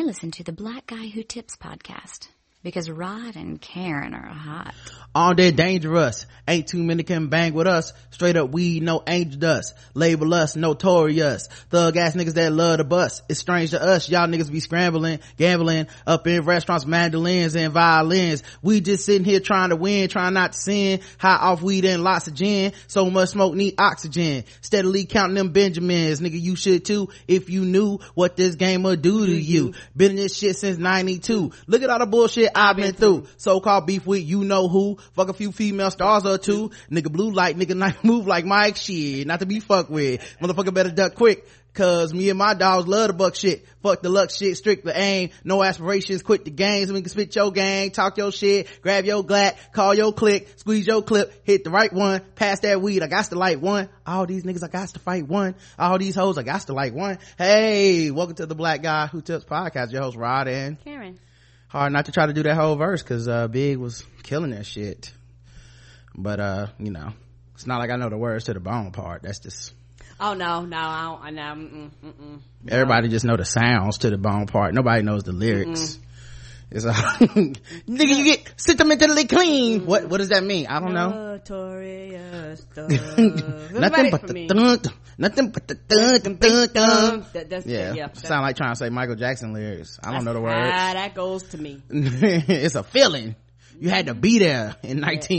I listen to the Black Guy Who Tips podcast because Rod and Karen are hot. All day dangerous. Ain't too many can bang with us. Straight up weed, no angel dust. Label us notorious. Thug ass niggas that love the bus. It's strange to us. Y'all niggas be scrambling, gambling up in restaurants, mandolins and violins. We just sitting here trying to win, trying not to sin. High off weed and lots of gin. So much smoke need oxygen. Steadily counting them Benjamins. Nigga, you should too if you knew what this game would do to you. Been in this shit since 92. Look at all the bullshit I've been through. So-called beef with you know who. Fuck a few female stars or two. Nigga blue light, nigga night move like Mike. Shit, not to be fucked with. Motherfucker better duck quick. Cause me and my dogs love the buck shit. Fuck the luck shit, strict the aim. No aspirations, quit the games. We can spit your gang, talk your shit, grab your glat, call your click, squeeze your clip, hit the right one, pass that weed. I got to light one. All these niggas, I got to fight one. All these hoes, I got to like one. Hey, welcome to the Black Guy Who Tips podcast. Your host Rod and Karen. Hard not to try to do that whole verse cause Big was killing that shit. But you know, it's not like I know the words to the bone part. That's just I don't. Everybody just know the sounds to the bone part. Nobody knows the lyrics. It's nigga, you get sentimentally clean. What does that mean? I don't know. Notorious Nothing but the nothing but the That's yeah. Sound like trying to say Michael Jackson lyrics. I don't know the words. That goes to me. It's a feeling. You had to be there in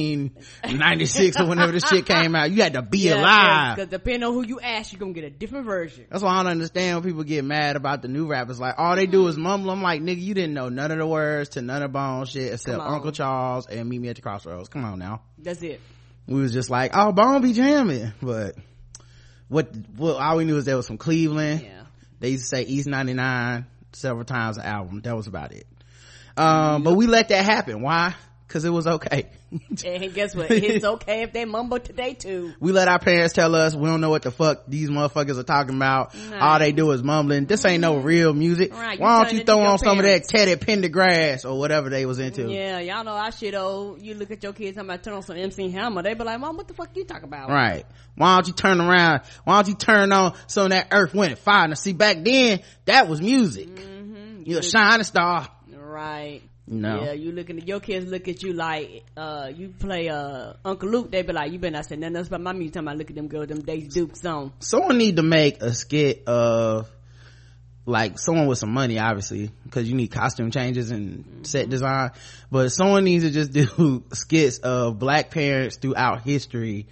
1996 or whenever this shit came out. You had to be alive. Because depending on who you ask, you're going to get a different version. That's why I don't understand when people get mad about the new rappers. Like, all they do is mumble. I'm like, nigga, you didn't know none of the words to none of Bone shit except Uncle Charles and Meet Me at the Crossroads. Come on now. That's it. We was just like, oh, Bone be jamming. But what all we knew is there was some Cleveland. Yeah. They used to say East 99 several times an album. That was about it. But we let that happen. Why? Because it was okay. And guess what? It's okay if they mumble today too. We let our parents tell us we don't know what the fuck these motherfuckers are talking about. Right. All they do is mumbling. This ain't no real music. Right. Why don't you throw on some of that Teddy Pendergrass or whatever they was into? Yeah, y'all know our shit old. You look at your kids talking about turn on some MC Hammer. They be like, Mom, what the fuck you talking about? Right. Why don't you turn around? Why don't you turn on some of that Earth, Wind and Fire? Now see, back then that was music. You're a shining star. Right. No. Yeah, you looking at your kids look at you like you play Uncle Luke. They be like, you better not say nothing else about my music. Talking about look at them girls, them Daisy Dukes on. Someone need to make a skit of like someone with some money, obviously, because you need costume changes and set design. But someone needs to just do skits of black parents throughout history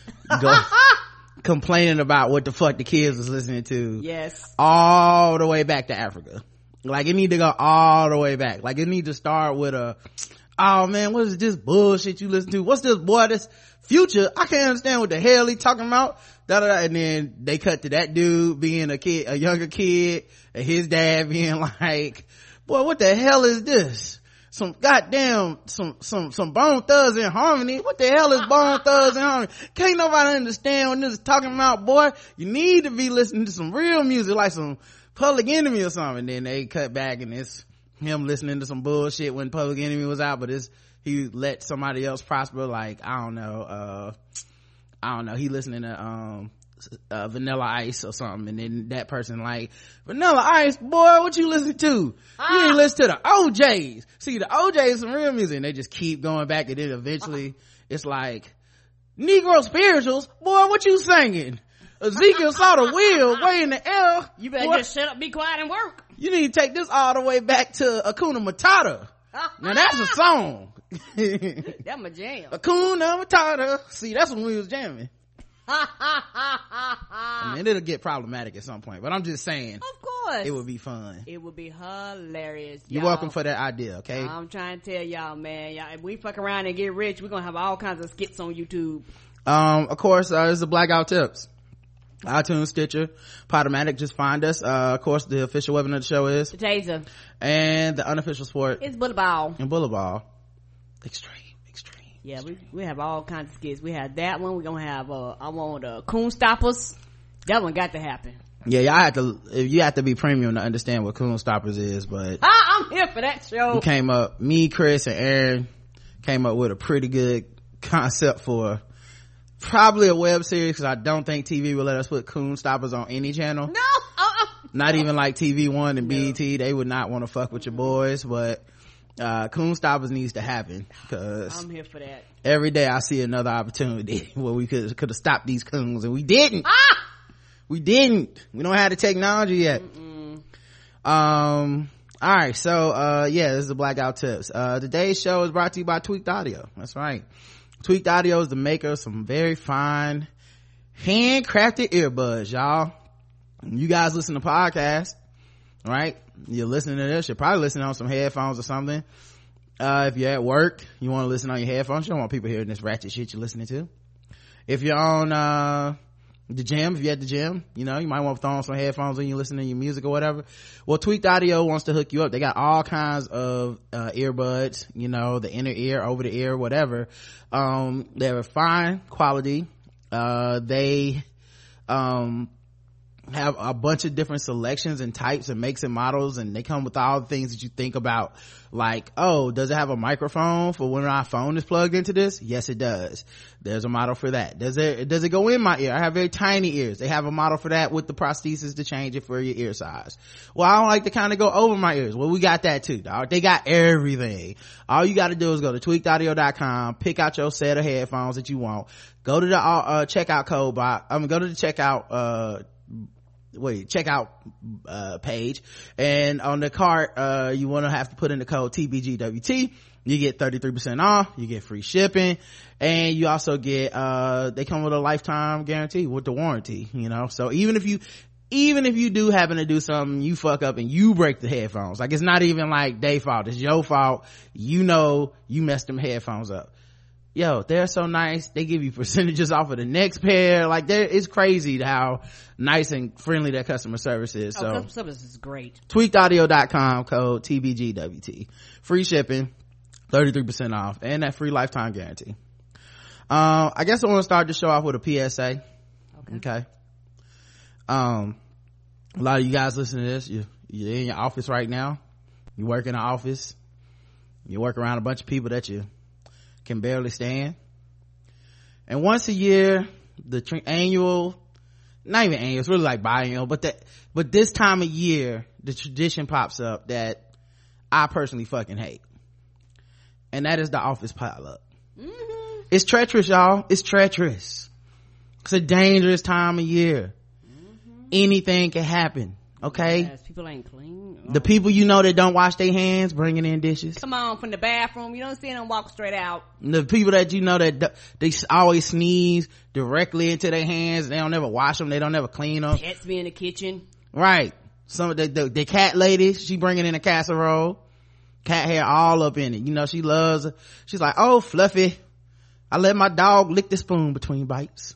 complaining about what the fuck the kids was listening to. Yes. All the way back to Africa. Like it need to go all the way back. Like it need to start with oh man, what is this bullshit you listen to? What's this boy, this Future? I can't understand what the hell he talking about. And then they cut to that dude being a younger kid, and his dad being like, boy, what the hell is this? Some goddamn, some Bone Thugs in Harmony. What the hell is Bone Thugs in Harmony? Can't nobody understand what this is talking about, boy. You need to be listening to some real music, like some Public Enemy or something. Then they cut back and it's him listening to some bullshit when Public Enemy was out, but he let somebody else prosper. Like, I don't know, he listening to Vanilla Ice or something, and then that person like, Vanilla Ice, boy, what you listen to? You didn't listen to the OJs. See, the OJs some real music, and they just keep going back, and then eventually it's like, Negro spirituals, boy, what you singing? Ezekiel saw the wheel way in the air. You better just shut up, be quiet, and work. You need to take this all the way back to Hakuna Matata. Now that's a song. That's my jam. Hakuna Matata. See, that's when we was jamming. I mean, it'll get problematic at some point, but I'm just saying. Of course. It would be fun. It would be hilarious. You're welcome for that idea, okay? I'm trying to tell y'all, man. Y'all, if we fuck around and get rich, we're gonna have all kinds of skits on YouTube. Of course, it's the Blackout Tips. iTunes, Stitcher, Podomatic, just find us. Of course, the official weapon of the show is the taser, and the unofficial sport is bullet ball. And bullet ball, extreme. Yeah, we have all kinds of skits. We have that one. We're gonna have I want Coon Stoppers. That one got to happen. Yeah, you have to be premium to understand what Coon Stoppers is. But I'm here for that show. Me, Chris, and Aaron came up with a pretty good concept for probably a web series, because I don't think TV will let us put Coon Stoppers on any channel. No, Not even like TV1 and BET. They would not want to fuck with your boys, but Coon Stoppers needs to happen, because I'm here for that. every day I see another opportunity where we could have stopped these coons, and we didn't. We didn't. We don't have the technology yet. All right, so this is the Blackout Tips. Today's show is brought to you by Tweaked Audio. That's right. Tweaked Audio is the maker of some very fine handcrafted earbuds, y'all. You guys listen to podcasts, right? You're listening to this, you're probably listening on some headphones or something. If you're at work, you want to listen on your headphones. You don't want people hearing this ratchet shit you're listening to. If you're on the gym, if you're at the gym, you know, you might want to throw on some headphones when you listen to your music or whatever. Well, Tweaked Audio wants to hook you up. They got all kinds of earbuds, you know, the inner ear, over the ear, whatever. They're fine quality. They have a bunch of different selections and types and makes and models, and they come with all the things that you think about, like, oh, does it have a microphone for when my phone is plugged into this? Yes, it does. There's a model for that. Does it go in my ear? I have very tiny ears. They have a model for that with the prosthesis to change it for your ear size. Well, I don't like to kind of go over my ears. Well, we got that too, dog. They got everything. All you got to do is go to tweakedaudio.com, pick out your set of headphones that you want, go to the checkout code box. Go to the checkout page, and on the cart you want to have to put in the code TBGWT. You get 33% off, you get free shipping, and you also get they come with a lifetime guarantee with the warranty, you know. So even if you do happen to do something, you fuck up and you break the headphones, like, it's not even like their fault, it's your fault. You know you messed them headphones up. Yo, they're so nice. They give you percentages off of the next pair. Like, it's crazy how nice and friendly their customer service is. So customer service is great. Tweakedaudio.com, code TBGWT. Free shipping, 33% off, and that free lifetime guarantee. I guess I want to start the show off with a PSA. Okay. A lot of you guys listening to this, you're in your office right now. You work in an office. You work around a bunch of people that you can barely stand, and once a year, the annual, not even annual, it's really like biannual, but this time of year the tradition pops up that I personally fucking hate, and that is the office potluck. It's treacherous, y'all. It's treacherous. It's a dangerous time of year. Anything can happen. Okay, yes, people ain't clean. The people you know that don't wash their hands bringing in dishes. Come on, from the bathroom, you don't see them walk straight out. The people that you know that they always sneeze directly into their hands, they don't ever wash them, they don't ever clean them. Pets be in the kitchen, right? Some of the cat lady, she bringing in a casserole, cat hair all up in it, you know. She's like, oh, Fluffy, I let my dog lick the spoon between bites.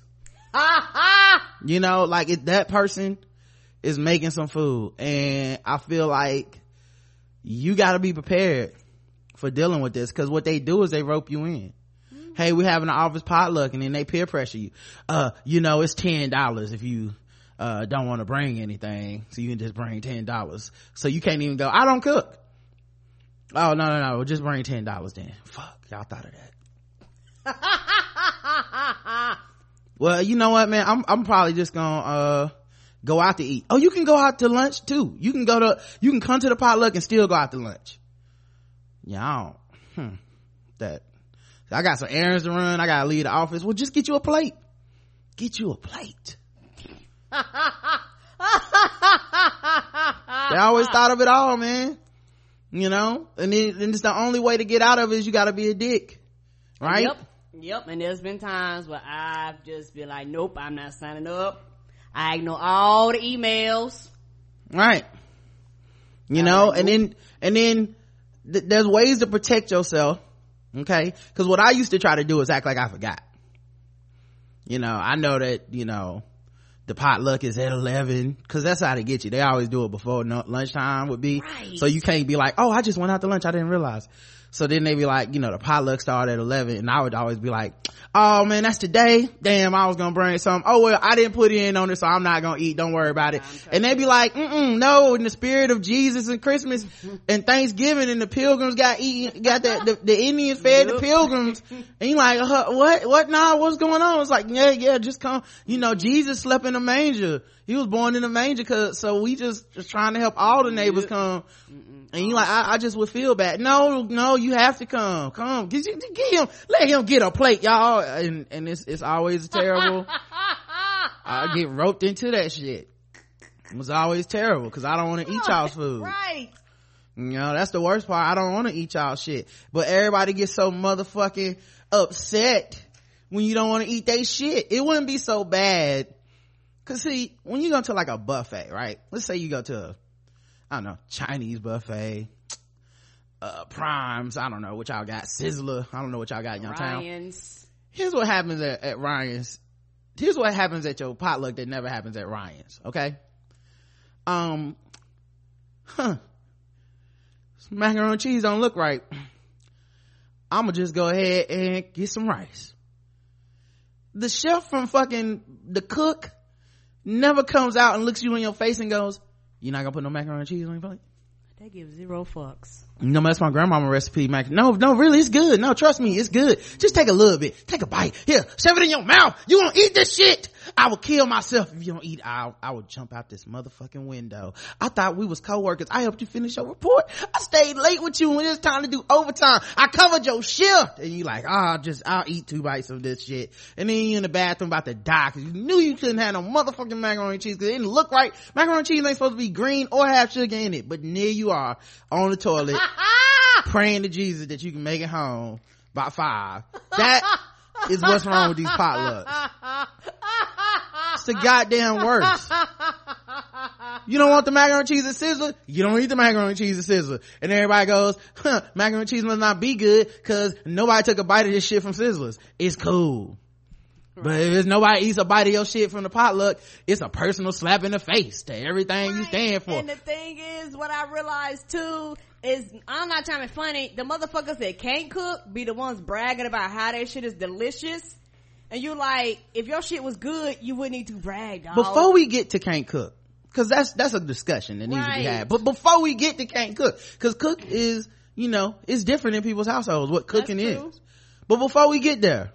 You know, like, that person is making some food, and I feel like you got to be prepared for dealing with this, because what they do is they rope you in. Hey, we're having an office potluck, and then they peer pressure you. You know, it's $10 if you don't want to bring anything, so you can just bring $10. So you can't even go, I don't cook. Oh, no, just bring $10 then. Fuck, y'all thought of that. Well, you know what, man, I'm probably just gonna go out to eat. Oh, you can go out to lunch too. You can come to the potluck and still go out to lunch. Yeah, that I got some errands to run, I gotta leave the office. Well, just get you a plate. They always thought of it all, man, you know. And it's the only way to get out of it is you gotta be a dick, right? Yep. And there's been times where I've just been like, nope, I'm not signing up. I ignore all the emails, right? You know, and then there's ways to protect yourself, okay? Because what I used to try to do is act like I forgot. You know, I know that, you know, the potluck is at 11, because that's how they get you. They always do it before lunchtime would be, right? So you can't be like, oh, I just went out to lunch, I didn't realize. So then they be like, you know, the potluck started at 11, and I would always be like, oh man, that's today. Damn, I was gonna bring some. Oh well, I didn't put in on it, so I'm not gonna eat. Don't worry about it. And they be like, no, in the spirit of Jesus and Christmas and Thanksgiving, and the pilgrims got that the Indians fed the pilgrims. And you like, what? Nah, what's going on? It's like, yeah, just come. You know, Jesus slept in a manger. He was born in a manger, so we just trying to help all the neighbors come. And you like, I just would feel bad. No, you have to come. Get him, let him get a plate, y'all. And it's always terrible. I get roped into that shit. It was always terrible, cause I don't want to eat y'all's food. Right. You know, that's the worst part. I don't want to eat y'all shit. But everybody gets so motherfucking upset when you don't want to eat they shit. It wouldn't be so bad. Cause see, when you go to like a buffet, right? Let's say you go to I don't know, Chinese buffet, Primes, I don't know what y'all got, Sizzler, I don't know what y'all got in your town. Here's what happens at Ryan's. Here's what happens at your potluck that never happens at Ryan's, okay? Macaroni and cheese don't look right. I'ma just go ahead and get some rice. The chef from fucking the cook never comes out and looks you in your face and goes, you're not gonna put no macaroni and cheese on your plate? They give 0 fucks. No, that's my grandmama recipe. No, really, it's good. No, trust me, it's good. Just take a little bit. Take a bite. Here, shove it in your mouth. You won't eat this shit. I will kill myself if you don't eat. I would jump out this motherfucking window. I thought we was co-workers. I helped you finish your report. I stayed late with you when it was time to do overtime. I covered your shift. And you like, I'll eat 2 bites of this shit. And then you in the bathroom about to die because you knew you couldn't have no motherfucking macaroni and cheese because it didn't look right. Macaroni and cheese ain't supposed to be green or have sugar in it. But there you are on the toilet praying to Jesus that you can make it home by 5. That is what's wrong with these potlucks. It's the goddamn worst. You don't want the macaroni and cheese and Sizzler? You don't eat the macaroni and cheese and Sizzler. And everybody goes, macaroni and cheese must not be good because nobody took a bite of this shit from Sizzlers. It's cool. Right. But if nobody eats a bite of your shit from the potluck, it's a personal slap in the face to everything you stand for. And the thing is, what I realized too is, I'm not trying to be funny, the motherfuckers that can't cook be the ones bragging about how their shit is delicious. And you're like, if your shit was good, you wouldn't need to brag, dog. Before we get to can't cook, because that's a discussion that needs to be had. But before we get to can't cook, because cook is, you know, it's different in people's households what cooking is. But before we get there,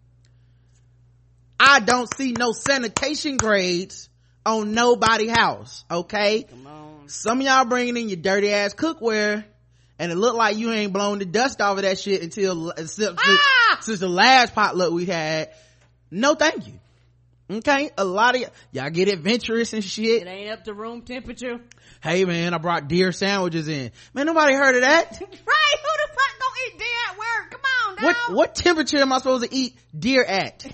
I don't see no sanitation grades on nobody house, okay? Come on. Some of y'all bringing in your dirty ass cookware, and it look like you ain't blown the dust off of that shit since the last potluck we had. No thank you. Okay, a lot of y'all get adventurous and shit. It ain't up to room temperature. Hey man, I brought deer sandwiches in. Man, nobody heard of that. Right, who the fuck don't eat deer at work? Come on, dog. What temperature am I supposed to eat deer at?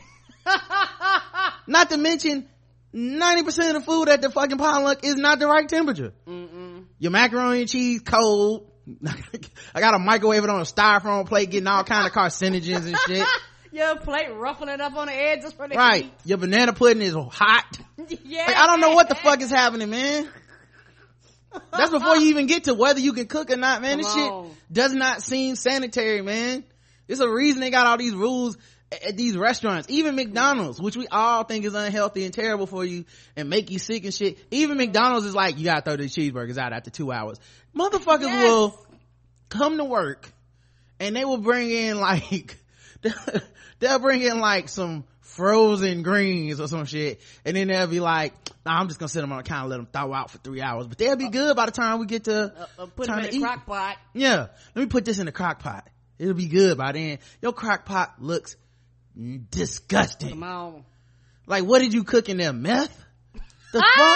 Not to mention 90% of the food at the fucking potluck is not the right temperature. Your macaroni and cheese cold. I got a microwave it on a styrofoam plate getting all kind of carcinogens and shit. Your plate ruffling up on the edge just for the right heat. Your banana pudding is hot. Yeah, like, I don't know what the fuck is happening, man. That's before you even get to whether you can cook or not, man. This shit does not seem sanitary, man. There's a reason they got all these rules at these restaurants. Even McDonald's, which we all think is unhealthy and terrible for you and make you sick and shit, even McDonald's is like, you gotta throw these cheeseburgers out after 2 hours. Motherfuckers will come to work and they will bring in like they'll bring in like some frozen greens or some shit, and then they'll be like, nah, I'm just gonna sit them on the counter, let them thaw out for 3 hours, but they'll be good by the time we get to put them in the crock pot. Yeah, let me put this in the crock pot, it'll be good by then. Your crock pot looks disgusting. Come on. Like, what did you cook in there? Meth? The fuck?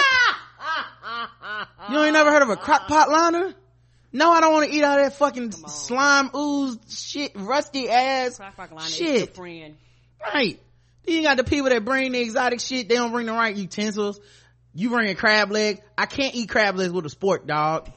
You ain't never heard of a crock pot liner? No, I don't want to eat all that fucking slime ooze shit, rusty ass shit. Right. You got the people that bring the exotic shit, they don't bring the right utensils. You bringing crab legs. I can't eat crab legs with a spork, dog.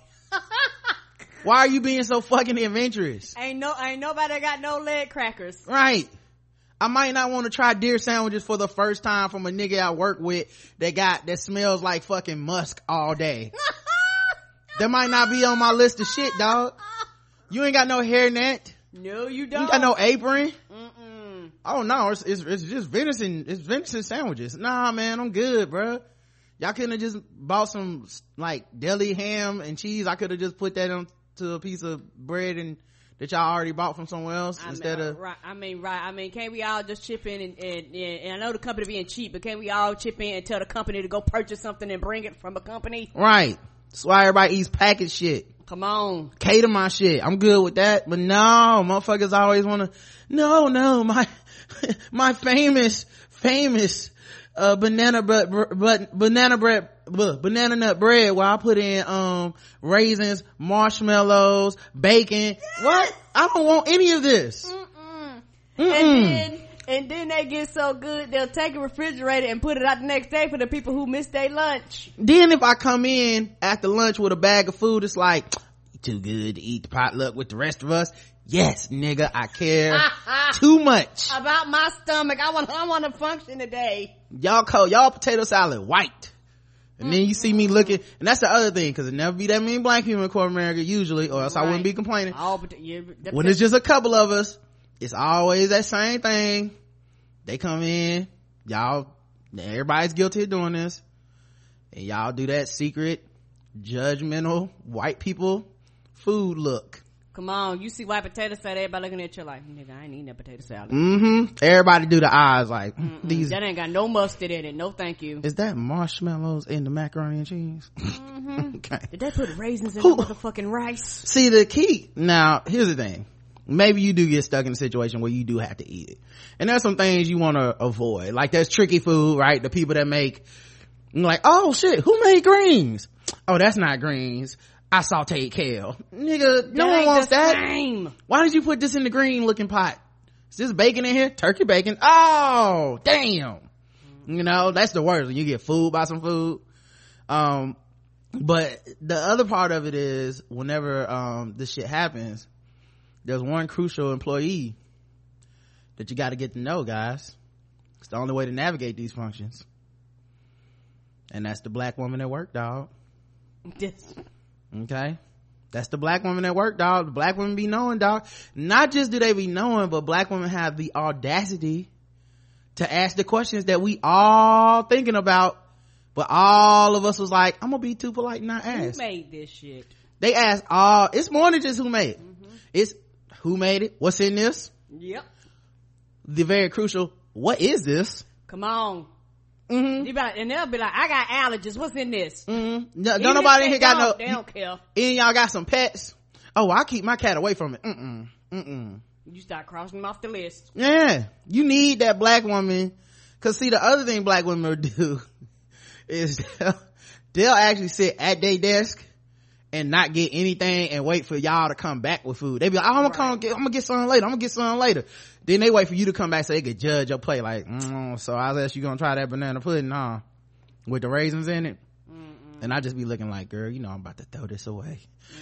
Why are you being so fucking adventurous? Ain't nobody got no leg crackers. Right. I might not want to try deer sandwiches for the first time from a nigga I work with that smells like fucking musk all day. That might not be on my list of shit, dog. You ain't got no hairnet. No, you don't. You got no apron? Mm-mm. Oh no, it's just venison sandwiches. Nah, man, I'm good, bruh. Y'all couldn't have just bought some like deli ham and cheese. I could have just put that onto a piece of bread and that y'all already bought from somewhere else instead of right. I mean, can't we all just chip in and I know the company being cheap, but can't we all chip in and tell the company to go purchase something and bring it from a company? Right. That's why everybody eats packaged shit. Come on. Cater my shit. I'm good with that. But no, motherfuckers always wanna, no, my famous, banana nut bread where I put in, raisins, marshmallows, bacon. Yes. What? I don't want any of this. And then they get so good, they'll take a refrigerator and put it out the next day for the people who missed their lunch. Then if I come in after lunch with a bag of food, it's like, too good to eat the potluck with the rest of us. Yes, nigga, I care too much about my stomach. I want to function today. Y'all potato salad white. And then you see me looking, and that's the other thing, because it never be that many black people in corporate America usually, or else I wouldn't be complaining. When it's just a couple of us, it's always that same thing. They come in, everybody's guilty of doing this, and y'all do that secret, judgmental, white people food look. Come on, you see white potato salad, everybody looking at you like, nigga, I ain't eating that potato salad. Everybody do the eyes like, these. That ain't got no mustard in it, no thank you. Is that marshmallows in the macaroni and cheese? Okay. Did they put raisins in the motherfucking rice? See, the key, now, here's the thing. Maybe you do get stuck in a situation where you do have to eat it. And there's some things you want to avoid. Like there's tricky food, right? The people that make, like, oh shit, who made greens? Oh, that's not greens. I sauteed kale. Nigga, no one wants that. Same. Why did you put this in the green looking pot? Is this bacon in here? Turkey bacon. Oh, damn. You know, that's the worst when you get fooled by some food. But the other part of it is whenever this shit happens, there's one crucial employee that you got to get to know, guys. It's the only way to navigate these functions, and that's the black woman at work, dog. Okay, that's the black woman at work, dog. The black women be knowing, dog. Not just do they be knowing, but black women have the audacity to ask the questions that we all thinking about, but all of us was like, I'm gonna be too polite and not ask. Who made this shit? They ask it's more than just who made it. It's who made it, what's in this. Yep. The very crucial, what is this? Come on. And they'll be like, I got allergies, what's in this? No, nobody in here got no, they don't care. Any y'all got some pets? Oh, I keep my cat away from it. You start crossing them off the list. Yeah, you need that black woman, because see, the other thing black women will do is they'll actually sit at their desk and not get anything and wait for y'all to come back with food. They be like, oh, I'm gonna get something later. Then they wait for you to come back so they could judge your plate, like, so I guess you gonna try that banana pudding, with the raisins in it. And I just be looking like, girl, you know I'm about to throw this away.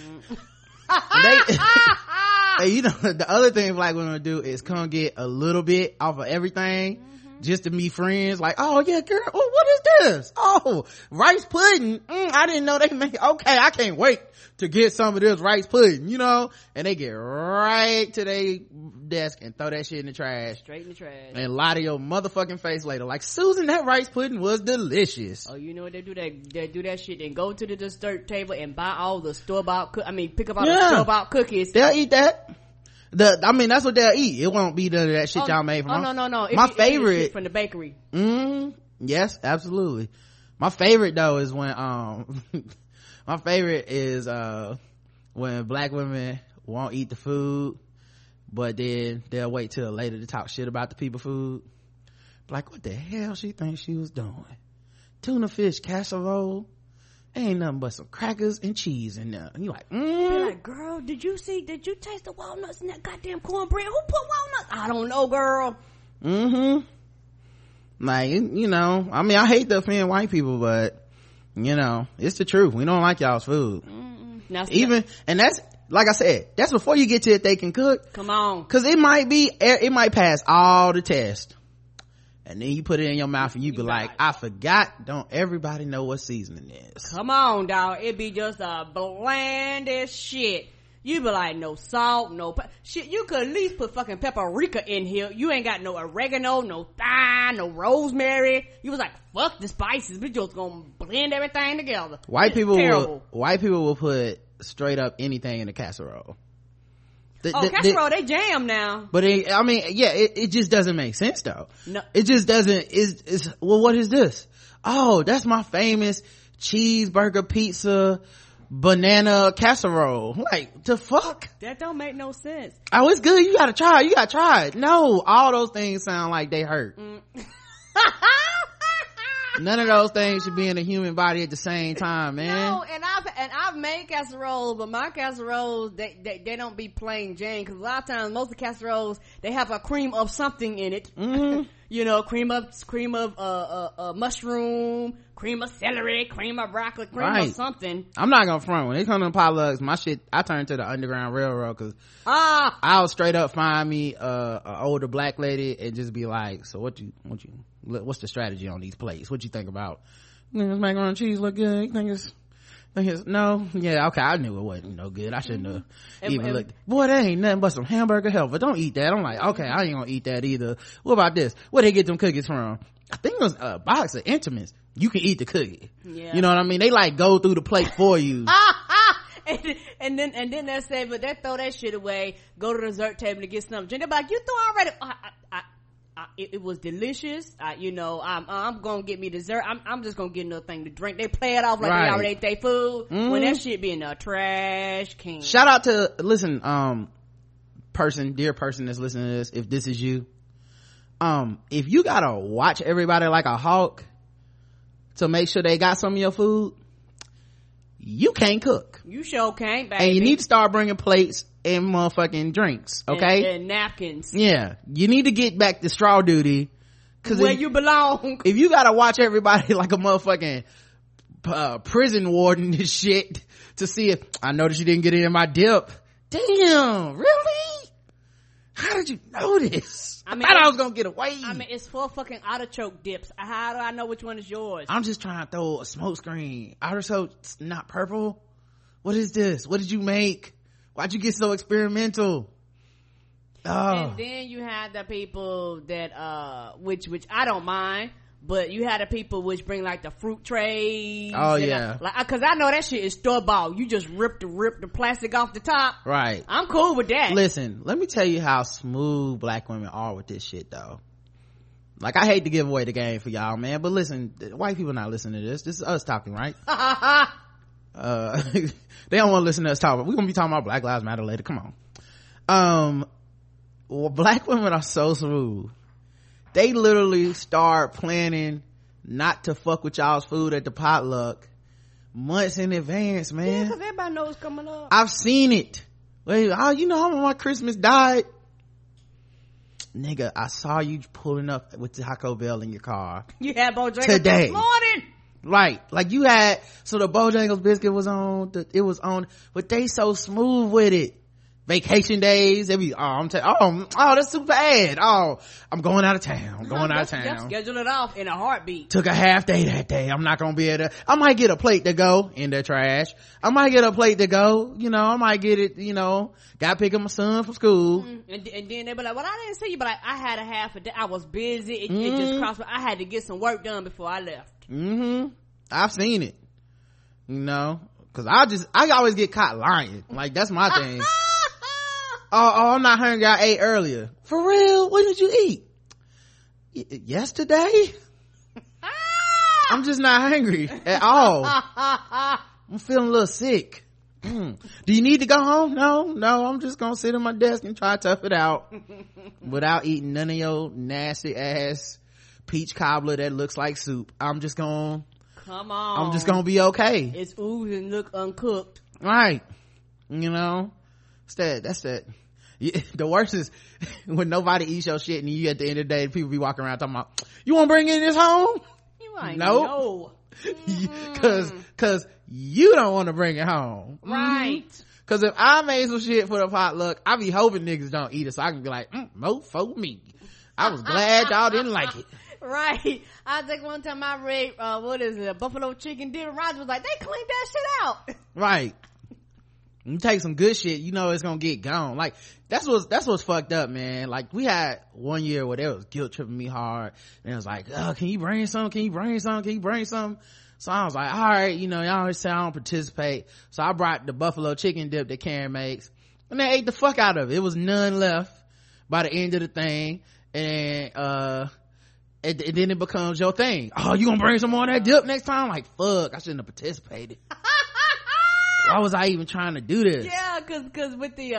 And you know, the other thing black women do is come get a little bit off of everything, just to be friends. Like, oh yeah, girl, what is this? Oh, rice pudding. I didn't know they make. Okay, I can't wait to get some of this rice pudding, you know. And they get right to their desk and throw that shit in the trash, straight in the trash, and lie to your motherfucking face later like, Susan, that rice pudding was delicious. Oh, you know what they do? They do that shit and go to the dessert table and buy all the store-bought pick up all the store-bought cookies. They'll eat that. That's what they'll eat. It won't be none of that shit y'all made from home. No. My favorite from the bakery. Yes, absolutely. My favorite though is when my favorite is when black women won't eat the food, but then they'll wait till later to talk shit about the people food. Like, what the hell she thinks she was doing? Tuna fish casserole? Ain't nothing but some crackers and cheese in there. And you're like, Be like, girl, did you taste the walnuts in that goddamn cornbread? Who put walnuts? I don't know, girl. Like, you know, I hate to offend white people, but you know, it's the truth. We don't like y'all's food. And that's, like I said, that's before you get to it they can cook. Come on. Cause it might pass all the tests. And then you put it in your mouth and you be like, I forgot. Don't everybody know what seasoning is? Come on, dog. It be just a bland as shit. You be like, no salt, no shit. You could at least put fucking paprika in here. You ain't got no oregano, no thyme, no rosemary. You was like, fuck the spices. We just gonna blend everything together. White people will put straight up anything in a casserole. Casserole, they jam now. But it just doesn't make sense though. No, it just doesn't. Well, what is this? Oh, that's my famous cheeseburger pizza banana casserole. Like, the fuck? That don't make no sense. Oh, it's good. You gotta try it. No, all those things sound like they hurt. None of those things should be in a human body at the same time, man. No, and I've made casseroles, but my casseroles, they don't be plain Jane, because a lot of times most of the casseroles, they have a cream of something in it. You know, cream of mushroom, cream of celery, cream of broccoli, cream of something. I'm not gonna front when they come to potlucks. My shit, I turn to the Underground Railroad, because I'll straight up find me a older black lady and just be like, so what's the strategy on these plates? What you think about? This macaroni and cheese look good? You think it's no? Yeah, okay, I knew it wasn't no good. I shouldn't have even looked. Boy, that ain't nothing but some hamburger helper. Don't eat that. I'm like, okay, I ain't gonna eat that either. What about this? Where they get them cookies from? I think it was a box of Intimates. You can eat the cookie. Yeah. You know what I mean? They like go through the plate for you. and then they say, but they throw that shit away, go to the dessert table to get something. They're like, you threw already. It was delicious. I'm gonna get me dessert. I'm just gonna get another thing to drink. They play it off like they already ate their food. When that shit be in a trash can. Shout out to, listen, dear person that's listening to this, if this is you, if you gotta watch everybody like a hawk to make sure they got some of your food, you can't cook. You sure can't, baby. And you need to start bringing plates and motherfucking drinks, okay? And napkins. Yeah, you need to get back to straw duty, where you belong. If you gotta watch everybody like a motherfucking prison warden and shit to see if I noticed you didn't get in my dip. Damn, really? How did you know this? I thought I was gonna get away. It's 4 fucking artichoke dips. How do I know which one is yours? I'm just trying to throw a smoke screen. Artichoke's not purple. What is this? What did you make? Why'd you get so experimental? And then you had the people that which I don't mind, but you had the people which bring like the fruit trays. Oh yeah, because I know that shit is store bought. You just rip the plastic off the top. Right. I'm cool with that. Listen, let me tell you how smooth black women are with this shit though. Like, I hate to give away the game for y'all, man, but listen, white people not listening to this. This is us talking, right? They don't want to listen to us talk, but we're gonna be talking about Black Lives Matter later. Come on. Well, black women are so smooth. They literally start planning not to fuck with y'all's food at the potluck months in advance, man. Yeah, because everybody knows it's coming up. I've seen it. Wait, you know how my Christmas died? Nigga, I saw you pulling up with Taco Bell in your car. You had Bojangles today. This morning. Right, like you had, so the Bojangles biscuit was on, but they so smooth with it. Vacation days, they be, that's super bad. I'm going out of town. Just schedule it off in a heartbeat. Took a half day that day. I'm not gonna be able to, I might get a plate to go in the trash. I might get a plate to go, I might get it, gotta pick up my son from school. And then they be like, well, I didn't see you, but I had a half a day. I was busy. It just crossed, I had to get some work done before I left. I've seen it, cause I always get caught lying. Like, that's my thing. I'm not hungry, I ate earlier. For real? When did you eat? Yesterday? I'm just not hungry at all. I'm feeling a little sick. Do you need to go home? No, I'm just gonna sit at my desk and try to tough it out without eating none of your nasty ass peach cobbler that looks like soup. I'm just gonna be okay. It's ooze and look uncooked. Right. That's that. The worst is when nobody eats your shit and you at the end of the day people be walking around talking about, you want to bring this home? You ain't know. Cause you don't want to bring it home. Right. Cause if I made some shit for the potluck, I be hoping niggas don't eat it so I can be like, mofo me. I was glad y'all didn't like it. Right. I think one time I read, buffalo chicken dinner. Roger was like, they cleaned that shit out. Right. You take some good shit, you know it's gonna get gone. Like that's what's fucked up, man. Like we had one year where they was guilt tripping me hard, and it was like, oh, can you bring some? Can you bring some? Can you bring some? So I was like, all right, you know, y'all always say I don't participate. So I brought the buffalo chicken dip that Karen makes, and they ate the fuck out of it. It was none left by the end of the thing, and then it becomes your thing. Oh, you gonna bring some more of that dip next time? Like, fuck, I shouldn't have participated. Why was I even trying to do this? Yeah, cause with the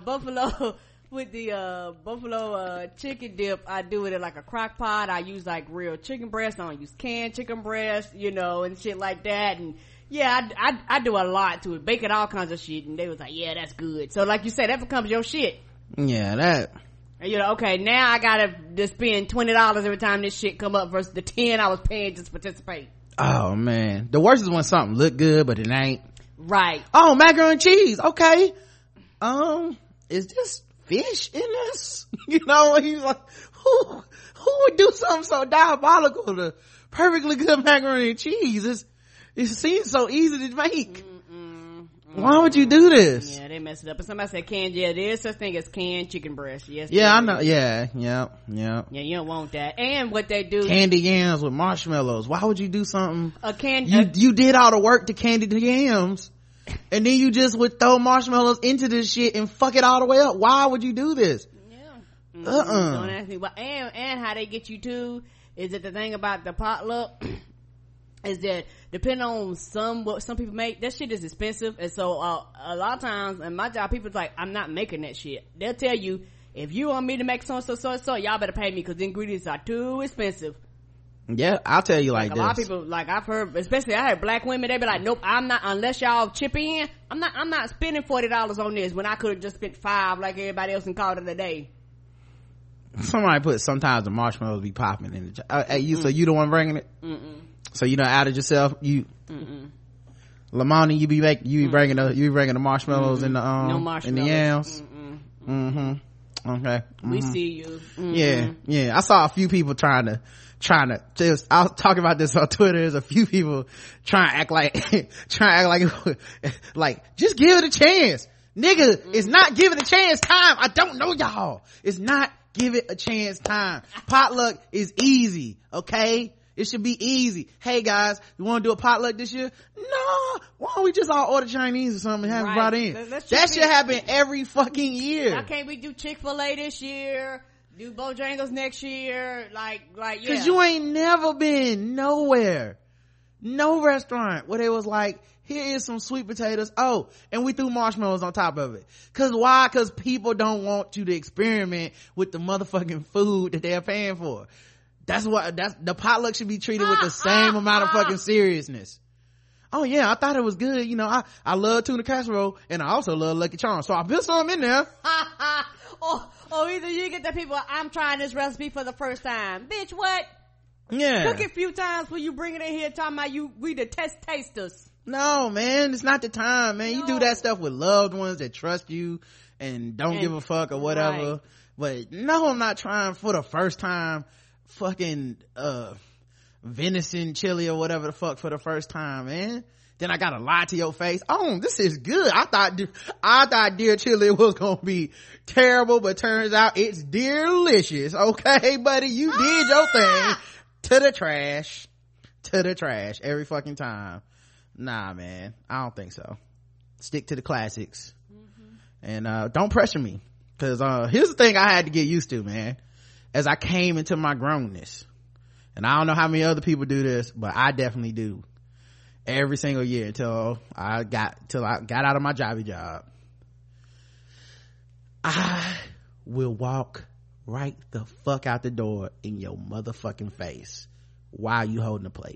buffalo chicken dip, I do it in like a crock pot. I use like real chicken breast. I don't use canned chicken breast, you know, and shit like that. And yeah, I do a lot to it, baking all kinds of shit. And they was like, yeah, that's good. So like you said, that becomes your shit. Yeah, that. And you're like, okay, now I gotta just spend $20 every time this shit come up versus the 10 I was paying just to participate. Oh man, the worst is when something look good but it ain't. Right. Oh, macaroni and cheese. Okay. Is this fish in this? You know, he's like, who would do something so diabolical to perfectly good macaroni and cheese? It seems so easy to make. Why would you do this? Yeah, they messed it up. And somebody said canned, yeah, there is such thing as canned chicken breast. Yes. Yeah, I know. Yeah. Yeah, you don't want that. And what they do, candy yams with marshmallows. Why would you do something? You did all the work to candy the yams, and then you just would throw marshmallows into this shit and fuck it all the way up. Why would you do this? Yeah. Don't ask me why. And how they get you too is that the thing about the potluck is that depending on what some people make, that shit is expensive. And so a lot of times in my job, people's like, I'm not making that shit. They'll tell you, if you want me to make so y'all better pay me because the ingredients are too expensive. Yeah, I'll tell you like a this. lot of people, like I've heard, especially I heard black women, they be like, nope, I'm not, unless y'all chip in, I'm not spending $40 on this when I could have just spent $5 like everybody else and called it a day. Somebody put, sometimes the marshmallows be popping in the so you the one bringing it? So you done outed yourself? Lamani, you be bringing the marshmallows in the no marshmallows in the yams. Okay. We see you. Yeah. I saw a few people trying to just, I was talking about this on Twitter. There's a few people trying to act like just give it a chance, nigga. It's not giving a chance time. I don't know y'all. It's not give it a chance time. Potluck is easy, okay? It should be easy. Hey guys, you want to do a potluck this year? No. Why don't we just all order Chinese or something and have it brought in? That should happen every fucking year. Why can't we do Chick-fil-A this year? Do Bojangles next year? Like, yeah. Cause you ain't never been nowhere. No restaurant where they was like, here is some sweet potatoes. Oh, and we threw marshmallows on top of it. Cause why? Cause people don't want you to experiment with the motherfucking food that they're paying for. That's the potluck should be treated with the same amount of fucking seriousness. Oh yeah, I thought it was good. You know, I love tuna casserole and I also love Lucky Charms. So I put some in there. or either you get the people, I'm trying this recipe for the first time. Bitch, what? Yeah. Cook it a few times when you bring it in here talking about we the tasters. No, man, it's not the time, man. No. You do that stuff with loved ones that trust you and don't give a fuck or whatever. Right. But no, I'm not trying for the first time fucking venison chili or whatever the fuck for the first time, man. Then I gotta lie to your face. Oh, this is good. I thought deer chili was gonna be terrible, but turns out it's delicious. Okay, buddy, you did your thing. To the trash every fucking time. Nah, man, I don't think so. Stick to the classics. And don't pressure me, because here's the thing I had to get used to, man, as I came into my grownness. And I don't know how many other people do this, but I definitely do. Every single year until I got out of my jobby job, I will walk right the fuck out the door in your motherfucking face while you holding the plate.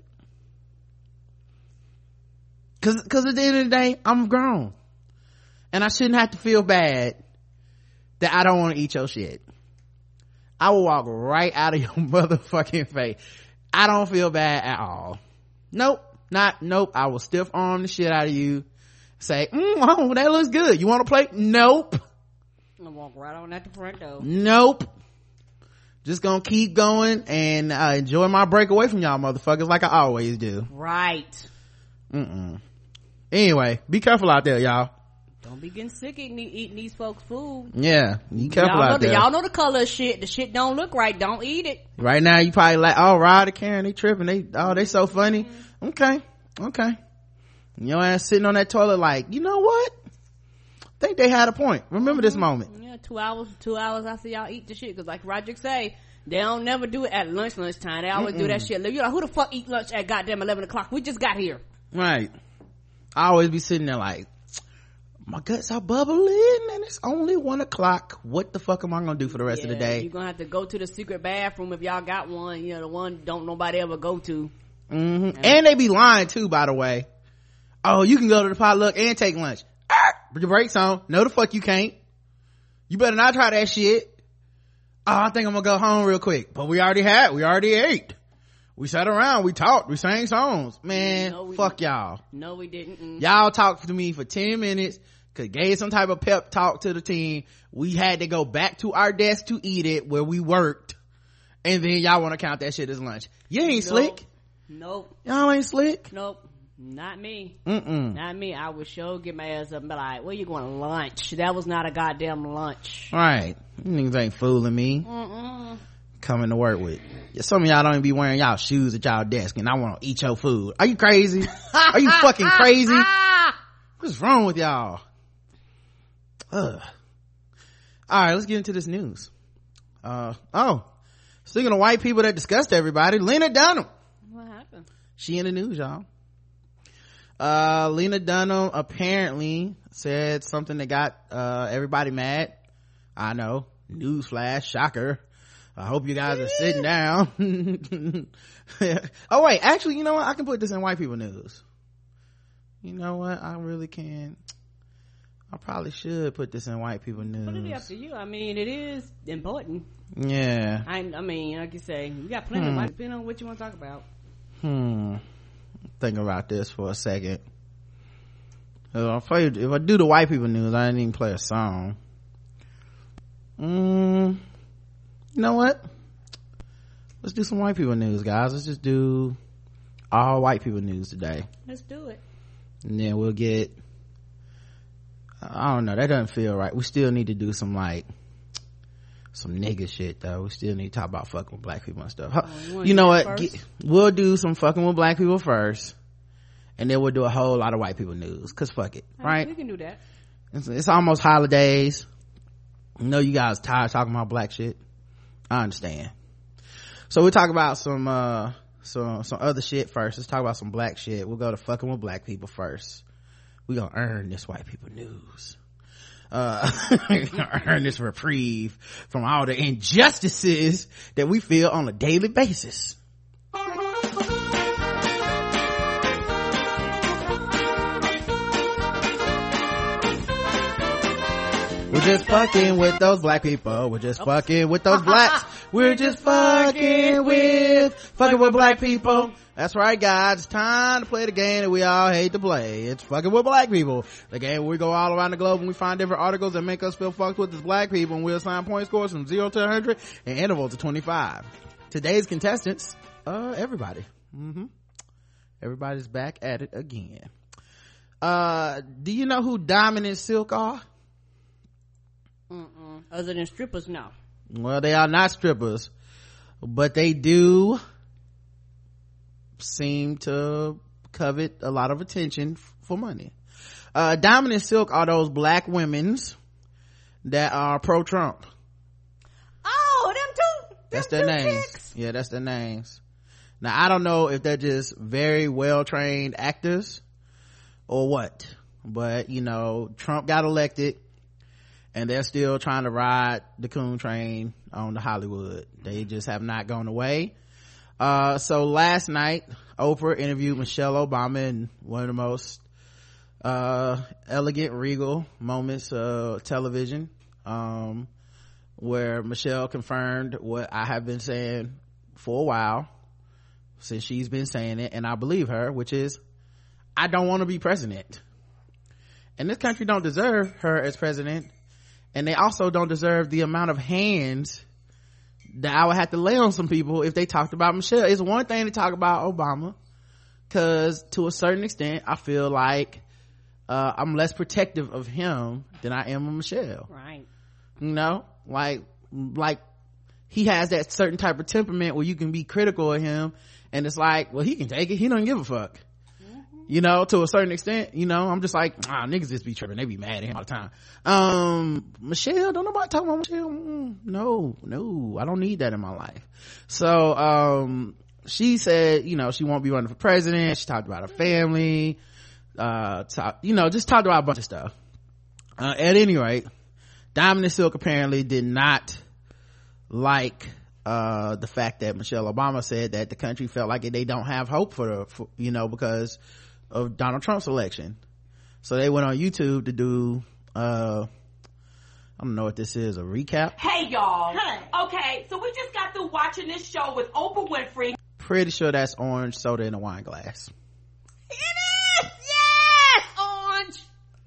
Cause at the end of the day, I'm grown. And I shouldn't have to feel bad that I don't want to eat your shit. I will walk right out of your motherfucking face. I don't feel bad at all. Nope. I will stiff arm the shit out of you. Say, oh, that looks good. You want a plate? Nope. I'm gonna walk right on at the front door. Nope. Just gonna keep going and enjoy my break away from y'all motherfuckers like I always do. Right. Anyway, be careful out there, y'all. Don't be getting sick eating these folks' food. Yeah, you careful out there. Y'all know the color of shit. The shit don't look right. Don't eat it. Right now, you probably like, oh, Rod and Karen, they tripping. They so funny. Okay. Your ass sitting on that toilet like, you know what? I think they had a point. Remember this moment. Yeah, 2 hours after y'all eat the shit. Cause like Roderick say, they don't never do it at lunchtime. They always do that shit. You're like, who the fuck eat lunch at goddamn 11 o'clock? We just got here. Right. I always be sitting there like, my guts are bubbling and it's only 1 o'clock. What the fuck am I gonna do for the rest of the day? You're gonna have to go to the secret bathroom if y'all got one. You know, the one don't nobody ever go to. And they be lying too, by the way. Oh, you can go to the potluck and take lunch. Put your brakes on. No, the fuck you can't. You better not try that shit. Oh, I think I'm gonna go home real quick. But we already ate. We sat around, we talked, we sang songs. Man, fuck y'all. No, we didn't. Y'all talked to me for 10 minutes, gave some type of pep talk to the team. We had to go back to our desk to eat it where we worked. And then y'all want to count that shit as lunch. You ain't slick. Nope. Y'all ain't slick. Nope. Not me. Not me. I would sure get my ass up and be like, where you going to lunch? That was not a goddamn lunch. Right. You niggas ain't fooling me. Coming to work with. Some of y'all don't even be wearing y'all shoes at y'all desk and I want to eat your food. Are you crazy? Are you fucking crazy? What's wrong with y'all? All right, let's get into this news. Speaking of white people that disgust everybody, Lena Dunham. What happened? She in the news, y'all. Lena Dunham apparently said something that got everybody mad. I know, newsflash, shocker. I hope you guys are sitting down. Oh wait, actually, you know what, I can put this in white people news. You know what, I really can. I probably should put this in white people news. Put it up to you. I mean, it is important. Yeah. I mean, like you say, we got plenty of white, depending on what you want to talk about. Think about this for a second. If I do the white people news, I didn't even play a song. You know what, let's do some white people news, guys. Let's just do all white people news today. Let's do it. And then we'll get, I don't know, that doesn't feel right. We still need to do some nigga shit though. We still need to talk about fucking with black people and stuff. You know what, we'll do some fucking with black people first and then we'll do a whole lot of white people news, cause fuck it, right? We can do that. It's almost holidays. I know you guys tired of talking about black shit. I understand. So we'll talk about some other shit first. Let's talk about some black shit. We'll go to fucking with black people first. We gonna earn this white people news. Earn this reprieve from all the injustices that we feel on a daily basis. We're just fucking with those black people. We're just fucking with those blacks. We're just fucking with black people. That's right, guys. It's time to play the game that we all hate to play. It's fucking with black people. The game where we go all around the globe and we find different articles that make us feel fucked with as black people, and we'll assign point scores from 0 to 100 and intervals of 25. Today's contestants, everybody. Everybody's back at it again. Do you know who Diamond and Silk are? Other than strippers, no. Well, they are not strippers, but they do seem to covet a lot of attention for money. Diamond and Silk are those black women's that are pro-Trump. Oh, them two. That's their names. Chicks. Yeah, that's their names. Now, I don't know if they're just very well-trained actors or what, but you know, Trump got elected and they're still trying to ride the coon train on the Hollywood. They just have not gone away. So last night, Oprah interviewed Michelle Obama in one of the most elegant, regal moments of television, where Michelle confirmed what I have been saying for a while, since she's been saying it, and I believe her, which is, I don't want to be president. And this country don't deserve her as president, and they also don't deserve the amount of hands that I would have to lay on some people if they talked about Michelle. It's one thing to talk about Obama, because to a certain extent I feel like I'm less protective of him than I am of Michelle. Right. You know, like he has that certain type of temperament where you can be critical of him and it's like, well, he can take it, he don't give a fuck. You know, to a certain extent. You know, I'm just like, niggas just be tripping, they be mad at him all the time. Michelle, don't nobody talk about Michelle. No, I don't need that in my life. So she said, you know, she won't be running for president. She talked about her family, just talked about a bunch of stuff. At any rate, Diamond and Silk apparently did not like the fact that Michelle Obama said that the country felt like they don't have hope for because of Donald Trump's election. So they went on YouTube to do I don't know what this is, a recap. Hey y'all. Hey. Okay, so we just got through watching this show with Oprah Winfrey. Pretty sure that's orange soda in a wine glass. It is! Yes!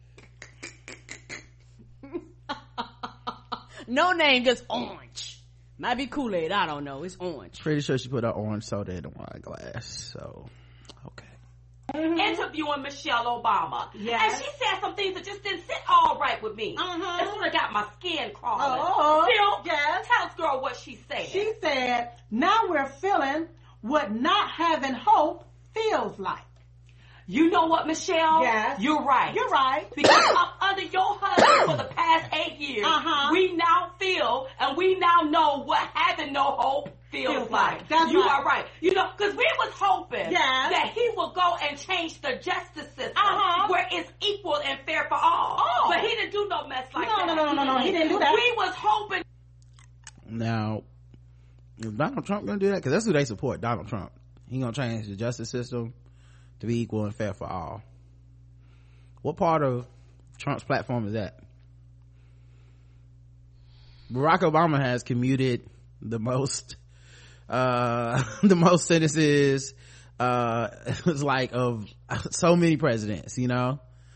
Orange. No name, just orange. Might be Kool-Aid, I don't know. It's orange. Pretty sure she put her orange soda in a wine glass. So, okay. Interviewing Michelle Obama. Yes. And she said some things that just didn't sit all right with me. Mm-hmm. It sort of got my skin crawling. Oh, Still, yes. tell us, girl, what she said. She said, now we're feeling what not having hope feels like. You know what, Michelle? Yes. You're right. You're right. Because up under your husband for the past 8 years, we now feel and we now know what having no hope feels like. That's you right. are right. You know, because we was hoping that he would go and change the justice system where it's equal and fair for all. Oh. But he didn't do no mess like that. No. He didn't do that. We was hoping. Now, is Donald Trump gonna do that? Because that's who they support, Donald Trump. He gonna change the justice system to be equal and fair for all. What part of Trump's platform is that? Barack Obama has commuted the most sentences it's like of so many presidents, you know.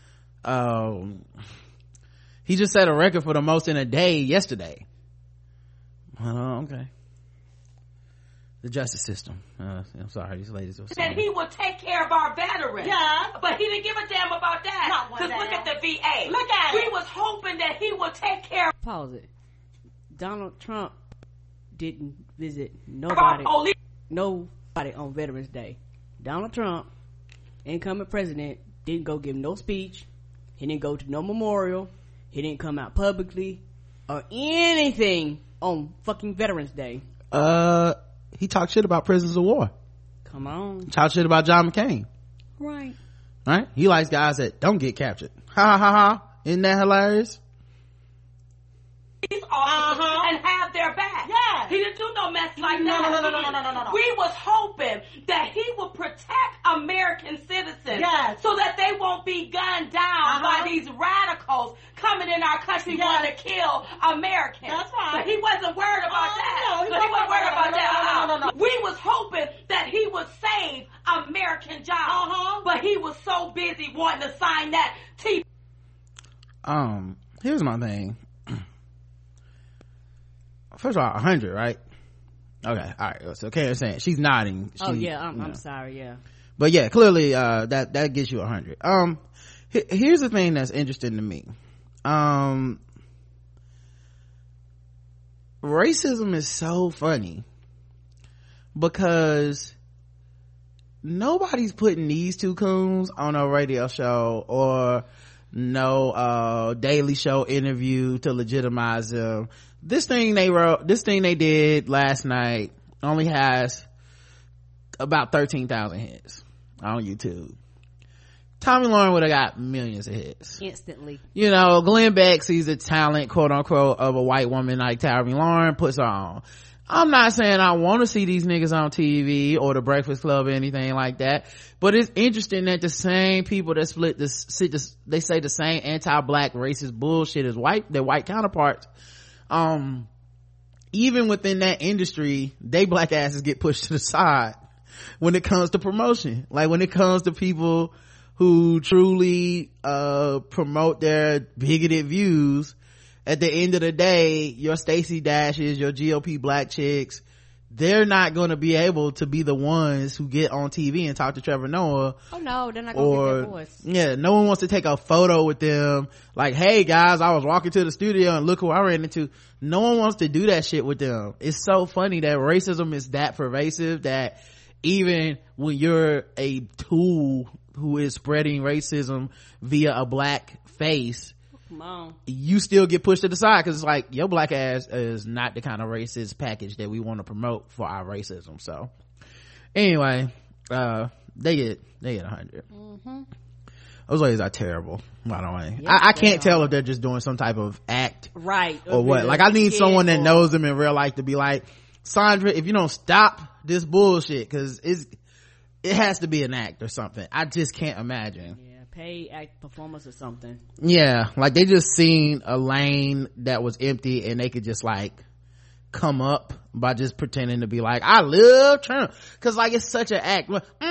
He just set a record for the most in a day yesterday. Okay. The justice system. I'm sorry, these ladies were saying that he would take care of our veterans. Yeah. But he didn't give a damn about that. Not one Because look damn. at the VA. Look at we it. was hoping that he would take care Pause it. Donald Trump didn't visit of our nobody police. on Veterans Day. Donald Trump, incoming president, didn't go give no speech. He didn't go to no memorial. He didn't come out publicly or anything on fucking Veterans Day. He talked shit about prisoners of war. Come on. Talked shit about John McCain. Right. Right? He likes guys that don't get captured. Ha ha ha. Isn't that hilarious? These officers and have their back. Yeah. He didn't do no mess like No. that. We was hoping that he would protect American citizens Yes. so that they won't be gunned down by these radicals coming in our country wanting to kill Americans. That's right. But he wasn't worried about that. no, he So he wasn't worried about that. No. We was hoping that he would save American jobs. But he was so busy wanting to sign that T. Here's my thing. First of all, 100, right? Okay, all right. So Karen's saying she's nodding. I'm sorry. Yeah. But yeah, clearly that gets you 100. Here's the thing that's interesting to me. Racism is so funny because nobody's putting these two coons on a radio show or no Daily Show interview to legitimize them. This thing they did last night only has about 13,000 hits on YouTube. Tommy Lauren would have got millions of hits Instantly. You know, Glenn Beck sees the talent, quote unquote, of a white woman like Tommy Lauren, puts her on. I'm not saying I want to see these niggas on TV or the Breakfast Club or anything like that, but it's interesting that the same people that they say the same anti-black racist bullshit as their white counterparts, even within that industry, they black asses get pushed to the side when it comes to promotion. Like when it comes to people who truly promote their bigoted views, at the end of the day, your Stacey Dashes, your GOP black chicks, they're not going to be able to be the ones who get on TV and talk to Trevor Noah. Oh no, they're not gonna get their voice. Yeah, no one wants to take a photo with them like, hey guys, I was walking to the studio and look who I ran into. No one wants to do that shit with them. It's so funny that racism is that pervasive that even when you're a tool who is spreading racism via a black face, come on, you still get pushed to the side because it's like, your black ass is not the kind of racist package that we want to promote for our racism. So anyway, they get 100. Those ladies are terrible, by the way. Yes, I can't tell if they're just doing some type of act, right, or what. Like, I need someone that knows them in real life to be like, Sandra, if you don't stop this bullshit, because it has to be an act or something. I just can't imagine. Yeah, pay act performance or something. Yeah, like they just seen a lane that was empty and they could just like come up by just pretending to be like, I love Trump, because like it's such an act.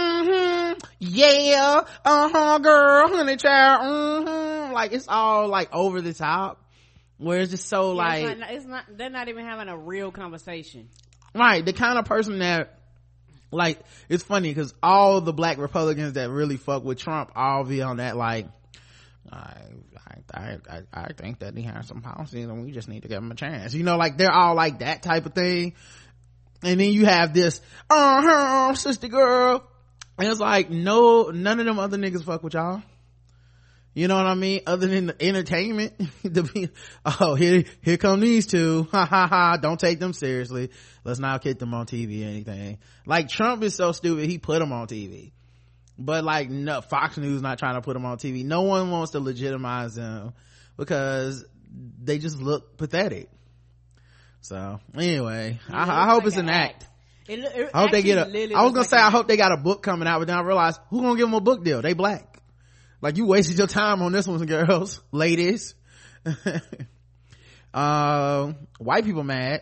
Yeah, girl, honey child, like it's all like over the top, where it's just so like it's not they're not even having a real conversation, right? The kind of person that, like, it's funny because all the black Republicans that really fuck with Trump all be on that like, I think that he has some policies and we just need to give him a chance, like they're all like that type of thing. And then you have this sister girl, and it's like, no, none of them other niggas fuck with y'all, you know what I mean, other than the entertainment. Here come these two, ha ha ha, don't take them seriously, let's not get them on TV or anything. Like, Trump is so stupid he put them on TV, but like, no, Fox News not trying to put them on TV. No one wants to legitimize them because they just look pathetic. So anyway, I hope it's an act. I hope they get I was gonna say I hope they got a book coming out, but then I realized, who gonna give them a book deal? They black. Like, you wasted your time on this one, girls, ladies. White people mad.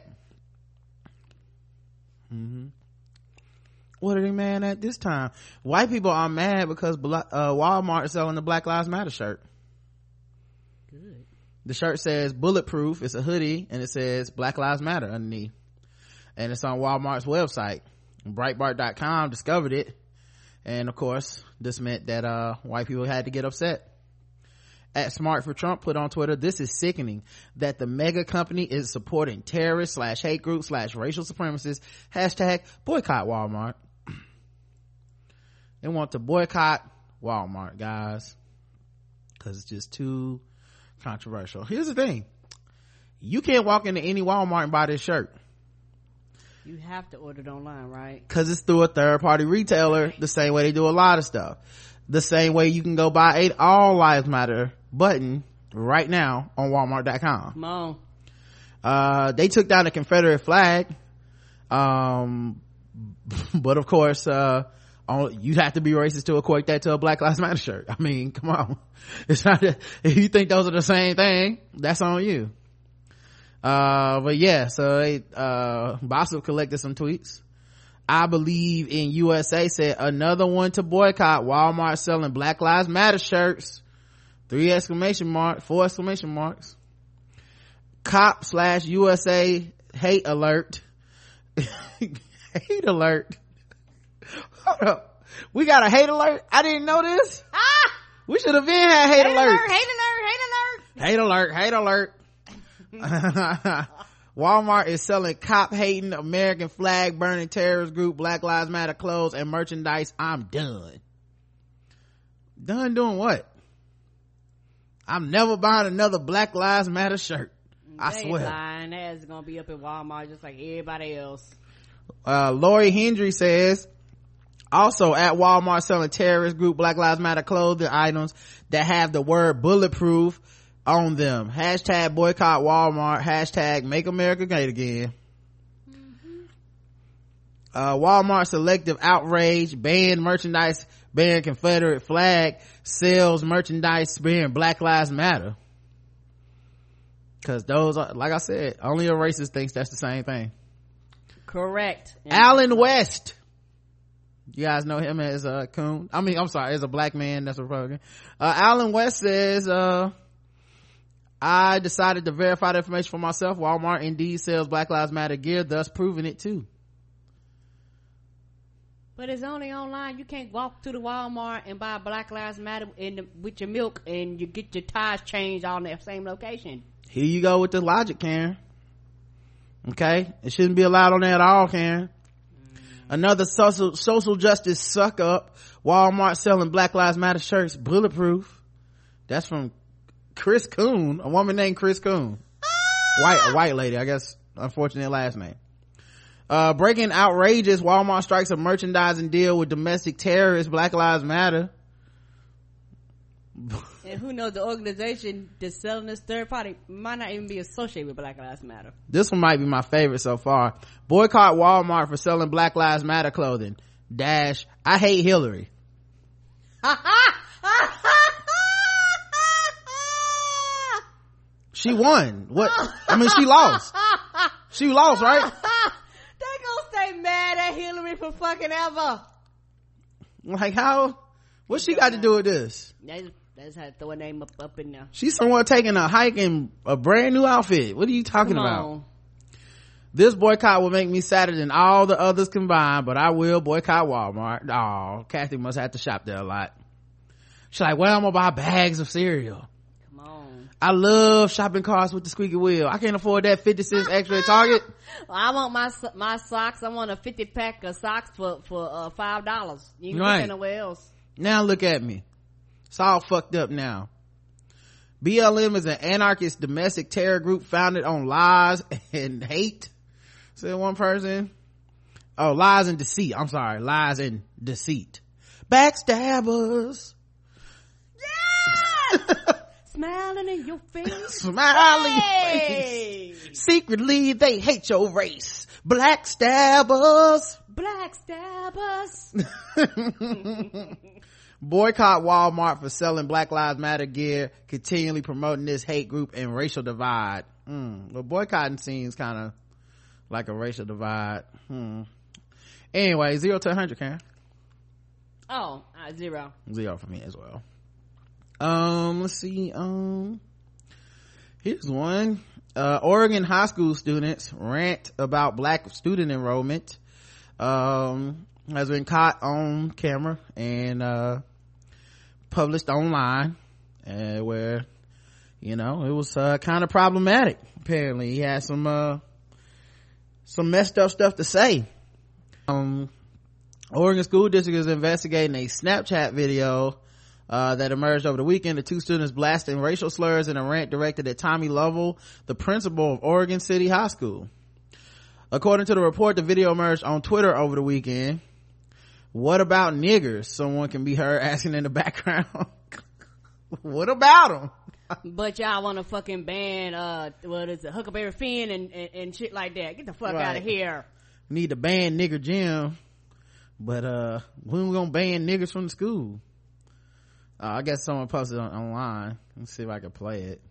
What are they mad at this time? White people are mad because Walmart is selling the Black Lives Matter shirt. Good. The shirt says bulletproof. It's a hoodie and it says Black Lives Matter underneath, and it's on Walmart's website. Breitbart.com discovered it, and of course this meant that white people had to get upset. At Smart for Trump put on Twitter, this is sickening that the mega company is supporting terrorists / hate groups / racial supremacists. # boycott Walmart. They want to boycott Walmart, guys, because it's just too controversial. Here's the thing, you can't walk into any Walmart and buy this shirt. You have to order it online, right? Because it's through a third-party retailer, the same way they do a lot of stuff. The same way you can go buy a All Lives Matter button right now on Walmart.com. Come on. They took down the Confederate flag, but of course you'd have to be racist to equate that to a Black Lives Matter shirt. I mean, come on. It's not, if you think those are the same thing, that's on you. But yeah, so they Bossip collected some tweets. I believe in USA said, another one to boycott Walmart selling Black Lives Matter shirts. 4 exclamation marks. Cop / USA hate alert. Hate alert. Hold up, we got a hate alert? I didn't know this. We should have been had hate alert. Hate alert. Walmart is selling cop hating, American flag burning terrorist group Black Lives Matter clothes and merchandise. I'm done doing what? I'm never buying another Black Lives Matter shirt. I swear. Lying. That's gonna be up at Walmart just like everybody else. Lori Hendry says, also at Walmart selling terrorist group Black Lives Matter clothing items that have the word bulletproof on them. # boycott Walmart. # make America great again. Walmart selective outrage, banned merchandise bearing Confederate flag, sells merchandise bearing Black Lives Matter. Because those are, like I said, only a racist thinks that's the same thing. Correct. Alan West, you guys know him as a coon. As a black man that's a Republican. Alan West says, I decided to verify the information for myself. Walmart indeed sells Black Lives Matter gear, thus proving it too. But it's only online. You can't walk to the Walmart and buy Black Lives Matter with your milk and you get your tires changed all in the same location. Here you go with the logic, Karen. Okay? It shouldn't be allowed on there at all, Karen. Another social justice suck up. Walmart selling Black Lives Matter shirts bulletproof. That's from Chris Coon, a woman named Chris Coon. A white lady, I guess, unfortunate last name. Breaking outrageous. Walmart strikes a merchandising deal with domestic terrorists. Black Lives Matter. And who knows, the organization that's selling this third party might not even be associated with Black Lives Matter. This one might be my favorite so far. Boycott Walmart for selling Black Lives Matter clothing. Dash, I hate Hillary. She won. What? I mean, she lost. She lost, right? They gonna stay mad at Hillary for fucking ever. Like, how? What she got to do with this? They just had to throw a name up in there. She's somewhere taking a hike in a brand new outfit. What are you talking about? This boycott will make me sadder than all the others combined, but I will boycott Walmart. Oh, Kathy must have to shop there a lot. She's like, well, I'm gonna buy bags of cereal. Come on. I love shopping carts with the squeaky wheel. I can't afford that 50 cents extra at Target. Well, I want my socks. I want a 50 pack of socks for $5. You can Right. get anywhere else. Now look at me. It's all fucked up now. BLM is an anarchist domestic terror group founded on lies and hate, said one person. Oh, lies and deceit. I'm sorry. Lies and deceit. Backstabbers. Yeah! Smiling in your face. Smiling Hey! face. Secretly, they hate your race. Blackstabbers. Blackstabbers. Boycott Walmart for selling Black Lives Matter gear, continually promoting this hate group and racial divide. Well, boycotting seems kind of like a racial divide. Anyway, 0 to 100, Karen. Oh, 0. 0 for me as well. Let's see. Here's one. Oregon high school students rant about black student enrollment. Has been caught on camera and published online, where, you know, it was kind of problematic. Apparently he had some messed up stuff to say. Oregon School District is investigating a Snapchat video that emerged over the weekend of 2 students blasting racial slurs in a rant directed at Tommy Lovell, the principal of Oregon City High School. According to the report, the video emerged on Twitter over the weekend. What about niggers? Someone can be heard asking in the background. What about them? But y'all want to fucking ban what is it, Huckleberry Finn and shit like that. Get the fuck out of here. Need to ban nigger Jim, but when we gonna ban niggers from the school? I guess someone posted it online. Let's see if I can play it.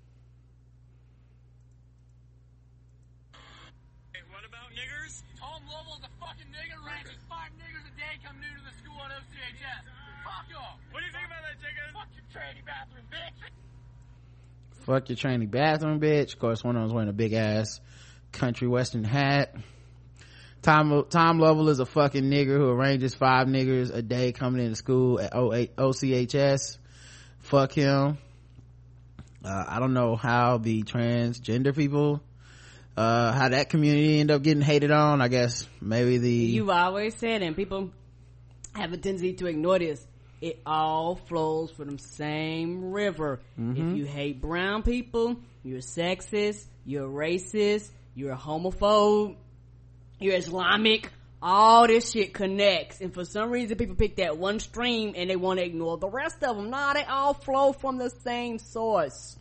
Hey, what about niggers? Tom Lovell's a fucking nigger. Ranches 5 niggers a day come new to the school on OCHS. Fuck off. What do you think about that, chicken? Fuck your tranny bathroom, bitch. Fuck your tranny bathroom, bitch. Of course, one of them's wearing a big ass country western hat. Tom Lovell is a fucking nigger who arranges 5 niggers a day coming into school at OCHS. Fuck him. I don't know how the transgender people, how that community end up getting hated on. I guess maybe You've always said, and people have a tendency to ignore this, it all flows from the same river. If you hate brown people, you're sexist, you're racist, you're a homophobe, you're Islamic. All this shit connects, and for some reason people pick that one stream and they want to ignore the rest of them. Nah, they all flow from the same source.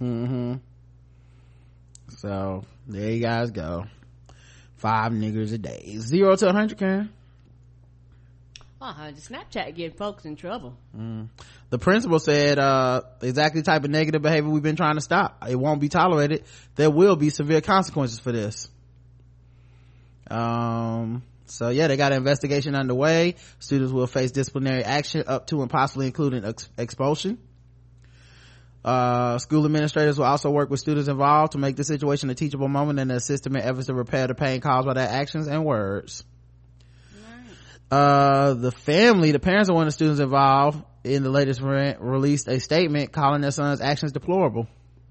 So there you guys go. 5 niggers a day. 0 to 100, Karen. Snapchat getting folks in trouble. The principal said exactly the type of negative behavior we've been trying to stop. It won't be tolerated. There will be severe consequences for this. So yeah, they got an investigation underway. Students will face disciplinary action up to and possibly including expulsion. School administrators will also work with students involved to make the situation a teachable moment and assist them in efforts to repair the pain caused by their actions and words. The parents of one of the students involved in the latest released a statement calling their son's actions deplorable.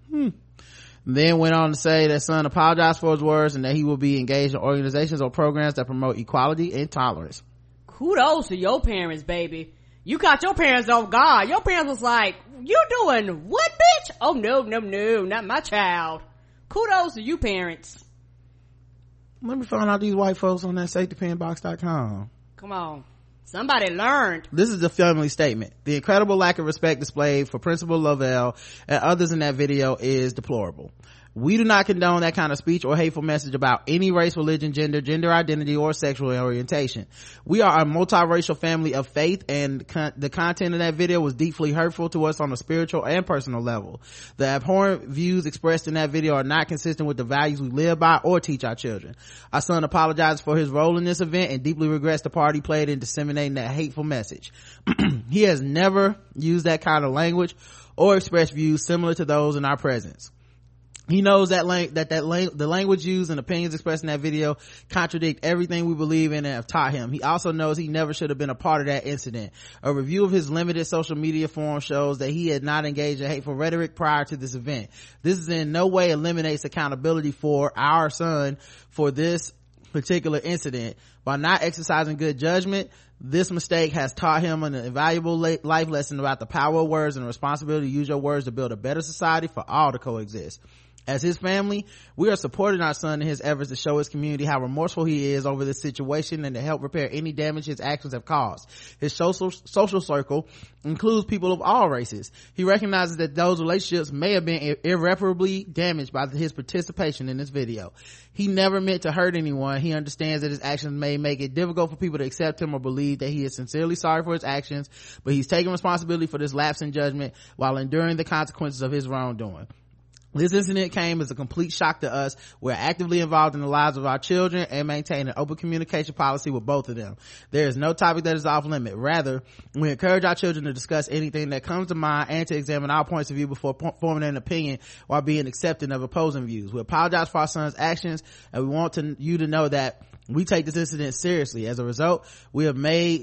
Then went on to say that son apologized for his words and that he will be engaged in organizations or programs that promote equality and tolerance. Kudos to your parents, baby. You caught your parents off guard. Your parents was like, you doing what, bitch? Oh, no, not my child. Kudos to you parents. Let me find out these white folks on that safetypinbox.com. Come on. Somebody learned. This is the family statement. The incredible lack of respect displayed for Principal Lovell and others in that video is deplorable. We do not condone that kind of speech or hateful message about any race, religion, gender identity, or sexual orientation. We are a multiracial family of faith, and the content of that video was deeply hurtful to us on a spiritual and personal level. The abhorrent views expressed in that video are not consistent with the values we live by or teach our children. Our son apologizes for his role in this event and deeply regrets the part he played in disseminating that hateful message. He has never used that kind of language or expressed views similar to those in our presence. He knows that the language used and opinions expressed in that video contradict everything we believe in and have taught him. He also knows he never should have been a part of that incident. A review of his limited social media forum shows that he had not engaged in hateful rhetoric prior to this event. This in no way eliminates accountability for our son for this particular incident. By not exercising good judgment, this mistake has taught him an invaluable life lesson about the power of words and the responsibility to use your words to build a better society for all to coexist. As his family, we are supporting our son in his efforts to show his community how remorseful he is over this situation and to help repair any damage his actions have caused. His social circle includes people of all races. He recognizes that those relationships may have been irreparably damaged by his participation in this video. He never meant to hurt anyone. He understands that his actions may make it difficult for people to accept him or believe that he is sincerely sorry for his actions, but he's taking responsibility for this lapse in judgment while enduring the consequences of his wrongdoing. This incident came as a complete shock to us. We're actively involved in the lives of our children and maintain an open communication policy with both of them. There is no topic that is off limit. Rather, we encourage our children to discuss anything that comes to mind and to examine our points of view before forming an opinion while being accepting of opposing views. We apologize for our son's actions, and we want you to know that we take this incident seriously. As a result, we have made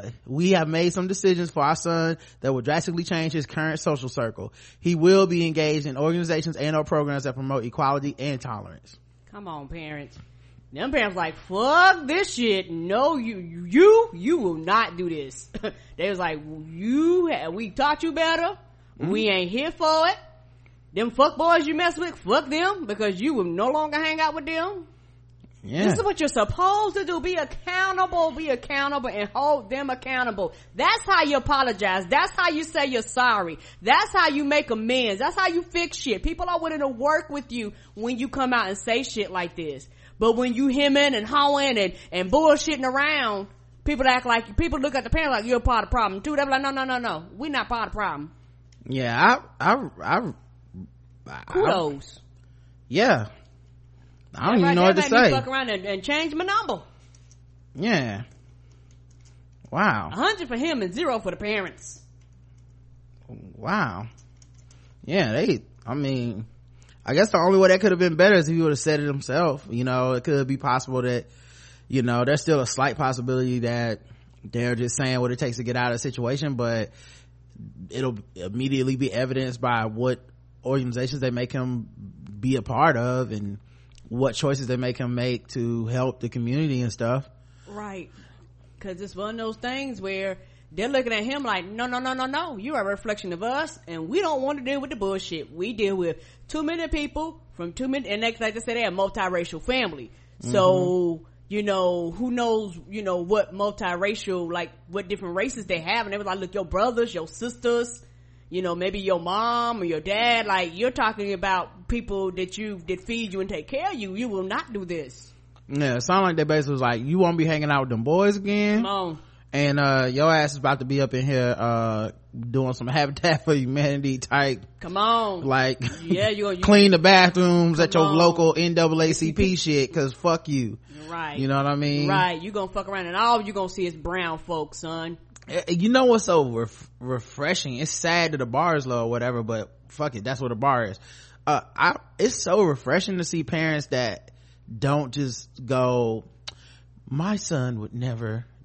some decisions for our son that will drastically change his current social circle. He will be engaged in organizations and or programs that promote equality and tolerance. Come on, parents. Them parents like, fuck this shit. No, you will not do this. They was like, we taught you better. We ain't here for it. Them fuck boys you mess with, fuck them, because you will no longer hang out with them. Yeah. This is what you're supposed to do. Be accountable, and hold them accountable. That's how you apologize. That's how you say you're sorry. That's how you make amends. That's how you fix shit. People are willing to work with you when you come out and say shit like this. But when you hemming and hawing and bullshitting around, people look at the parents like you're part of the problem too. They're like, no. We're not part of the problem. Yeah, kudos. Yeah. I don't even know what to say. Fuck around and change my number. Yeah. Wow. 100 for him and 0 for the parents. Wow. Yeah, I guess the only way that could have been better is if he would have said it himself. It could be possible that, there's still a slight possibility that they're just saying what it takes to get out of the situation, but it'll immediately be evidenced by what organizations they make him be a part of and what choices they make him make to help the community and stuff. Right. Because it's one of those things where they're looking at him like, no, you're a reflection of us, and we don't want to deal with the bullshit. We deal with too many people from too many, and like I said, they're a multiracial family. So, who knows, what multiracial, like what different races they have, and they were like, look, your brothers, your sisters, maybe your mom or your dad, like you're talking about people that feed you and take care of you. You will not do this. Yeah, it sounded like they basically was like, you won't be hanging out with them boys again. Come on. And your ass is about to be up in here doing some Habitat for Humanity type. Come on. Like, yeah, you clean the bathrooms at your local NAACP shit, cause fuck you. Right. You know what I mean? Right. You gonna fuck around and all you gonna see is brown folks, son. You know what's so refreshing? It's sad that the bar is low or whatever, but fuck it, that's what a bar is. It's so refreshing to see parents that don't just go, my son would never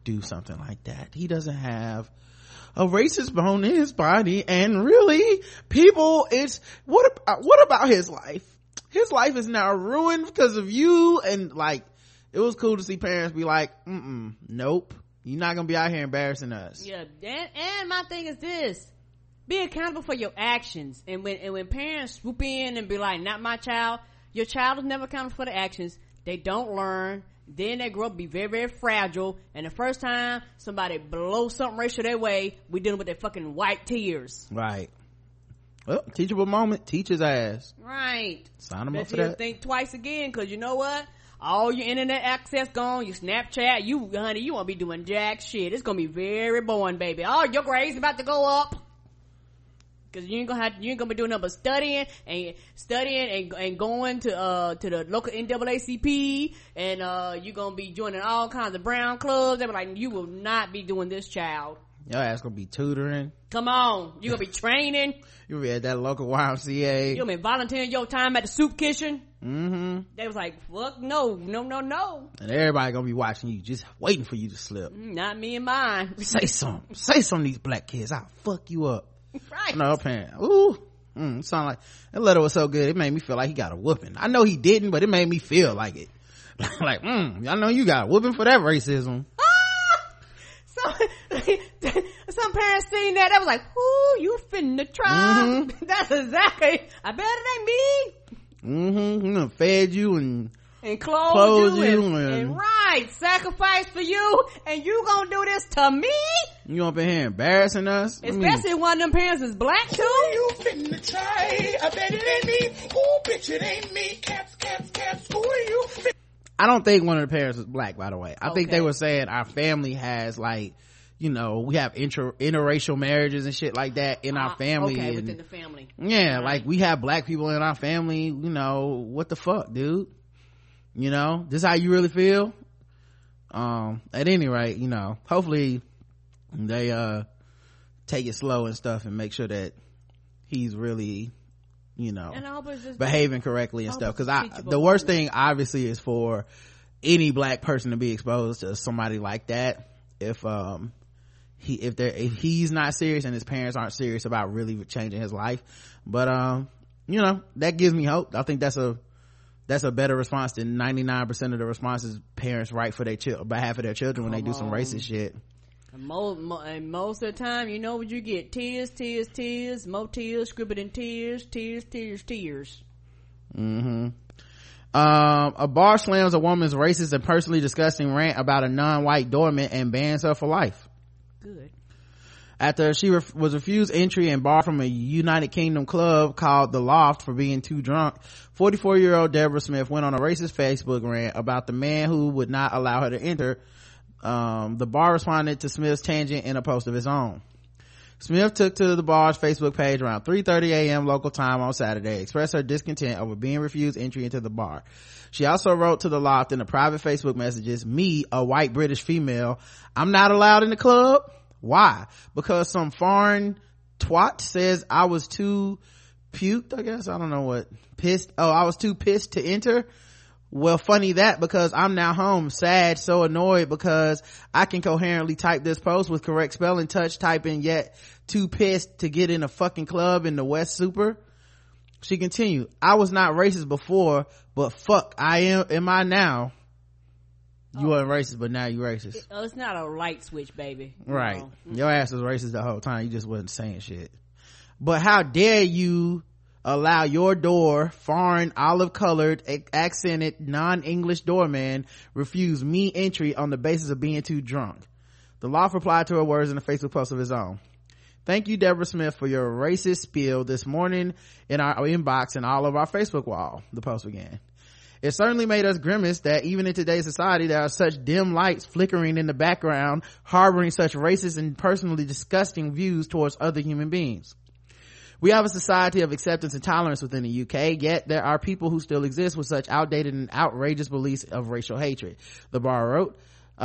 do something like that. He doesn't have a racist bone in his body, and really, people, it's what about his life? His life is now ruined because of you. And like, it was cool to see parents be like, nope, you're not gonna be out here embarrassing us. Yeah, and my thing is this: be accountable for your actions. And when parents swoop in and be like, not my child, your child is never accountable for the actions. They don't learn. Then they grow up be very, very fragile. And the first time somebody blows something racial their way, we dealing with their fucking white tears. Right. Well, teachable moment, teach his ass. Right. Sign him up for you'll that. think twice again, because you know what? All your internet access gone, your Snapchat, you won't be doing jack shit. It's gonna be very boring, baby. Oh, your grades about to go up. Cause you ain't gonna be doing nothing but studying and going to the local NAACP, and you're gonna be joining all kinds of brown clubs. They be like, you will not be doing this, child. Your ass gonna be tutoring. Come on, you gonna be training. You'll be at that local YMCA. You gonna be volunteering your time at the soup kitchen. They was like, fuck no. And everybody gonna be watching you, just waiting for you to slip. Not me and mine. Say something to these black kids, I'll fuck you up. Right. No, parent. Ooh. Sound like that letter was so good, it made me feel like he got a whooping. I know he didn't, but it made me feel like it. Like, I know you got a whooping for that racism. Some parents seen that, was like, ooh, you finna try. That's exactly, I bet it ain't me. Fed you and clothed you and right, sacrifice for you, and you gonna do this to me? You up in here embarrassing us? Especially one of them parents is black too. You finna try, I bet it ain't me. Ooh, bitch, it ain't me. Cats, ooh, you finna. I don't think one of the parents was black, by the way. I think they were saying our family has, like, you know, we have interracial marriages and shit like that in our family. Okay, and, within the family. Yeah, right. like we have black people in our family, you know, what the fuck, dude? You know, this how you really feel? At any rate, you know, hopefully they take it slow and stuff and make sure that he's really, you know, behaving correctly and stuff. Because the worst thing obviously is for any black person to be exposed to somebody like that if he's not serious and his parents aren't serious about really changing his life. But you know, that gives me hope. I think that's a better response than 99% of the responses parents write for their behalf of their children when they do some racist shit. And most of the time, you know what you get: tears, more tears, scribbled in tears. A bar slams a woman's racist and personally disgusting rant about a non-white doorman and bans her for life. Good. After she was refused entry and barred from a United Kingdom club called The Loft for being too drunk, 44-year-old Deborah Smith went on a racist Facebook rant about the man who would not allow her to enter. The bar responded to Smith's tangent in a post of his own. Smith took to the bar's Facebook page around 3:30 a.m. local time on Saturday, expressed her discontent over being refused entry into the bar. She also wrote to The Loft in the private Facebook messages, "Me, a white British female, I'm not allowed in the club? Why? Because some foreign twat says I was too puked, I guess. I don't know what. Pissed. Oh, I was too pissed to enter. Well, funny that, because I'm now home, sad, so annoyed because I can coherently type this post with correct spelling, touch typing, yet too pissed to get in a fucking club in the West Super." She continued, "I was not racist before, but fuck, am I now? You weren't racist, but now you racist." It's not a light switch, baby. Right. No. Your ass was racist the whole time. You just wasn't saying shit. But how dare you allow your door, foreign, olive-colored, accented, non-English doorman refuse me entry on the basis of being too drunk? The Loft replied to her words in a Facebook post of his own. "Thank you, Deborah Smith, for your racist spiel this morning in our inbox and all of our Facebook wall," the post began. "It certainly made us grimace that even in today's society there are such dim lights flickering in the background, harboring such racist and personally disgusting views towards other human beings. We have a society of acceptance and tolerance within the UK, yet there are people who still exist with such outdated and outrageous beliefs of racial hatred," the bar wrote.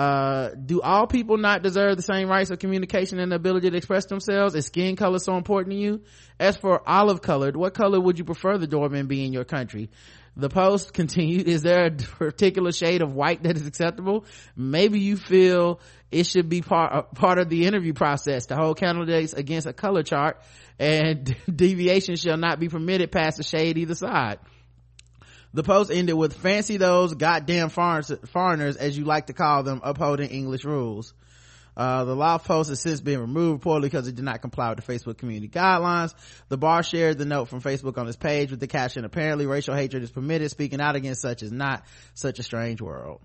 "Do all people not deserve the same rights of communication and the ability to express themselves? Is skin color so important to you? As for olive colored, what color would you prefer the doorman be in your country? The post continued, is there a particular shade of white that is acceptable? Maybe you feel it should be part of the interview process to hold candidates against a color chart, and deviation shall not be permitted past the shade either side. The post ended with, fancy those goddamn foreigners, as you like to call them, upholding English rules. The law post has since been removed reportedly because it did not comply with the Facebook community guidelines. The bar shared the note from Facebook on its page with the caption, apparently racial hatred is permitted, speaking out against such is not such a strange world.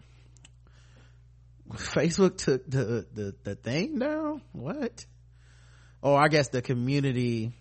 Facebook took the thing down? What? Or I guess the community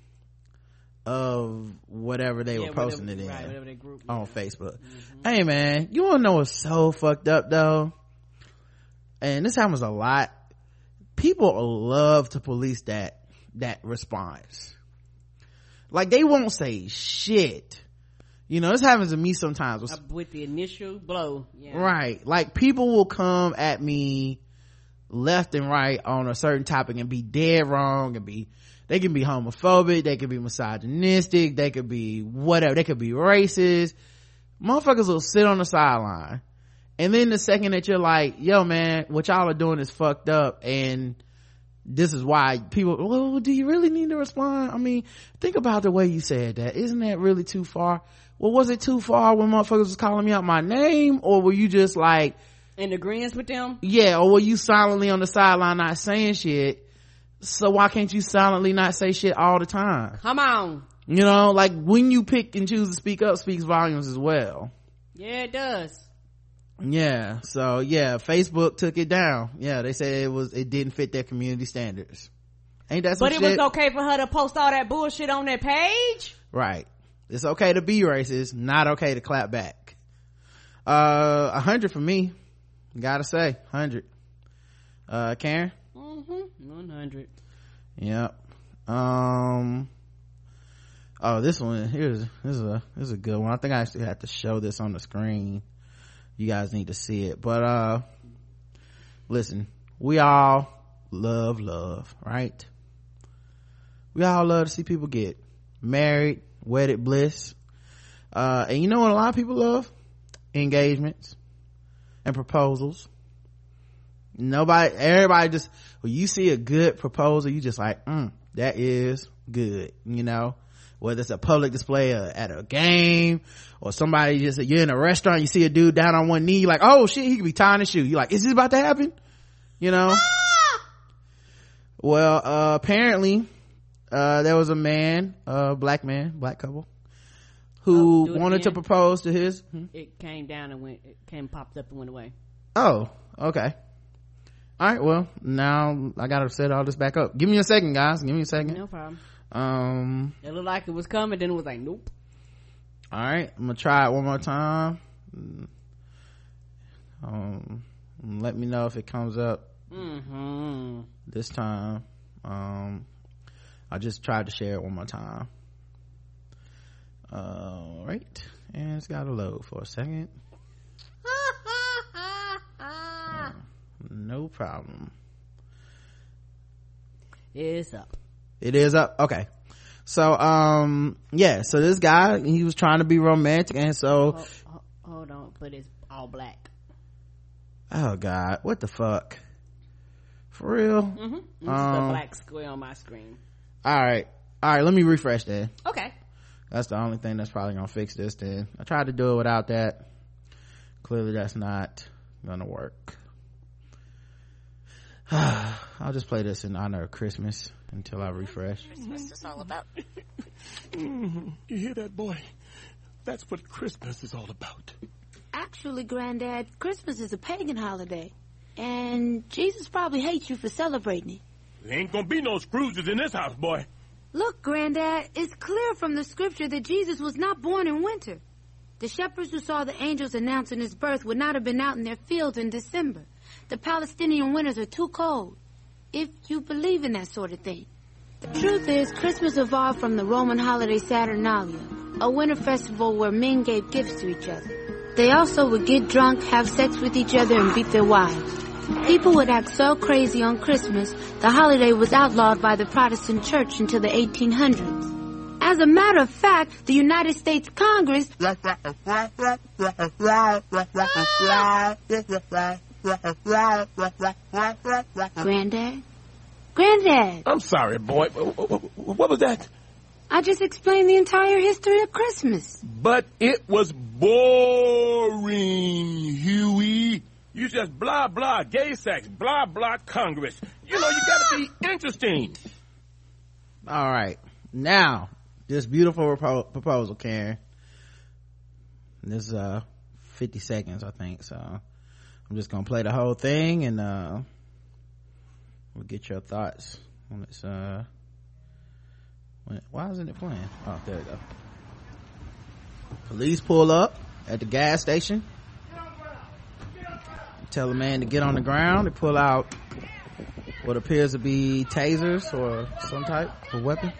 of whatever they were posting it in, whatever they group, on Facebook. Hey man, you wanna know what's so fucked up though? And this happens a lot. People love to police that response. Like, they won't say shit. You know, this happens to me sometimes with the initial blow. Yeah. Right. Like, people will come at me left and right on a certain topic and be dead wrong, and they can be homophobic, they can be misogynistic, they could be whatever, they could be racist. Motherfuckers will sit on the sideline, and then the second that you're like, yo man, what y'all are doing is fucked up, and this is why people, well, do you really need to respond? I mean, think about the way you said that. Isn't that really too far? Well, was it too far when motherfuckers was calling me out my name, or were you just like in agreement with them? Yeah, or were you silently on the sideline not saying shit? So why can't you silently not say shit all the time? Come on. You know, like, when you pick and choose to speak up speaks volumes as well. Yeah, it does. Yeah, so yeah, Facebook took it down. Yeah, they said it didn't fit their community standards. Ain't that some shit? But it was okay for her to post all that bullshit on their page? Right. It's okay to be racist, not okay to clap back. 100 for me. Gotta say, 100. Karen? 100. Yep. Oh, this one this is a good one. I think I actually have to show this on the screen. You guys need to see it. But listen, we all love, right? We all love to see people get married, wedded bliss. And you know what a lot of people love? Engagements and proposals. Everybody just, when you see a good proposal, you just like, that is good, you know, whether it's a public display at a game, or somebody you're in a restaurant, you see a dude down on one knee, you're like, oh shit, he could be tying his shoe. You're like, is this about to happen? You know? Well, apparently, there was a black couple, who wanted to propose to his. It came down and popped up and went away. Oh, okay. All right, well, now I gotta set all this back up. Give me a second, guys. Give me a second. No problem. It looked like it was coming, then it was like, nope. All right, I'm gonna try it one more time. Let me know if it comes up this time. I just tried to share it one more time. All right, and it's gotta load for a second. No problem. It's up. It is up. Okay. So yeah, so this guy, he was trying to be romantic, and so hold on, but it's all black. Oh god, what the fuck, for real? It's a black square on my screen. All right, let me refresh that. Okay, that's the only thing that's probably gonna fix this. Then I tried to do it without that. Clearly that's not gonna work. I'll just play this in honor of Christmas until I refresh. Christmas is all about. You hear that, boy? That's what Christmas is all about. Actually, Granddad, Christmas is a pagan holiday. And Jesus probably hates you for celebrating it. There ain't gonna be no Scrooges in this house, boy. Look, Granddad, it's clear from the scripture that Jesus was not born in winter. The shepherds who saw the angels announcing his birth would not have been out in their fields in December. The Palestinian winters are too cold, if you believe in that sort of thing. The truth is, Christmas evolved from the Roman holiday Saturnalia, a winter festival where men gave gifts to each other. They also would get drunk, have sex with each other, and beat their wives. People would act so crazy on Christmas, the holiday was outlawed by the Protestant church until the 1800s. As a matter of fact, the United States Congress... Granddad? Granddad! I'm sorry, boy. What was that? I just explained the entire history of Christmas. But it was boring, Huey. You just blah, blah, gay sex, blah, blah, Congress. You know, you gotta be interesting. All right. Now, this beautiful proposal, Karen. This 50 seconds, I think. So I'm just gonna play the whole thing and we'll get your thoughts on this. Why isn't it playing? Oh, there we go. Police pull up at the gas station. Tell the man to get on the ground. They pull out what appears to be tasers or some type of weapon.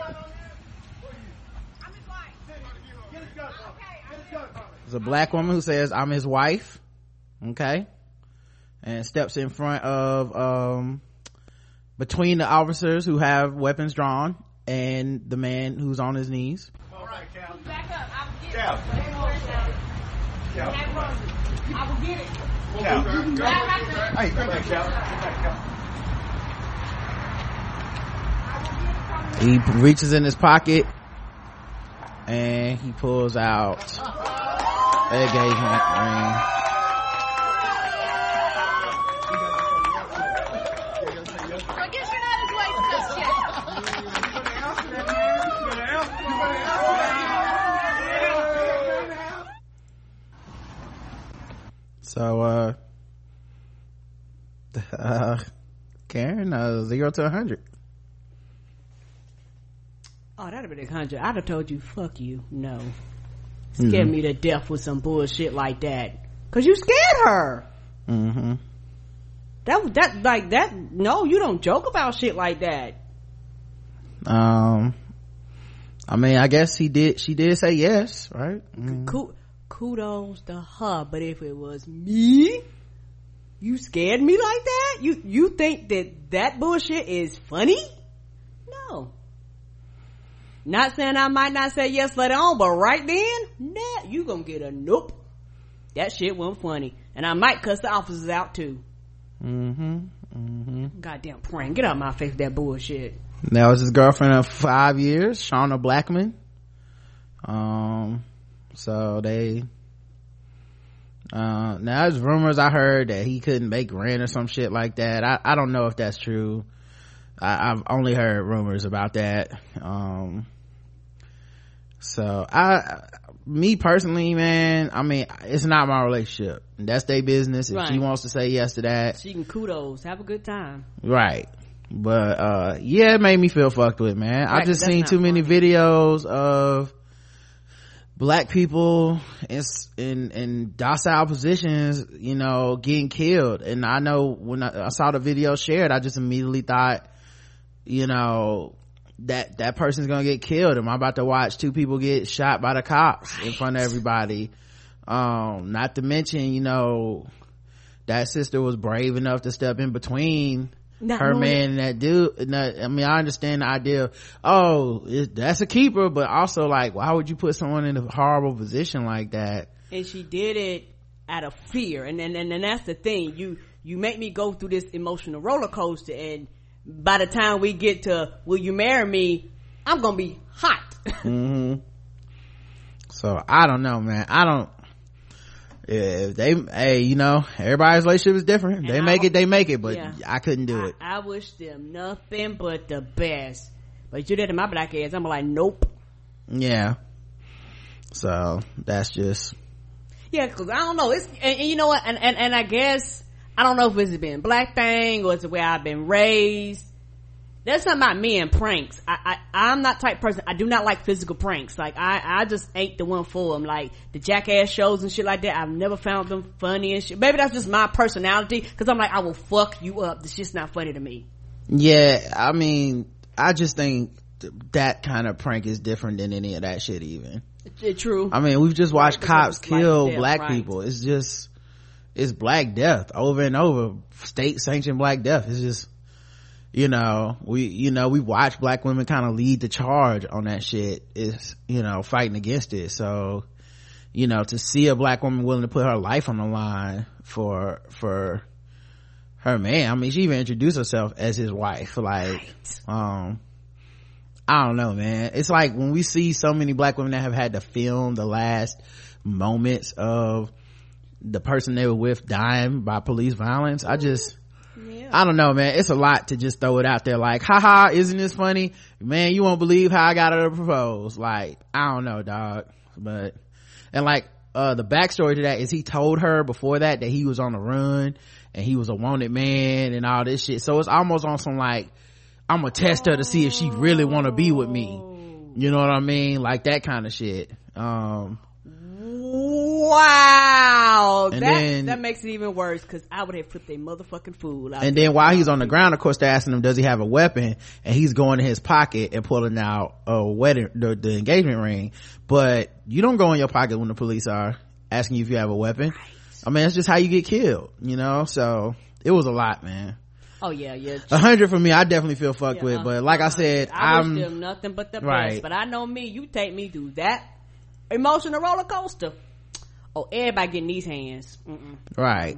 There's a black woman who says, "I'm his wife." Okay. And steps in front of between the officers who have weapons drawn and the man who's on his knees. All right, Cal. Back up. I will get Cal. it. Cal. I will get it. Cal. Hey, come back, Cal. He reaches in his pocket and he pulls out an engagement ring. I guess you're not his wife just yet. So, Karen, 0 to 100. Oh, that'd have been 100. I'd have told you, fuck you. No. Scared me to death with some bullshit like that. Cause you scared her. Mm-hmm. No, you don't joke about shit like that. I mean, I guess she did say yes, right? Kudos to her, but if it was me, you scared me like that? You think that bullshit is funny? No. Not saying I might not say yes later on, but right then, nah, you gonna get a nope. That shit wasn't funny. And I might cuss the officers out too. Goddamn prank. Get out of my face with that bullshit. That was his girlfriend of 5 years, Shauna Blackman. So they now there's rumors I heard that he couldn't make rent or some shit like that. I don't know if that's true. I've only heard rumors about that. So me personally, man, I mean, it's not my relationship. That's their business. If she wants to say yes to that, she can kudos. Have a good time. Right. But yeah, it made me feel fucked with, man. Right, I just seen too many videos of black people in docile positions, you know, getting killed. And I know when I saw the video shared, I just immediately thought, you know, that person's gonna get killed. Am I about to watch two people get shot by the cops in front of everybody? Not to mention, you know, that sister was brave enough to step in between her man and that dude. I mean, I understand the idea of, that's a keeper, but also, like, why would you put someone in a horrible position like that? And she did it out of fear. And that's the thing. You make me go through this emotional roller coaster, and by the time we get to will you marry me, I'm gonna be hot. So I don't know, man. If they, you know, everybody's relationship is different. And they make it, but yeah, I couldn't do it. I wish them nothing but the best, but you did to my black ass, I'm like, nope. Yeah. So that's just, yeah, because I don't know, it's and you know what, and I guess I don't know if it's been a black thing or it's the way I've been raised. There's something about me and pranks. I'm not the type of person. I do not like physical pranks. Like, I just ain't the one for them. Like, the Jackass shows and shit like that, I've never found them funny and shit. Maybe that's just my personality, because I'm like, I will fuck you up. This shit's not funny to me. Yeah, I mean, I just think that kind of prank is different than any of that shit even. True. I mean, we've just watched cops kill black people. It's just, it's black death over and over. State sanctioned black death. It's just, we watch black women kind of lead the charge on that shit. Is fighting against it. So to see a black woman willing to put her life on the line for her man, I mean, she even introduced herself as his wife. Like, right. I don't know, man. It's like when we see so many black women that have had to film the last moments of the person they were with dying by police violence, I don't know, man. It's a lot to just throw it out there like, haha, isn't this funny? Man, you won't believe how I got her to propose. Like, I don't know, dog. But, and like, the backstory to that is he told her before that he was on the run and he was a wanted man and all this shit. So it's almost on some like, I'm gonna test her to see if she really want to be with me. You know what I mean? Like that kind of shit. Wow. That makes it even worse because I would have put their motherfucking fool out. And then while he's on the ground, of course, they're asking him, does he have a weapon? And he's going in his pocket and pulling out a the engagement ring. But you don't go in your pocket when the police are asking you if you have a weapon. Right. I mean, that's just how you get killed, So it was a lot, man. Oh yeah. 100 for me. I definitely feel fucked with, but like I said, I wish them nothing but the best. But I know me, you take me through that emotional roller coaster. Oh, everybody getting these hands. Right.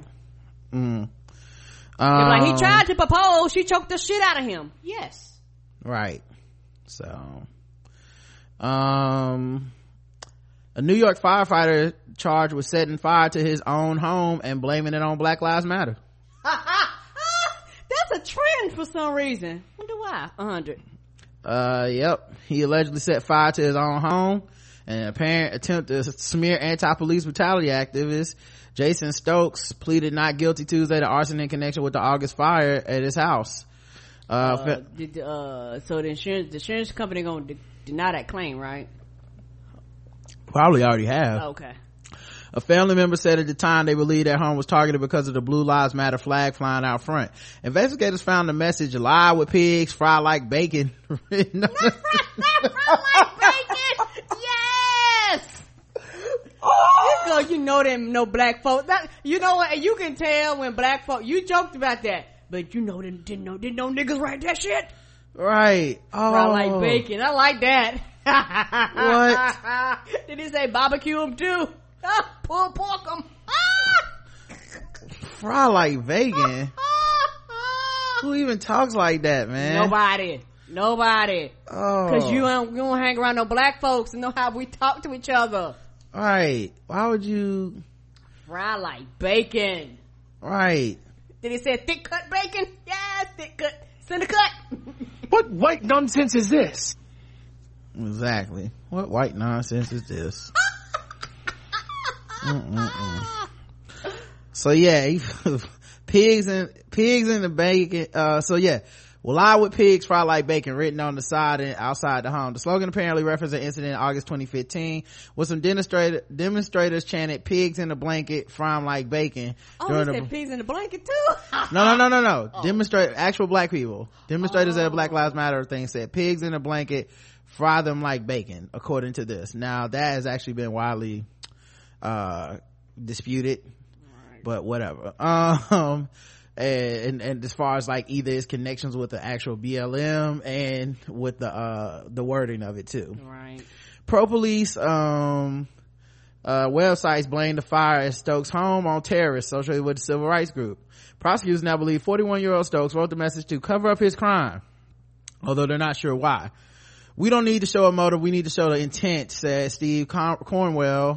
Like he tried to propose, she choked the shit out of him. Yes. Right. So, a New York firefighter charged with setting fire to his own home and blaming it on Black Lives Matter. That's a trend for some reason. Wonder why. 100. Yep. He allegedly set fire to his own home. An apparent attempt to smear anti-police brutality activist Jason Stokes pleaded not guilty Tuesday to arson in connection with the August fire at his house. So the insurance company gonna deny that claim, right? Probably already have. Okay. A family member said at the time they believed their home was targeted because of the Blue Lives Matter flag flying out front. Investigators found the message, lie with pigs, fry like bacon. Fry like bacon! Yes! Because them no black folk. You know what? You can tell when black folk, you joked about that, but didn't know niggas write that shit? Right. Oh. Fry like bacon. I like that. What? Did he say barbecue them too? Pulled pork them. Fry like bacon. Who even talks like that, man? Nobody. Oh. Cause you don't hang around no black folks and know how we talk to each other. Right. Why would you fry like bacon? Right. Did he say thick cut bacon? Yeah, thick cut. Center cut. What white nonsense is this? Exactly. What white nonsense is this? So yeah, pigs in the bacon. So yeah, well, lie with pigs, fry like bacon, written on the side and outside the home. The slogan apparently referenced an incident in August 2015 when some demonstrators chanted pigs in the blanket, frying like bacon. Oh, they said pigs in the blanket too? No. Oh. Actual black people. Demonstrators at a Black Lives Matter thing said pigs in the blanket, fry them like bacon, according to this. Now that has actually been widely disputed, but whatever. And as far as like either his connections with the actual BLM and with the wording of it too. Right. Pro police websites blame the fire at Stokes' home on terrorists associated with the civil rights group. Prosecutors now believe 41-year-old Stokes wrote the message to cover up his crime, although they're not sure why. We don't need to show a motive, we need to show the intent, said Steve Cornwell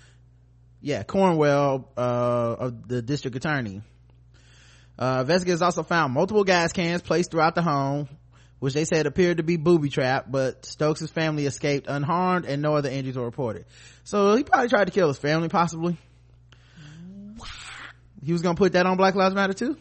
of the district attorney. Investigators also found multiple gas cans placed throughout the home, which they said appeared to be booby trapped, but Stokes' family escaped unharmed and no other injuries were reported. So he probably tried to kill his family, possibly. Wow. He was gonna put that on Black Lives Matter too?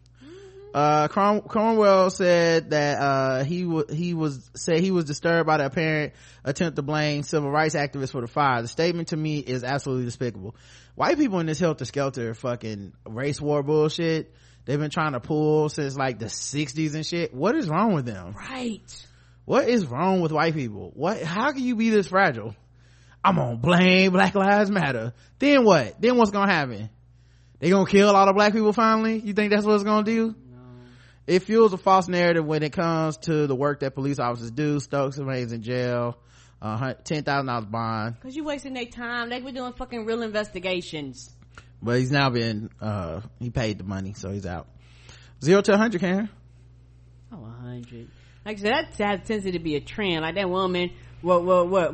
Cornwell said that he was disturbed by the apparent attempt to blame civil rights activists for the fire. The statement to me is absolutely despicable. White people in this helter-skelter fucking race war bullshit they've been trying to pull since like the 60s and shit. What is wrong with them? Right. What is wrong with white people? How can you be this fragile? I'm gonna blame Black Lives Matter. Then what? Then what's gonna happen? They gonna kill all the black people finally? You think that's what it's gonna do? It fuels a false narrative when it comes to the work that police officers do. Stokes remains in jail, $10,000 bond. Cause you wasting their time. They were doing fucking real investigations. But he's now been, he paid the money, so he's out. 0 to 100, Karen. 100. Like I said, that has a tendency to be a trend. Like that woman, what,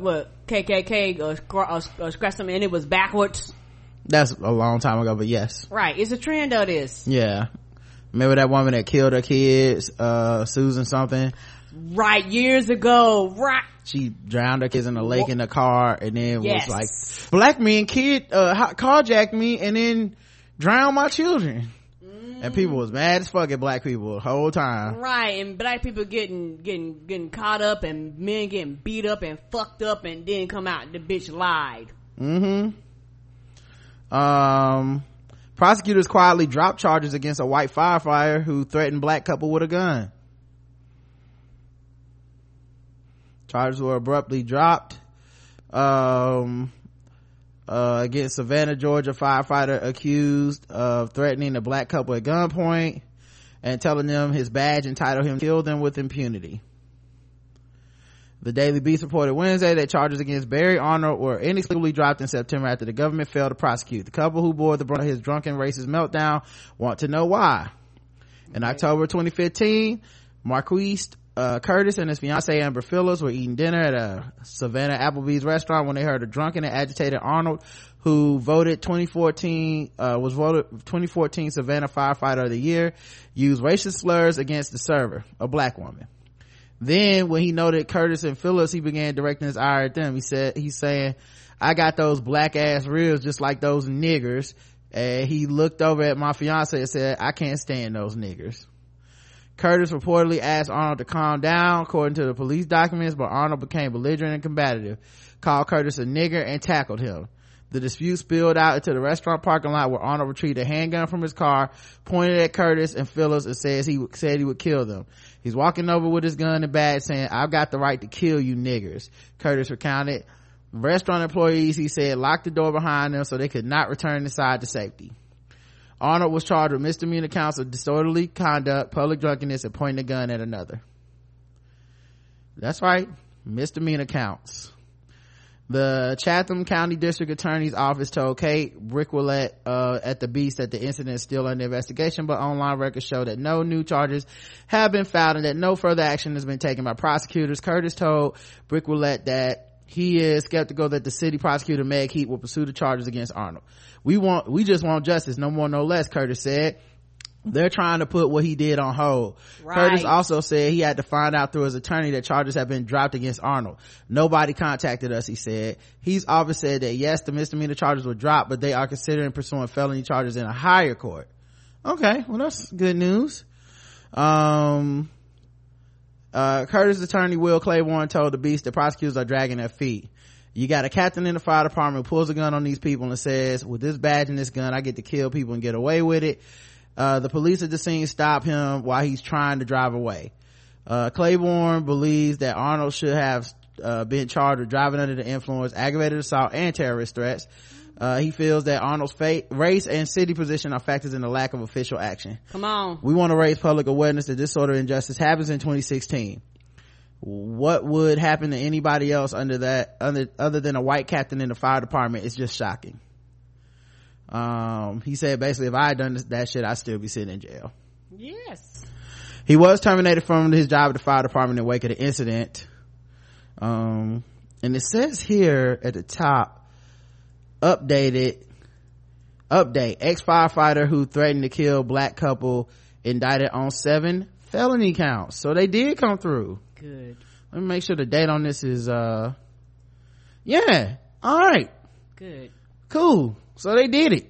KKK, scratch something and it was backwards. That's a long time ago, but yes. Right. It's a trend of this. Yeah. Remember that woman that killed her kids, Susan something? Right. Years ago. Right. She drowned her kids in a lake in the car and then was like, black men carjacked me and then drowned my children. And people was mad as fuck at black people the whole time. Right, and black people getting caught up and men getting beat up and fucked up and then come out and the bitch lied. Prosecutors quietly dropped charges against a white firefighter who threatened black couple with a gun. Charges were abruptly dropped against Savannah, Georgia firefighter accused of threatening a black couple at gunpoint and telling them his badge entitled him to kill them with impunity. The Daily Beast reported Wednesday that charges against Barry Arnold were inexplicably dropped in September after the government failed to prosecute. The couple who bore the brunt of his drunken racist meltdown want to know why. In October 2015, Marquise Curtis and his fiancee Amber Phillips were eating dinner at a Savannah Applebee's restaurant when they heard a drunken and agitated Arnold, who voted 2014 Savannah Firefighter of the Year, use racist slurs against the server, a black woman. Then when he noted Curtis and Phillips, he began directing his ire at them. He's saying, I got those black ass ribs just like those niggers. And he looked over at my fiance and said, I can't stand those niggers. Curtis reportedly asked Arnold to calm down, according to the police documents, but Arnold became belligerent and combative, called Curtis a nigger, and tackled him. The dispute spilled out into the restaurant parking lot, where Arnold retrieved a handgun from his car, pointed at Curtis and Phillips, and said he would kill them. He's walking over with his gun and badge saying, I've got the right to kill you niggers. Curtis recounted. Restaurant employees, he said, locked the door behind them so they could not return inside to safety. Arnold was charged with misdemeanor counts of disorderly conduct, public drunkenness, and pointing a gun at another. That's right, misdemeanor counts. The Chatham County District Attorney's Office told Kate Brickwillette at the Beast that the incident is still under investigation, but online records show that no new charges have been filed and that no further action has been taken by prosecutors. Curtis told Brickwillette that he is skeptical that the city prosecutor Meg Heat will pursue the charges against Arnold. We just want justice, no more no less, Curtis said. They're trying to put what he did on hold. Right. Curtis also said he had to find out through his attorney that charges have been dropped against Arnold. Nobody contacted us, he said. His office said that yes, the misdemeanor charges were dropped, but they are considering pursuing felony charges in a higher court. Okay, well that's good news. Curtis' attorney Will Claiborne told the Beast that prosecutors are dragging their feet. You got a captain in the fire department who pulls a gun on these people and says, with this badge and this gun, I get to kill people and get away with it. The police at the scene stop him while he's trying to drive away. Claiborne believes that Arnold should have been charged with driving under the influence, aggravated assault, and terrorist threats. He feels that Arnold's race and city position are factors in the lack of official action. Come on. We want to raise public awareness that this sort of injustice happens in 2016. What would happen to anybody else other than a white captain in the fire department is just shocking. He said basically if I had done that shit, I'd still be sitting in jail. Yes. He was terminated from his job at the fire department in wake of the incident. And it says here at the top, update, ex-firefighter who threatened to kill black couple indicted on 7 felony counts. So they did come through. Good. Let me make sure the date on this is yeah, all right, good, cool. So they did it.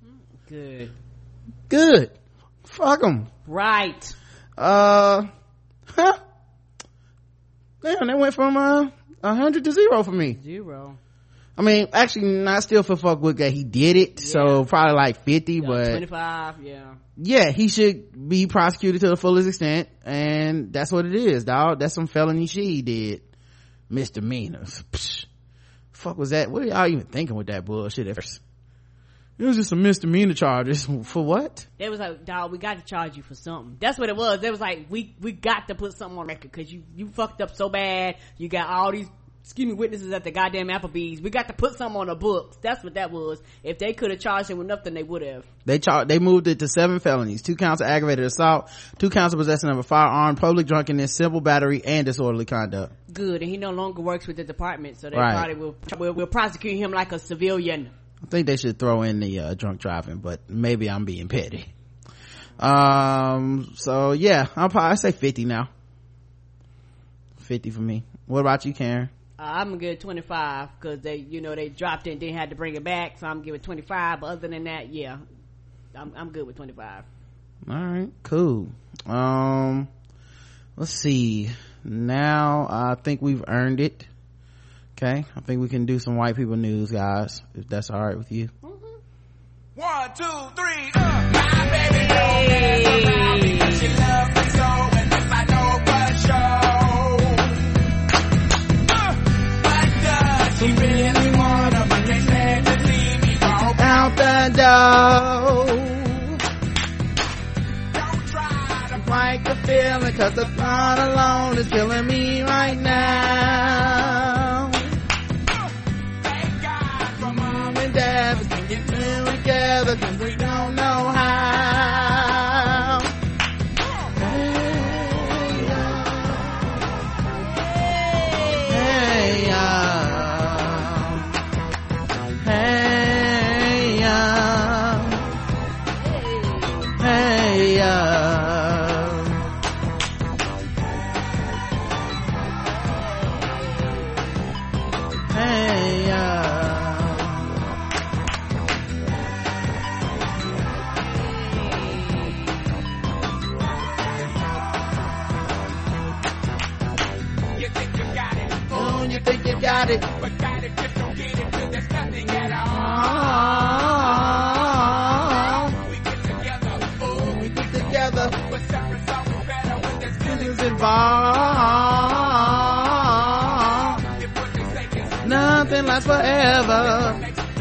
Good. Fuck them. Right. Damn, they went from 100 to 0 for me. 0. I mean, actually, I still feel fuck with that he did it, yeah. So probably like 50, but 25, yeah, he should be prosecuted to the fullest extent, and that's what it is, dog. That's some felony shit he did. Misdemeanors. Psh. Fuck was that? What are y'all even thinking with that bullshit at first? It was just some misdemeanor charges. For what? They was like, dog, we got to charge you for something. That's what it was. They was like, we got to put something on record because you fucked up so bad. You got all these witnesses at the goddamn Applebee's. We got to put something on the books. That's what that was. If they could have charged him with nothing, they would have. They moved it to 7 felonies, 2 counts of aggravated assault, 2 counts of possession of a firearm, public drunkenness, simple battery, and disorderly conduct. Good, and he no longer works with the department, so they probably will prosecute him like a civilian. I think they should throw in the drunk driving, but maybe I'm being petty. So yeah, I say 50 now. 50 for me. What about you, Karen? I'm gonna give it 25 because they dropped it and then had to bring it back, so I'm gonna give it 25. But other than that, yeah, I'm good with 25. All right, cool. Let's see. Now I think we've earned it. Okay, I think we can do some white people news, guys, if that's all right with you. 1, 2, 3, my baby knows because she loves me so, and this I know for sure. But does she really wanna, but they said to leave me go out the door? Don't try to Fight the feeling, cause the thought alone is killing me right now. thank God for mom and Dad, we can get through together, cause we don't know how. Hey, you think you got it, but got it, just don't get it, cause there's nothing at all. We get together, but separate songs better when there's feelings involved. If what they say is Nothing lasts forever.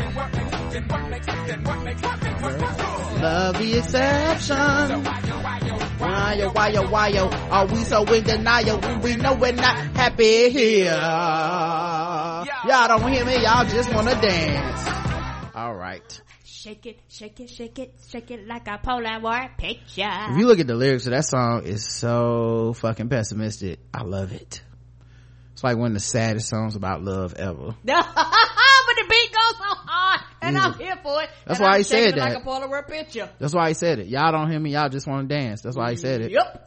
Love the exception. Why, are we so in denial when we know we're not happy here? Y'all don't hear me, y'all just wanna dance. All right. Shake it, shake it, shake it, shake it like a Polaroid picture. If you look at the lyrics of that song, it's so fucking pessimistic. I love it. It's like one of the saddest songs about love ever. But the beat goes so hard, and I'm here for it. That's why he said like that. a Polaroid picture. That's why he said it. Y'all don't hear me, y'all just want to dance. That's why he said it. Yep.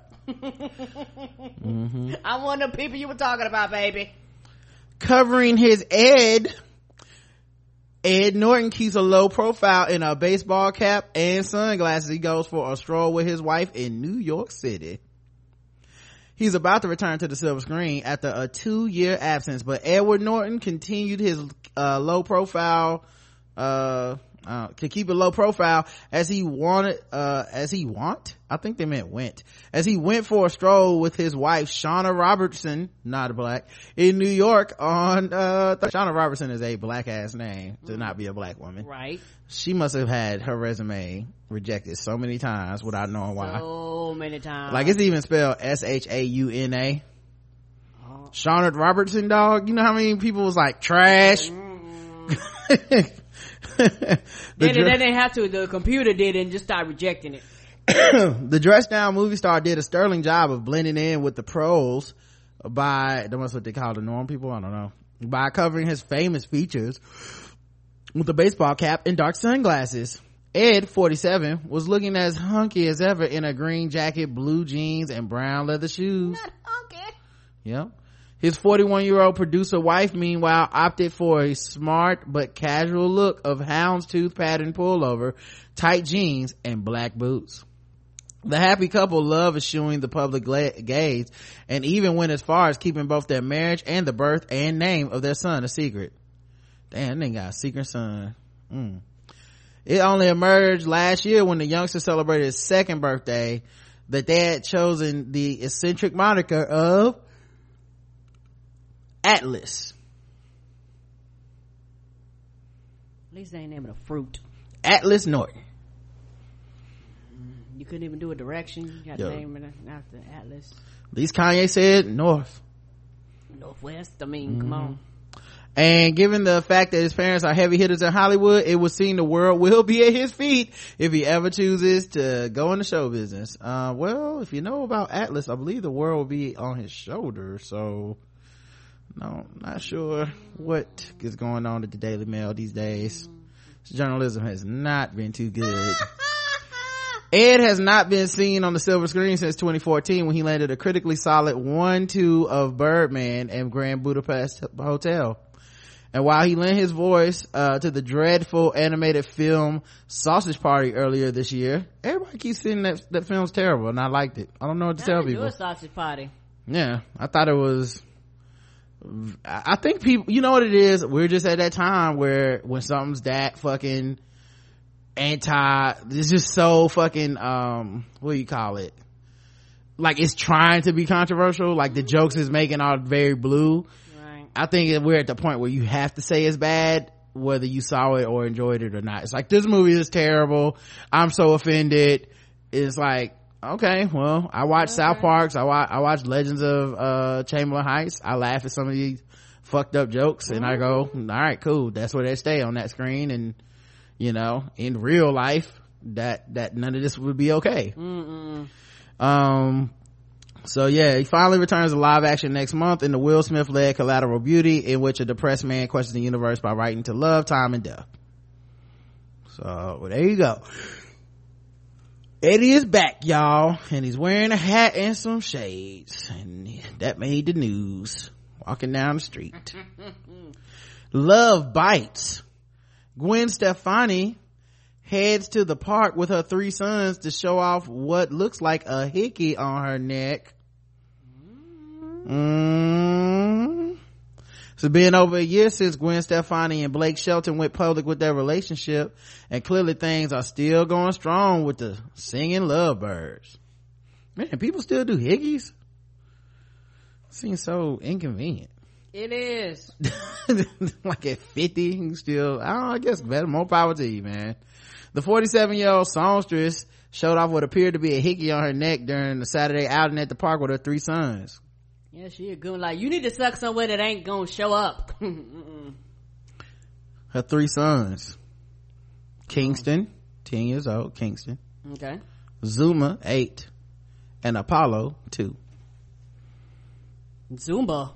I'm one of the people you were talking about, baby. Covering his Ed Norton keeps a low profile in a baseball cap and sunglasses. He goes for a stroll with his wife in New York City. He's about to return to the silver screen after a 2-year absence, but Edward Norton continued his low profile to keep a low profile as he went for a stroll with his wife Shauna Robertson, not a black, in New York on Shauna Robertson is a black ass name to not be a black woman, right? She must have had her resume rejected so many times without knowing why. So many times. Like it's even spelled Shauna. Shauna Robertson, dog. You know how many people was like trash? They didn't have to. The computer did and just started rejecting it. The Dress Down movie star did a sterling job of blending in with the pros that's what they call the norm people, I don't know, by covering his famous features with a baseball cap and dark sunglasses. Ed, 47, was looking as hunky as ever in a green jacket, blue jeans, and brown leather shoes. Not hunky. Yep. His 41-year-old producer wife, meanwhile, opted for a smart but casual look of houndstooth pattern pullover, tight jeans, and black boots. The happy couple love eschewing the public gaze and even went as far as keeping both their marriage and the birth and name of their son a secret. Damn, they got a secret son. It only emerged last year when the youngster celebrated his 2nd birthday that they had chosen the eccentric moniker of Atlas. At least they ain't naming a fruit. Atlas Norton. You couldn't even do a direction. You got to name it after Atlas. At least Kanye said northwest. I mean, come on. And given the fact that his parents are heavy hitters in Hollywood, it would seem the world will be at his feet if he ever chooses to go into show business. Well, if you know about Atlas, I believe the world will be on his shoulder. So, no, not sure what is going on at the Daily Mail these days. Journalism has not been too good. Ed has not been seen on the silver screen since 2014 when he landed a critically solid 1-2 of Birdman and Grand Budapest Hotel. And while he lent his voice to the dreadful animated film Sausage Party earlier this year, everybody keeps saying that film's terrible, and I liked it. I don't know what to tell people. Do a Sausage Party. Yeah, I thought it was. I think people, you know what it is. We're just at that time where when something's that fucking it's just so fucking what do you call it? Like it's trying to be controversial. Like the jokes it's making are very blue. I think we're at the point where you have to say it's bad whether you saw it or enjoyed it or not. It's like, this movie is terrible, I'm so offended. It's like, okay, well, I watch South Parks, I watch Legends of Chamberlain Heights, I laugh at some of these fucked up jokes, and I go, all right, cool, that's where they stay on that screen. And you know, in real life that none of this would be okay. So yeah, he finally returns to live action next month in the Will Smith led Collateral Beauty, in which a depressed man questions the universe by writing to love, time, and death. So well, there you go. Eddie is back, y'all, and he's wearing a hat and some shades, and that made the news. Walking down the street. Love bites. Gwen Stefani heads to the park with her 3 sons to show off what looks like a hickey on her neck. It's been over a year since Gwen Stefani and Blake Shelton went public with their relationship, and clearly things are still going strong with the singing lovebirds. Man, people still do hickeys? Seems so inconvenient. It is. Like at 50 still, I guess better, more power to you, man. The 47-year-old songstress showed off what appeared to be a hickey on her neck during the Saturday outing at the park with her 3 sons. Yeah, she a good, like, you need to suck somewhere that ain't gonna show up. Her 3 sons. Kingston, 10 years old, Kingston. Okay. Zuma, 8. And Apollo, 2. Zumba.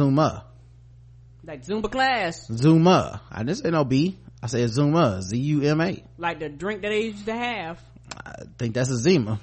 Like Zumba class. Zuma. I didn't say no B. I said Zuma. Z-U-M-A. Like the drink that they used to have. I think that's a Zima.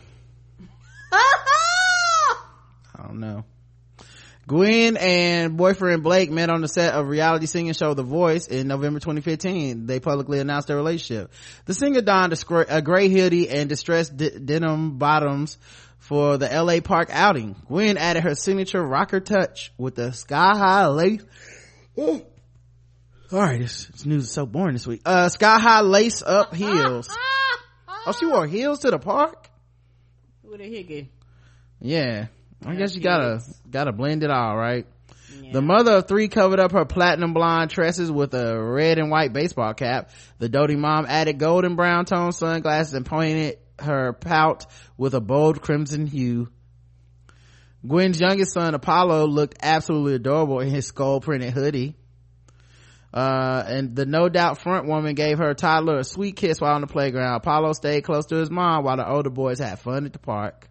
I don't know. Gwen and boyfriend Blake met on the set of reality singing show The Voice in November 2015. They publicly announced their relationship. The singer donned a gray hoodie and distressed denim bottoms for the LA Park outing. Gwen added her signature rocker touch with the sky-high lace. Oh. Sorry, this news is so boring this week. Sky-high lace-up heels. Oh, she wore heels to the park? With a hickey. Yeah. I guess you gotta blend it all, right? Yeah. The mother of 3 covered up her platinum blonde tresses with a red and white baseball cap. The doting mom added golden brown tone sunglasses and pointed her pout with a bold crimson hue. Gwen's youngest son Apollo looked absolutely adorable in his skull printed hoodie. And the No Doubt front woman gave her toddler a sweet kiss while on the playground. Apollo stayed close to his mom while the older boys had fun at the park.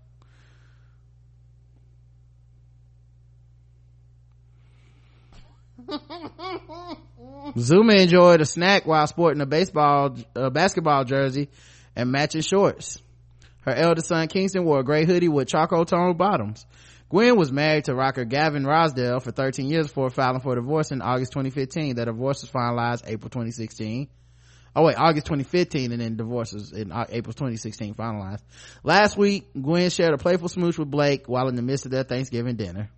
Zuma enjoyed a snack while sporting a basketball jersey and matching shorts. Her eldest son Kingston wore a gray hoodie with charcoal toned bottoms. Gwen was married to rocker Gavin Rossdale for 13 years before filing for divorce in August 2015. That divorce was finalized April 2016. August 2015, and then divorces in April 2016 finalized. Last week, Gwen shared a playful smooch with Blake while in the midst of their Thanksgiving dinner.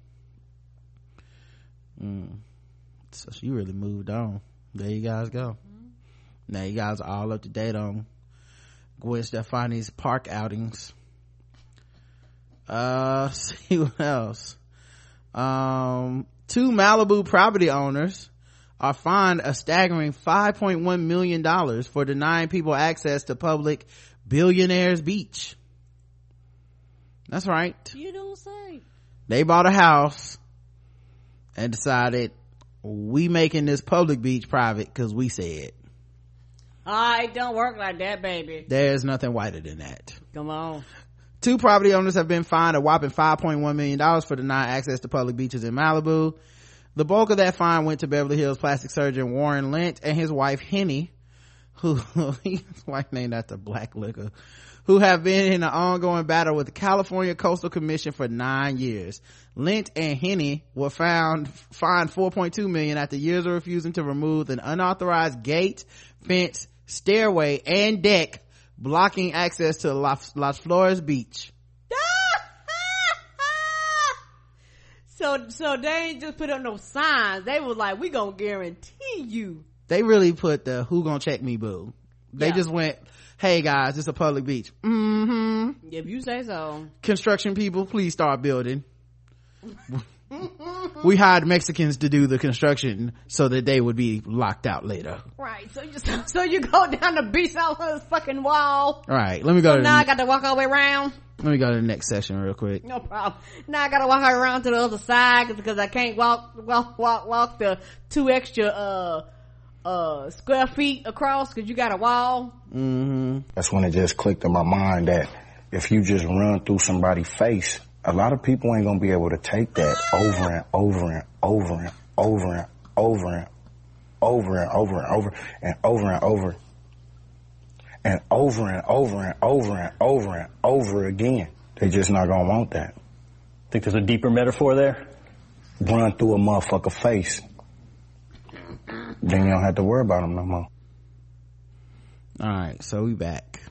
So she really moved on. There you guys go. Now you guys are all up to date on Gwen Stefani's park outings. See what else. 2 Malibu property owners are fined a staggering $5.1 million for denying people access to public Billionaires Beach. That's right. You don't say. They bought a house and decided, we making this public beach private because we said. It don't work like that, baby. There's nothing whiter than that. Come on. 2 property owners have been fined a whopping $5.1 million for denying access to public beaches in Malibu. The bulk of that fine went to Beverly Hills plastic surgeon Warren Lent and his wife Henny, who his wife named after black liquor, who have been in an ongoing battle with the California Coastal Commission for 9 years. Lent and Henny were fined $4.2 million after years of refusing to remove an unauthorized gate, fence, stairway, and deck blocking access to Las Flores Beach. So they ain't just put up no signs. They was like, we gonna guarantee you. They really put the who gonna check me boo. They just went, hey guys, it's a public beach. If you say so. Construction people, please start building. We hired Mexicans to do the construction so that they would be locked out later. Right. So you go down the beach out on this fucking wall. Right. Let me go. Now I got to walk all the way around. Let me go to the next session real quick. No problem. Now I got to walk around to the other side because I can't walk the 2 extra square feet across because you got a wall. That's when it just clicked in my mind that if you just run through somebody's face, a lot of people ain't gonna be able to take that over and over and over and over and over and over and over and over and over and over and over and over and over and over and over again. They just not gonna want that. Think there's a deeper metaphor there? Run through a motherfucker face. Then you don't have to worry about them no more. All right, so we back.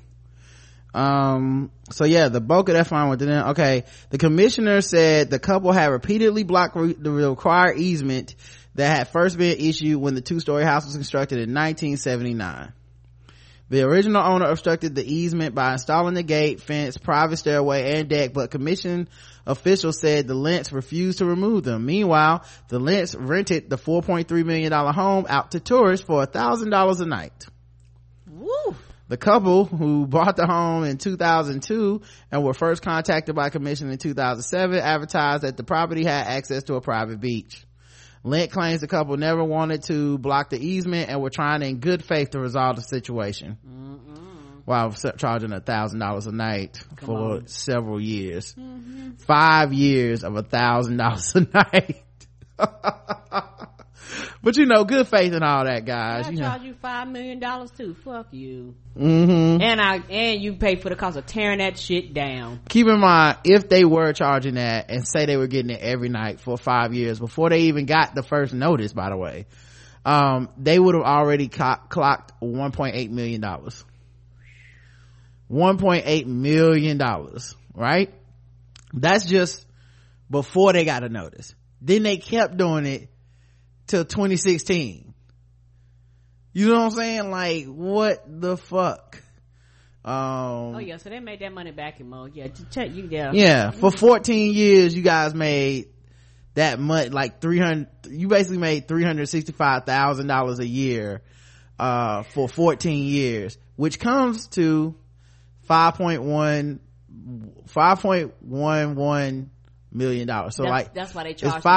So yeah, the bulk of that fine went to them. Okay, the commissioner said the couple had repeatedly blocked the required easement that had first been issued when the 2-story house was constructed in 1979. The original owner obstructed the easement by installing the gate, fence, private stairway, and deck, but commission officials said the Lents refused to remove them. Meanwhile, the Lents rented the $4.3 million home out to tourists for $1,000 a night. Woo! The couple, who bought the home in 2002 and were first contacted by commission in 2007, advertised that the property had access to a private beach. Lent claims the couple never wanted to block the easement and were trying in good faith to resolve the situation. While charging $1,000 a night for several years. 5 years of $1,000 a night. But good faith and all that, guys. I charge you $5 million too. Fuck you. And you pay for the cost of tearing that shit down. Keep in mind, if they were charging that and say they were getting it every night for 5 years before they even got the first notice, by the way, they would have already clocked $1.8 million. $1.8 million, right? That's just before they got a notice. Then they kept doing it till 2016. You know what I'm saying? Like, what the fuck? So they made that money back in mode. Check you down. Yeah, for 14 years you guys made that much, like you basically made $365,000 a year for 14 years, which comes to $5.11 million. So that's why they charge. It's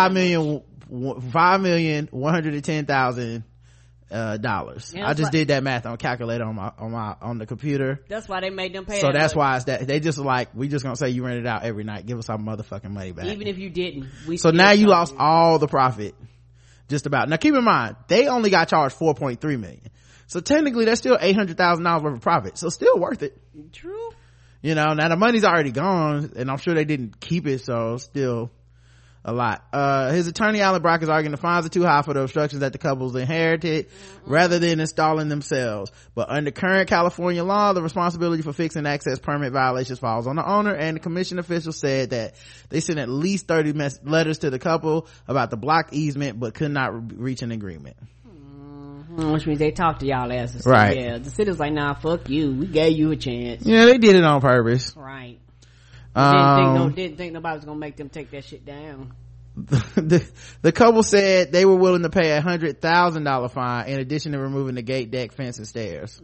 $5,110,000 dollars. I just did that math on a calculator on the computer. That's why they made them pay. So that's why it's that they just like, we just gonna say you rent it out every night, give us our motherfucking money back, even if you didn't. So now you lost all the profit, just about. Now keep in mind, they only got charged $4.3 million, so technically that's still $800,000 worth of profit, so still worth it. True. Now the money's already gone and I'm sure they didn't keep it, so still a lot. His attorney Alan Brock is arguing the fines are too high for the obstructions that the couples inherited rather than installing themselves. But under current California law, the responsibility for fixing access permit violations falls on the owner, and the commission officials said that they sent at least 30 letters to the couple about the blocked easement but could not reach an agreement. Which means they talked to y'all asses. Right. Yeah, the city's like, nah, fuck you, we gave you a chance. Yeah, they did it on purpose. Right. Didn't think nobody was gonna make them take that shit down. The couple said they were willing to pay $100,000 fine in addition to removing the gate, deck, fence, and stairs.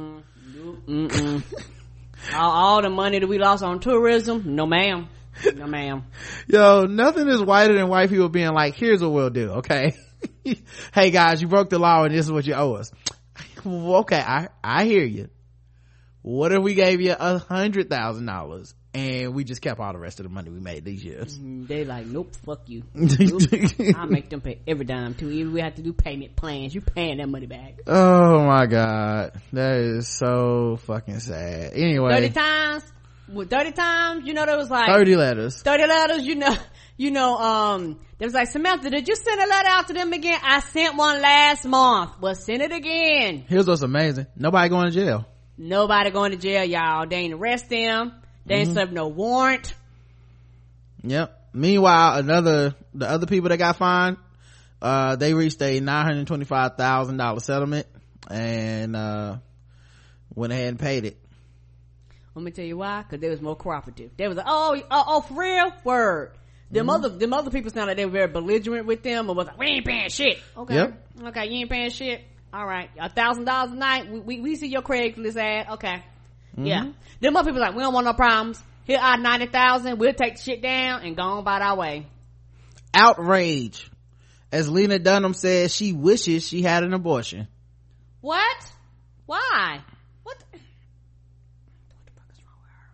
All the money that we lost on tourism, no ma'am. No ma'am. Yo, nothing is whiter than white people being like, here's what we'll do, okay? Hey guys, you broke the law and this is what you owe us. Okay, I hear you. What if we gave you $100,000 and we just kept all the rest of the money we made these years? They like, nope, fuck you. Nope. I'll make them pay every dime too. Even we have to do payment plans. You paying that money back. Oh my god, that is so fucking sad. Anyway, 30 times, you know, there was like 30 letters, you know, there was like, Samantha, did you send a letter out to them again? I sent one last month, but send it again. Here's what's amazing: nobody going to jail. Nobody going to jail, y'all. They ain't arrest them. They ain't serve no warrant. Yep. Meanwhile, the other people that got fined, they reached a $925,000 settlement and went ahead and paid it. Let me tell you why. Because they was more cooperative. They was like, oh, for real? Word. Them other people sounded like they were very belligerent with them and was like, we ain't paying shit. Okay. Yep. Okay, you ain't paying shit. All right. $1,000 a night. We see your Craigslist ad. Okay. Yeah. Them other people like, we don't want no problems. Here our 90,000. We'll take the shit down and go on about our way. Outrage. As Lena Dunham says, she wishes she had an abortion. What? Why? What the fuck is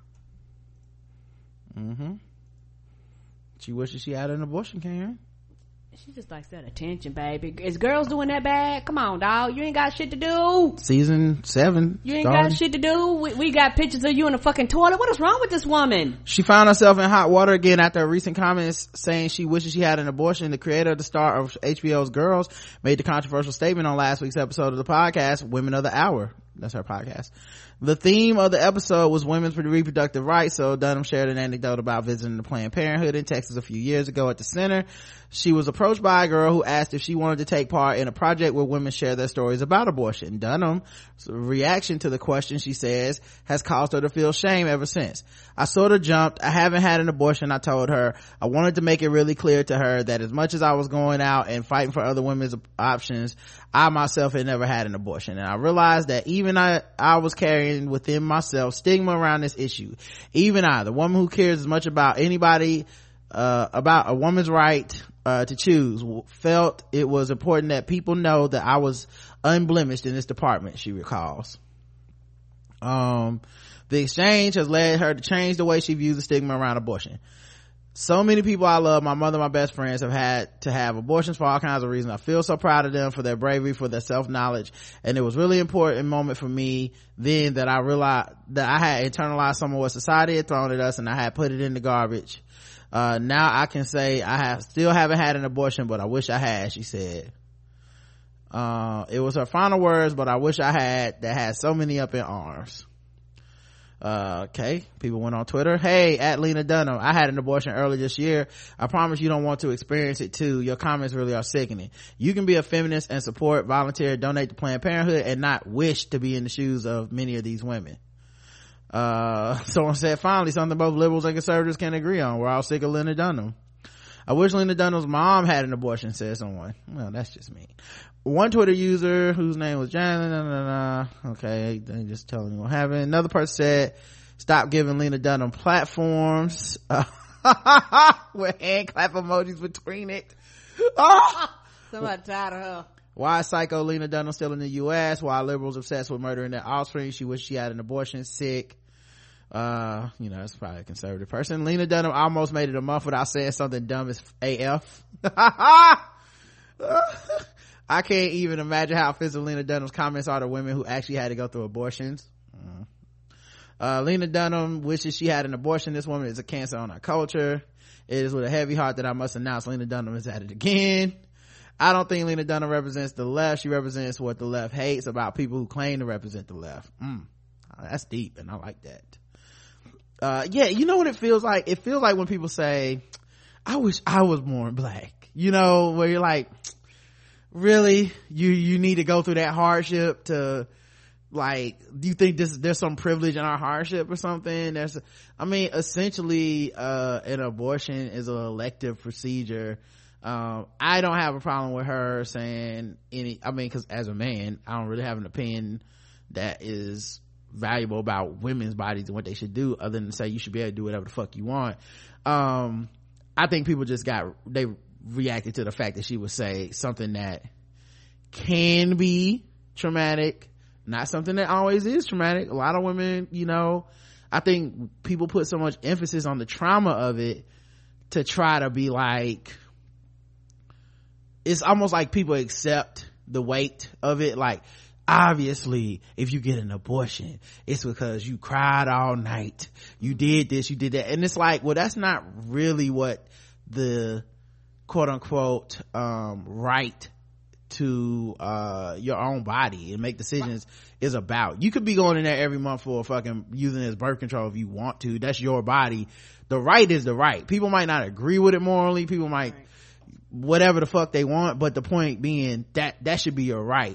wrong with her? She wishes she had an abortion, Karen. She just likes that attention, baby. Is girls doing that bad? Come on, dog. You ain't got shit to do. Season 7. You ain't got shit to do. We got pictures of you in a fucking toilet. What is wrong with this woman? She found herself in hot water again after recent comments saying she wishes she had an abortion. The creator, the star of HBO's Girls, made the controversial statement on last week's episode of the podcast, Women of the Hour. That's her podcast. The theme of the episode was women's reproductive rights, so Dunham shared an anecdote about visiting the Planned Parenthood in Texas a few years ago at the center. She was approached by a girl who asked if she wanted to take part in a project where women share their stories about abortion. Dunham's reaction to the question, she says, has caused her to feel shame ever since. I sort of jumped. I haven't had an abortion, I told her. I wanted to make it really clear to her that as much as I was going out and fighting for other women's options, I myself had never had an abortion. And I realized that even I was carrying within myself stigma around this issue. Even I, the woman who cares as much about anybody, about a woman's right to choose, felt it was important that people know that I was unblemished in this department, she recalls. The exchange has led her to change the way she views the stigma around abortion. So many people I love, my mother, my best friends, have had to have abortions for all kinds of reasons. I feel so proud of them for their bravery, for their self-knowledge, and it was really important moment for me then that I realized that I had internalized some of what society had thrown at us and I had put it in the garbage. Now I can say I still haven't had an abortion, but I wish I had, she said. It was her final words, but I wish I had, that had so many up in arms. Okay, people went on Twitter, hey, at Lena Dunham, I had an abortion early this year. I promise you don't want to experience it too. Your comments really are sickening. You can be a feminist and support, volunteer, donate to Planned Parenthood and not wish to be in the shoes of many of these women. Someone said, finally something both liberals and conservatives can agree on. We're all sick of Lena Dunham. I wish Lena Dunham's mom had an abortion, said someone. Well, that's just mean. One Twitter user whose name was Jan, okay, they just telling me what happened. Another person said, stop giving Lena Dunham platforms, with hand clap emojis between it. Somebody tired of her. Why is psycho Lena Dunham still in the U.S.? Why liberals obsessed with murdering their offspring? She wished she had an abortion. Sick. It's probably a conservative person. Lena Dunham almost made it a month without saying something dumb as AF. I can't even imagine how offensive Lena Dunham's comments are to women who actually had to go through abortions. Lena Dunham wishes she had an abortion. This woman is a cancer on our culture. It is with a heavy heart that I must announce Lena Dunham is at it again. I don't think Lena Dunham represents the left. She represents what the left hates about people who claim to represent the left. That's deep and I like that. You know what it feels like? It feels like when people say, I wish I was born black. Where you're like, really? You need to go through that hardship to like, do you think there's some privilege in our hardship or something? Essentially, an abortion is an elective procedure. I don't have a problem with her saying because as a man, I don't really have an opinion that is valuable about women's bodies and what they should do, other than say you should be able to do whatever the fuck you want. I think people they reacted to the fact that she would say something that can be traumatic, not something that always is traumatic. A lot of women, I think people put so much emphasis on the trauma of it to try to be like, it's almost like people accept the weight of it. Like, obviously, if you get an abortion, it's because you cried all night, you did this, you did that. And it's like, well, that's not really what the quote unquote right to your own body and make decisions is about. You could be going in there every month for fucking using as birth control if you want to. That's your body. The right is the right. People might not agree with it morally, people might whatever the fuck they want, but the point being that should be your right.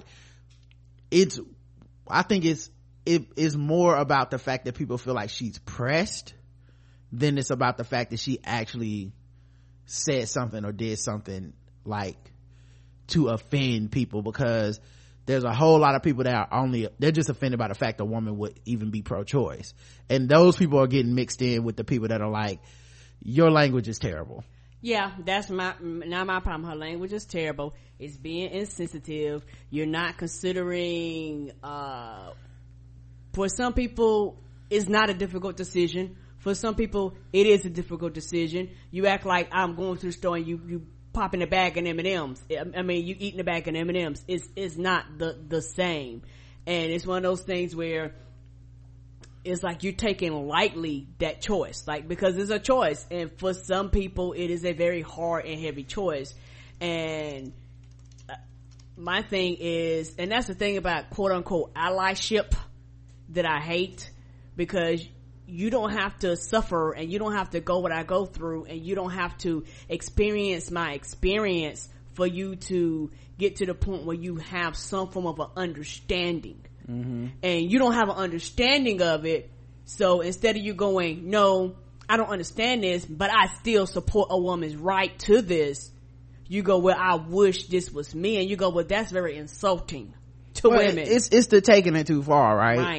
I think it is more about the fact that people feel like she's pressed than it's about the fact that she actually said something or did something like to offend people, because there's a whole lot of people that they're just offended by the fact a woman would even be pro-choice, and those people are getting mixed in with the people that are like, your language is terrible. Yeah, that's not my problem. Her language is terrible. It's being insensitive. You're not considering, for some people, it's not a difficult decision. For some people, it is a difficult decision. You act like I'm going to the store and you popping a bag of M&Ms. I mean, you eating a bag of M&Ms. It's not the same. And it's one of those things where it's like you're taking lightly that choice, like, because it's a choice, and for some people it is a very hard and heavy choice. And my thing is, and that's the thing about quote unquote allyship that I hate, because you don't have to suffer and you don't have to go what I go through, and you don't have to experience my experience for you to get to the point where you have some form of an understanding. Mm-hmm. And you don't have an understanding of it, so instead of you going, no, I don't understand this, but I still support a woman's right to this, you go, well, I wish this was me. And you go, well, that's very insulting to women. It's the taking it too far, right?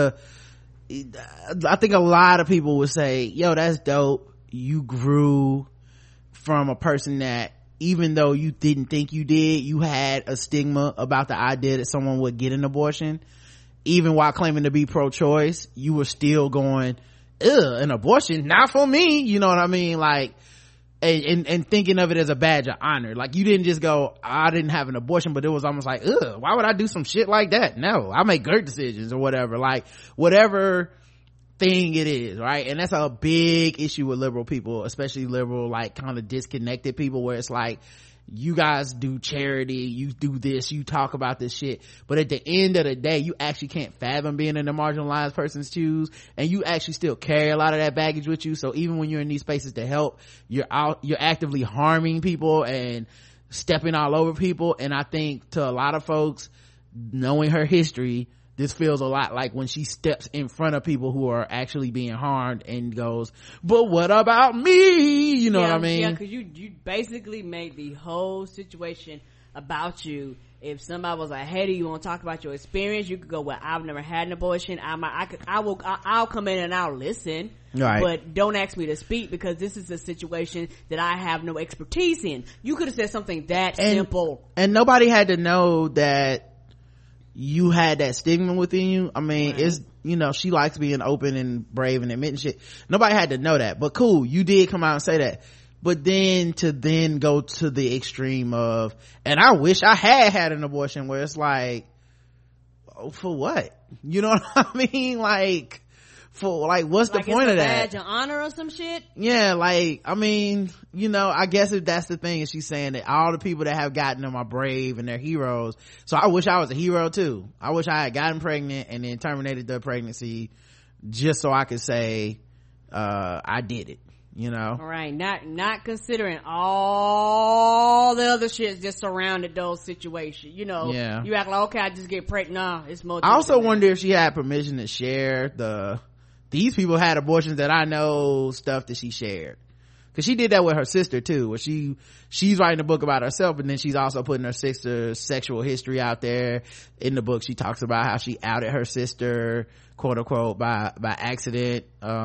I think a lot of people would say, yo, that's dope, you grew from a person that, even though you didn't think you did, you had a stigma about the idea that someone would get an abortion. Even while claiming to be pro-choice, you were still going, an abortion, not for me. You know what I mean? Like, and thinking of it as a badge of honor. Like, you didn't just go, I didn't have an abortion, but it was almost like, why would I do some shit like that? No, I make great decisions or whatever. Like, whatever thing it is, right? And that's a big issue with liberal people, especially liberal, like, kind of disconnected people, where it's like, you guys do charity, you do this, you talk about this shit, but at the end of the day, you actually can't fathom being in a marginalized person's shoes, and you actually still carry a lot of that baggage with you. So even when you're in these spaces to help, you're actively harming people and stepping all over people. And I think to a lot of folks, knowing her history, this feels a lot like when she steps in front of people who are actually being harmed and goes, but what about me? You know what I mean? Yeah, because you basically made the whole situation about you. If somebody was like, hey, do you want to talk about your experience? You could go, well, I've never had an abortion. I'll come in and I'll listen. Right. But don't ask me to speak, because this is a situation that I have no expertise in. You could have said something that simple. And nobody had to know that you had that stigma within you. I mean, right. It's, she likes being open and brave and admitting shit. Nobody had to know that, but cool, you did come out and say that. But then to go to the extreme of, and I wish I had an abortion, where it's like, oh, for what? You know what I mean? Like, for like, what's the point of that? Badge of honor or some shit? Yeah, like, I mean, I guess if that's the thing, is she's saying that all the people that have gotten them are brave and they're heroes. So I wish I was a hero too. I wish I had gotten pregnant and then terminated the pregnancy just so I could say, I did it. you know. Right, not considering all the other shit that surrounded those situations, you know. Yeah, you act like, okay, I just get pregnant. Nah, it's more. I also wonder if she had permission to share these people had abortions that I know stuff that she shared, because she did that with her sister too, where she's writing a book about herself, and then she's also putting her sister's sexual history out there. In the book she talks about how she outed her sister, quote unquote, by accident.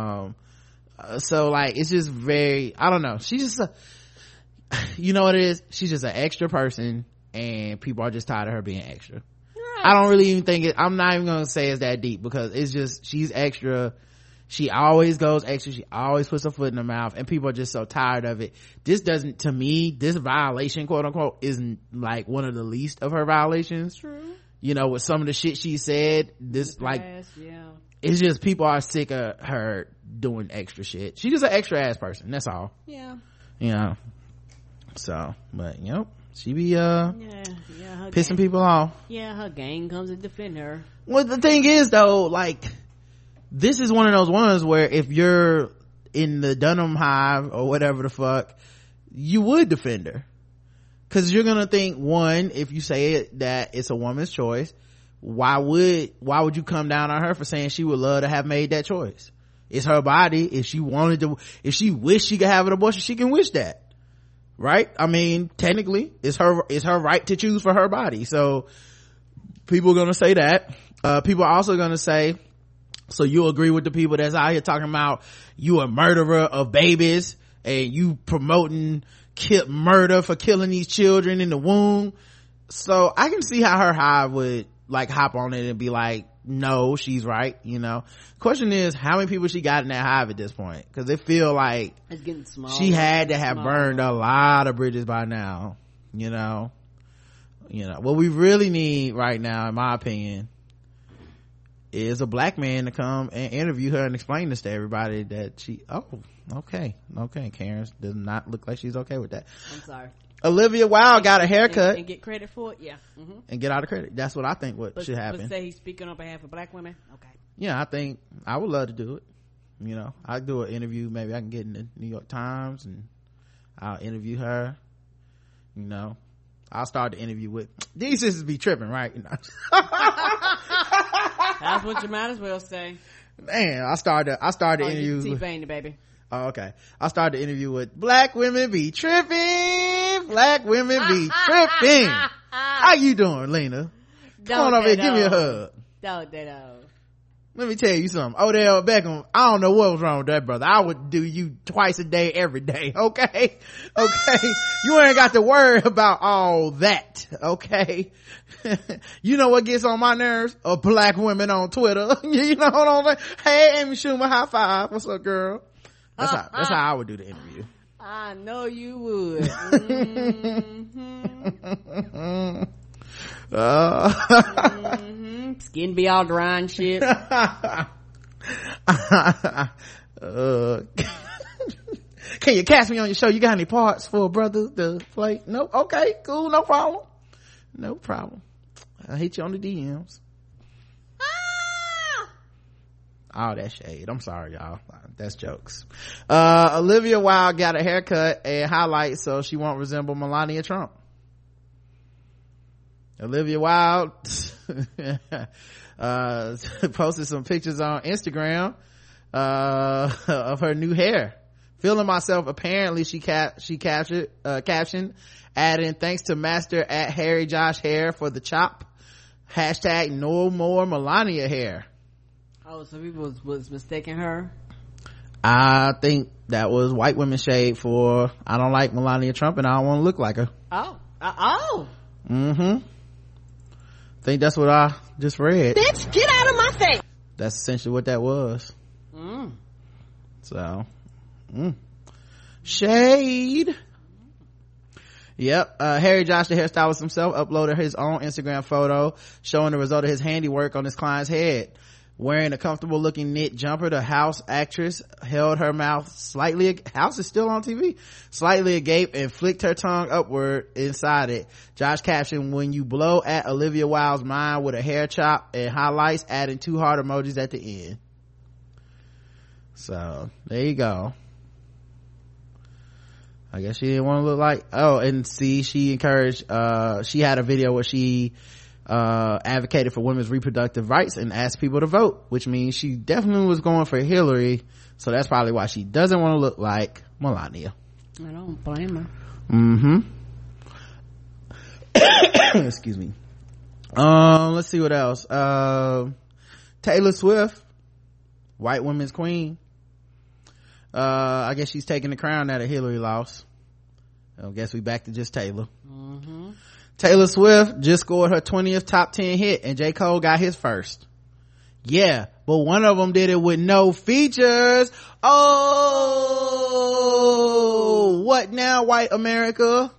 So like, it's just very, I don't know, she's just you know what it is, she's just an extra person, and people are just tired of her being extra. Right. I don't really even think I'm not even gonna say it's that deep, because it's just, she's extra. She always goes extra. She always puts her foot in her mouth, and people are just so tired of it. This doesn't, to me, this violation, quote unquote, isn't like one of the least of her violations. True. You know, with some of the shit she said, this like, yeah. It's just people are sick of her doing extra shit. She's just an extra ass person. That's all. Yeah. You know. So, but you know, she be pissing people off. Yeah, her gang comes to defend her. Well, the thing is though, like, this is one of those ones where if you're in the Dunham Hive or whatever the fuck, you would defend her, because you're gonna think, one, if you say it that it's a woman's choice, why would you come down on her for saying she would love to have made that choice? It's her body. If she wanted to, if she wished she could have an abortion, she can wish that, right? I mean, technically it's her right to choose for her body. So people are gonna say that. People are also gonna say, so you agree with the people that's out here talking about you a murderer of babies and you promoting murder for killing these children in the womb. So I can see how her hive would like hop on it and be like, no, she's right, you know. Question is, how many people she got in that hive at this point? Because they feel like it's getting smaller, she had to have burned a lot of bridges by now, you know. What we really need right now, in my opinion, is a black man to come and interview her and explain this to everybody, that okay, Karen does not look like she's okay with that. I'm sorry. Olivia Wilde got a haircut and get credit for it. Yeah. Mm-hmm. And get all the credit. That's what I think should happen. But say he's speaking on behalf of black women. Okay. Yeah, I think I would love to do it. You know, I'd do an interview. Maybe I can get in the New York Times and I'll interview her. You know, I'll start the interview with, these sisters be tripping, right? That's what you might as well say. Man, I started the interview. T-Pain, baby. Oh, okay. I started the interview with, black women be tripping. Black women be tripping. How you doing, Lena? Come on over here, give me a hug. Don't. Let me tell you something. Odell Beckham, I don't know what was wrong with that, brother. I would do you twice a day, every day. Okay. You ain't got to worry about all that. Okay. You know what gets on my nerves? Black women on Twitter. You know what I'm saying? Hey, Amy Schumer, high five. What's up, girl? That's how I would do the interview. I know you would. Skin be all dry and shit. Can you cast me on your show? You got any parts for a brother to play? No. Okay, cool, no problem. I'll hit you on the DMs. All that shade. I'm sorry, y'all. That's jokes. Olivia Wilde got a haircut and highlights so she won't resemble Melania Trump. Olivia Wilde posted some pictures on Instagram of her new hair. Feeling myself, apparently she captioned, adding, thanks to master at Harry Josh Hair for the chop. Hashtag no more Melania hair. Oh, so people was mistaking her? I think that was white women shade for, I don't like Melania Trump and I don't want to look like her. Oh. I think that's what I just read. Bitch, get out of my face. That's essentially what that was. So shade. Yep. Harry Josh, the hairstylist himself, uploaded his own Instagram photo showing the result of his handiwork on his client's head. Wearing a comfortable looking knit jumper, the House actress held her mouth slightly, House is still on TV, slightly agape and flicked her tongue upward inside it. Josh captioned, when you blow at Olivia Wilde's mind with a hair chop, and highlights, adding 2 heart emojis at the end. So there you go. I guess she didn't want to look like, and see, she encouraged, she had a video where she, advocated for women's reproductive rights and asked people to vote, which means she definitely was going for Hillary. So that's probably why she doesn't want to look like Melania. I don't blame her. Excuse me. Let's see what else. Taylor Swift, white women's queen. I guess she's taking the crown now that Hillary lost. I guess we back to just Taylor. Taylor Swift just scored her 20th top 10 hit, and J. Cole got his first. Yeah, but one of them did it with no features. Oh, what now, white America?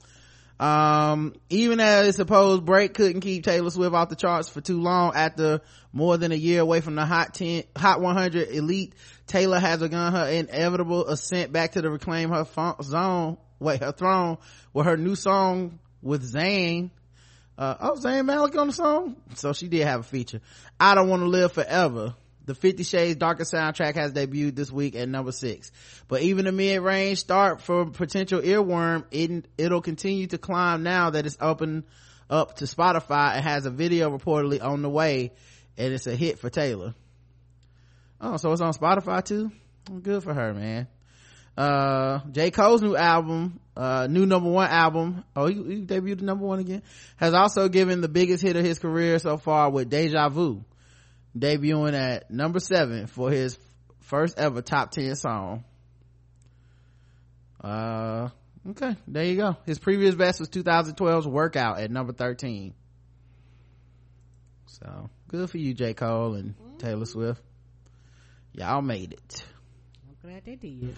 Even as a supposed break couldn't keep Taylor Swift off the charts for too long, after more than a year away from the Hot 100 elite, Taylor has begun her inevitable ascent back to the reclaim her throne with her new song with Zayn. Zayn Malik on the song, so she did have a feature. I Don't Want to Live Forever. The 50 Shades Darker soundtrack has debuted this week at number 6. But even a mid-range start for potential earworm, it'll continue to climb now that it's open up to Spotify and has a video reportedly on the way, and it's a hit for Taylor. Oh, so it's on Spotify too? Good for her, man. J. Cole's new album, new number 1 album, he debuted the number 1 again, has also given the biggest hit of his career so far with Deja Vu, debuting at number 7 for his first ever top 10 song. Okay, there you go. His previous best was 2012's Workout at number 13. So good for you, J. Cole and Taylor Swift. Y'all made it. I'm glad they did.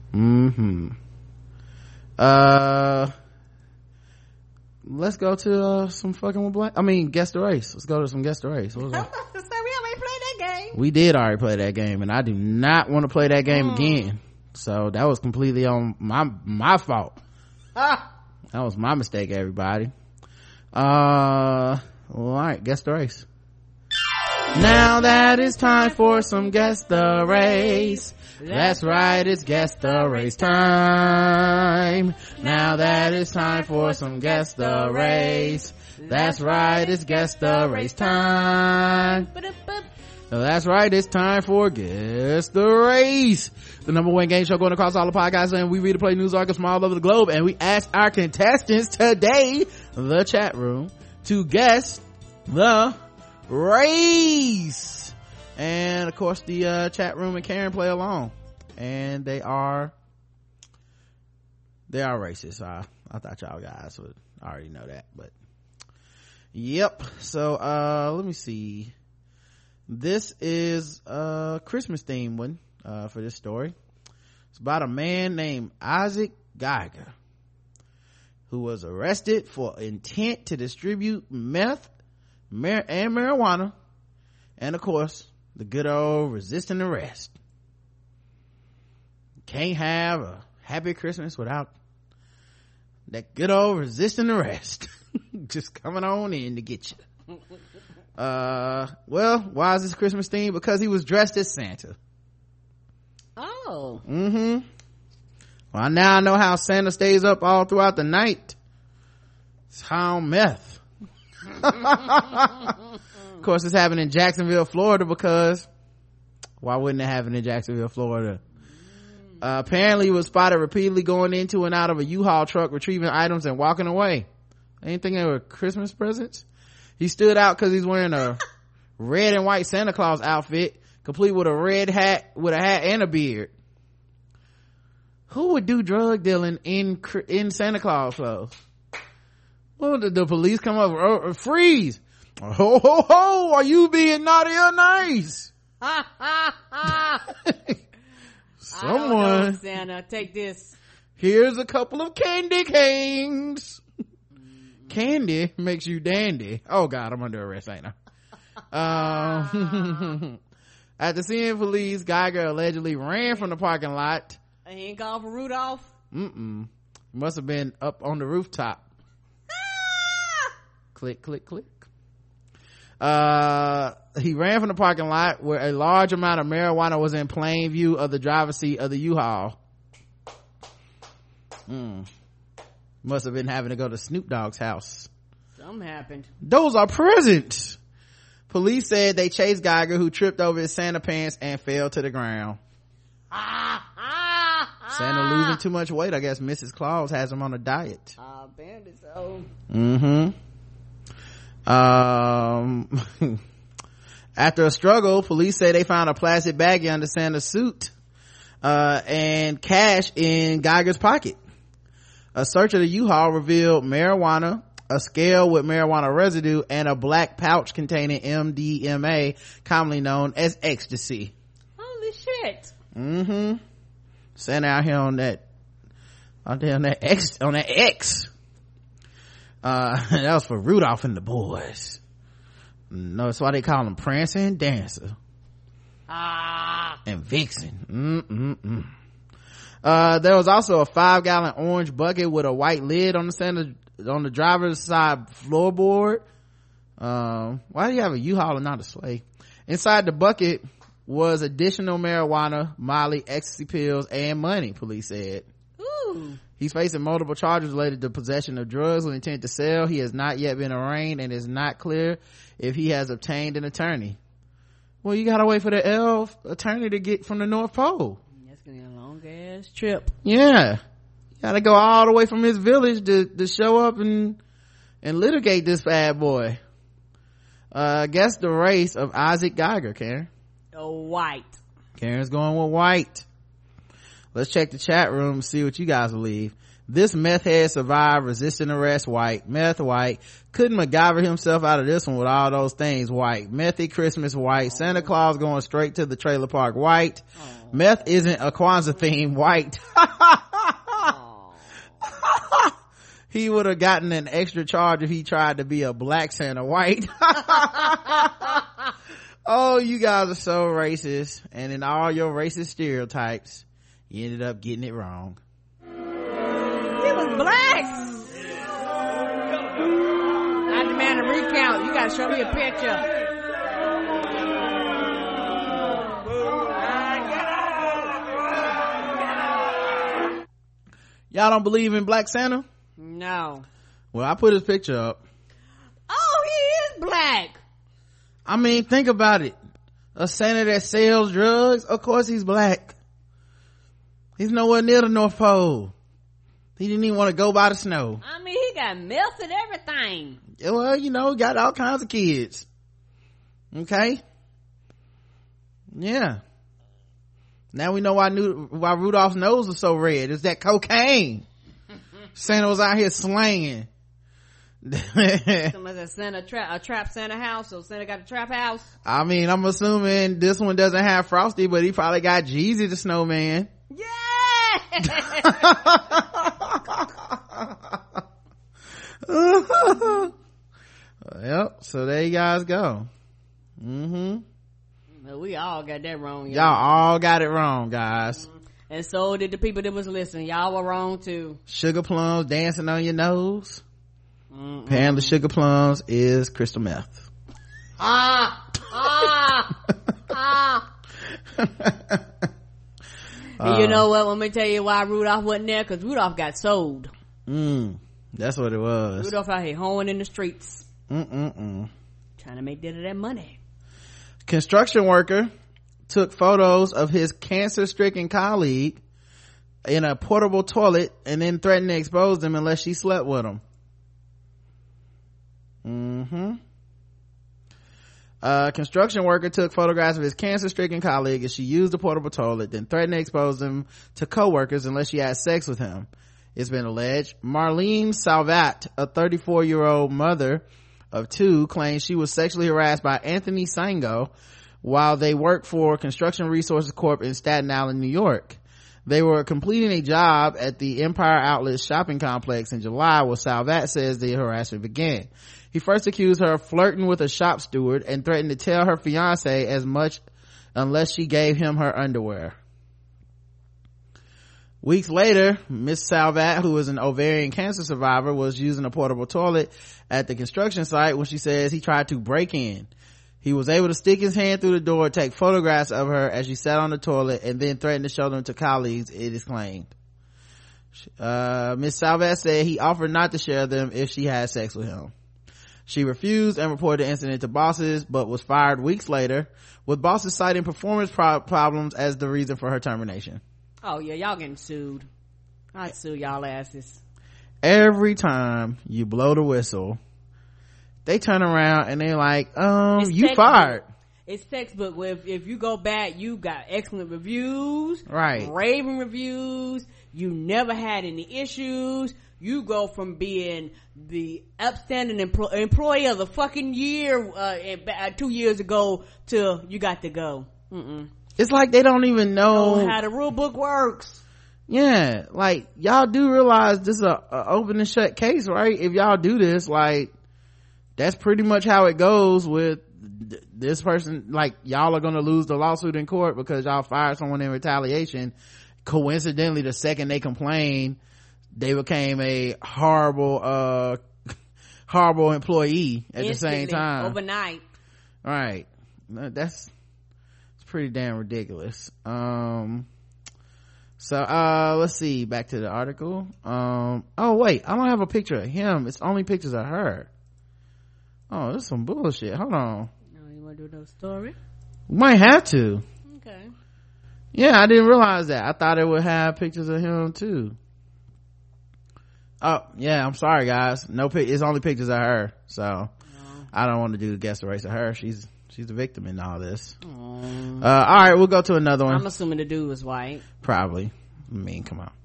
Let's go to some fucking with black. Guess the race. Let's go to some guess the race. What was that? We already played that game. We did already play that game, and I do not want to play that game again. So that was completely on my fault. That was my mistake, everybody. All right, guess the race. Now that it's time for some guess the race. That's right, it's guess the race time. Now that it's time for some guess the race. That's right, it's guess the race time. That's right, it's time for Guess the Race, the number 1 game show going across all the podcasts, and we read and play news articles from all over the globe, and we ask our contestants today, the chat room, to guess the race. And of course the chat room and Karen play along, and they are racist. I thought y'all guys would already know that, but yep. So let me see. This is a Christmas themed one for this story. It's about a man named Isaac Geiger who was arrested for intent to distribute meth and marijuana, and of course the good old resisting arrest. Can't have a happy Christmas without that good old resisting arrest just coming on in to get you. Well, why is this Christmas theme? Because he was dressed as Santa. Oh. Well, now I know how Santa stays up all throughout the night. It's high on meth. Of course, it's happening in Jacksonville, Florida, because why wouldn't it happen in Jacksonville, Florida? Apparently he was spotted repeatedly going into and out of a U-Haul truck, retrieving items and walking away. Anything they were Christmas presents? He stood out because he's wearing a red and white Santa Claus outfit, complete with a red hat, with a hat and a beard. Who would do drug dealing in Santa Claus clothes? Well, did the police come over? Freeze! Ho ho ho! Are you being naughty or nice? Someone, I don't know, Santa, take this. Here's a couple of candy canes. Candy makes you dandy. Oh God, I'm under arrest, ain't I? After seeing police, Geiger allegedly ran from the parking lot. He ain't called for Rudolph? Must have been up on the rooftop. Click, click, click. He ran from the parking lot where a large amount of marijuana was in plain view of the driver's seat of the U-Haul. Must have been having to go to Snoop Dogg's house. Something happened. Those are presents. Police said they chased Geiger, who tripped over his Santa pants and fell to the ground. Santa losing too much weight. I guess Mrs. Claus has him on a diet. Bandit, so. After a struggle, police say they found a plastic baggie under Santa's suit and cash in Geiger's pocket. A search of the U-Haul revealed marijuana, a scale with marijuana residue, and a black pouch containing MDMA, commonly known as ecstasy. Holy shit. Santa out here on that X. That was for Rudolph and the boys. No, that's why they call him Prancer and Dancer. And Vixen. There was also a 5-gallon orange bucket with a white lid on the driver's side floorboard. Why do you have a U-Haul and not a sleigh? Inside the bucket was additional marijuana, Molly, ecstasy pills, and money, police said. Ooh. He's facing multiple charges related to possession of drugs with intent to sell. He has not yet been arraigned, and it's not clear if he has obtained an attorney. Well, you gotta wait for the elf attorney to get from the North Pole. That's gonna be a long ass trip. Yeah. You gotta go all the way from his village to show up and litigate this bad boy. Guess the race of Isaac Geiger, Karen. White. Karen's going with white. Let's check the chat room and see what you guys believe. This meth head survived resisting arrest, white. Meth, white. Couldn't MacGyver himself out of this one with all those things, white. Methy Christmas, white. Santa Claus going straight to the trailer park, white. Meth isn't a Kwanzaa theme, white. He would have gotten an extra charge if he tried to be a black Santa, white. Oh, you guys are so racist, and in all your racist stereotypes, you ended up getting it wrong. He was black. I demand a recount. You gotta show me a picture. Y'all don't believe in Black Santa? No. Well, I put his picture up. Oh, he is black. I mean, think about it. A Santa that sells drugs, of course he's black. He's nowhere near the North Pole. He didn't even want to go by the snow. I mean, he got milk and everything. Well, you know, got all kinds of kids. Okay? Yeah. Now we know why Rudolph's nose was so red. It's that cocaine. Santa was out here slanging. Somebody said a trap Santa house, so Santa got a trap house. I mean, I'm assuming this one doesn't have Frosty, but he probably got Jeezy the Snowman. Yeah. Yep, so there you guys go. We all got that wrong. Y'all all got it wrong, guys. And so did the people that was listening. Y'all were wrong too. Sugar plums dancing on your nose. Apparently sugar plums is crystal meth. And you know what? Let me tell you why Rudolph wasn't there. Because Rudolph got sold. That's what it was. Rudolph out here hoeing in the streets. Trying to make that money. Construction worker took photos of his cancer-stricken colleague in a portable toilet and then threatened to expose them unless she slept with him. Construction worker took photographs of his cancer-stricken colleague as she used the portable toilet, then threatened to expose them to co-workers unless she had sex with him. It's been alleged. Marlene Salvat, a 34-year-old mother of two, claims she was sexually harassed by Anthony Sango while they worked for Construction Resources Corp in Staten Island, New York. They were completing a job at the Empire Outlet shopping complex in July, where Salvat says the harassment began. He first accused her of flirting with a shop steward and threatened to tell her fiance as much unless she gave him her underwear. Weeks later, Miss Salvat, who is an ovarian cancer survivor, was using a portable toilet at the construction site when she says he tried to break in. He was able to stick his hand through the door, take photographs of her as she sat on the toilet, and then threatened to show them to colleagues, it is claimed. Miss Salvez said he offered not to share them if she had sex with him. She refused and reported the incident to bosses, but was fired weeks later, with bosses citing performance problems as the reason for her termination. Oh yeah, y'all getting sued. I'd sue y'all asses. Every time you blow the whistle, they turn around and they're like, you fired. It's textbook. If you go back, you got excellent reviews, right? Raving reviews. You never had any issues. You go from being the upstanding employee of the fucking year 2 years ago to you got to go. It's like they don't even know how the rule book works. Yeah, like y'all do realize this is a open and shut case, right? If y'all do this, like that's pretty much how it goes with this person. Like y'all are gonna lose the lawsuit in court because y'all fired someone in retaliation. Coincidentally, the second they complained, they became a horrible employee at the same time overnight. Right. It's pretty damn ridiculous. So let's see, back to the article. Oh wait, I don't have a picture of him. It's only pictures of her. Oh, this is some bullshit. Hold on. You want to do no story? We might have to. Okay. Yeah, I didn't realize that. I thought it would have pictures of him too. Oh yeah, I'm sorry guys, it's only pictures of her, so I don't want to do the guess the race of her. She's the victim in all this. All right, we'll go to another one. I'm assuming the dude was white. Probably. I mean, come on.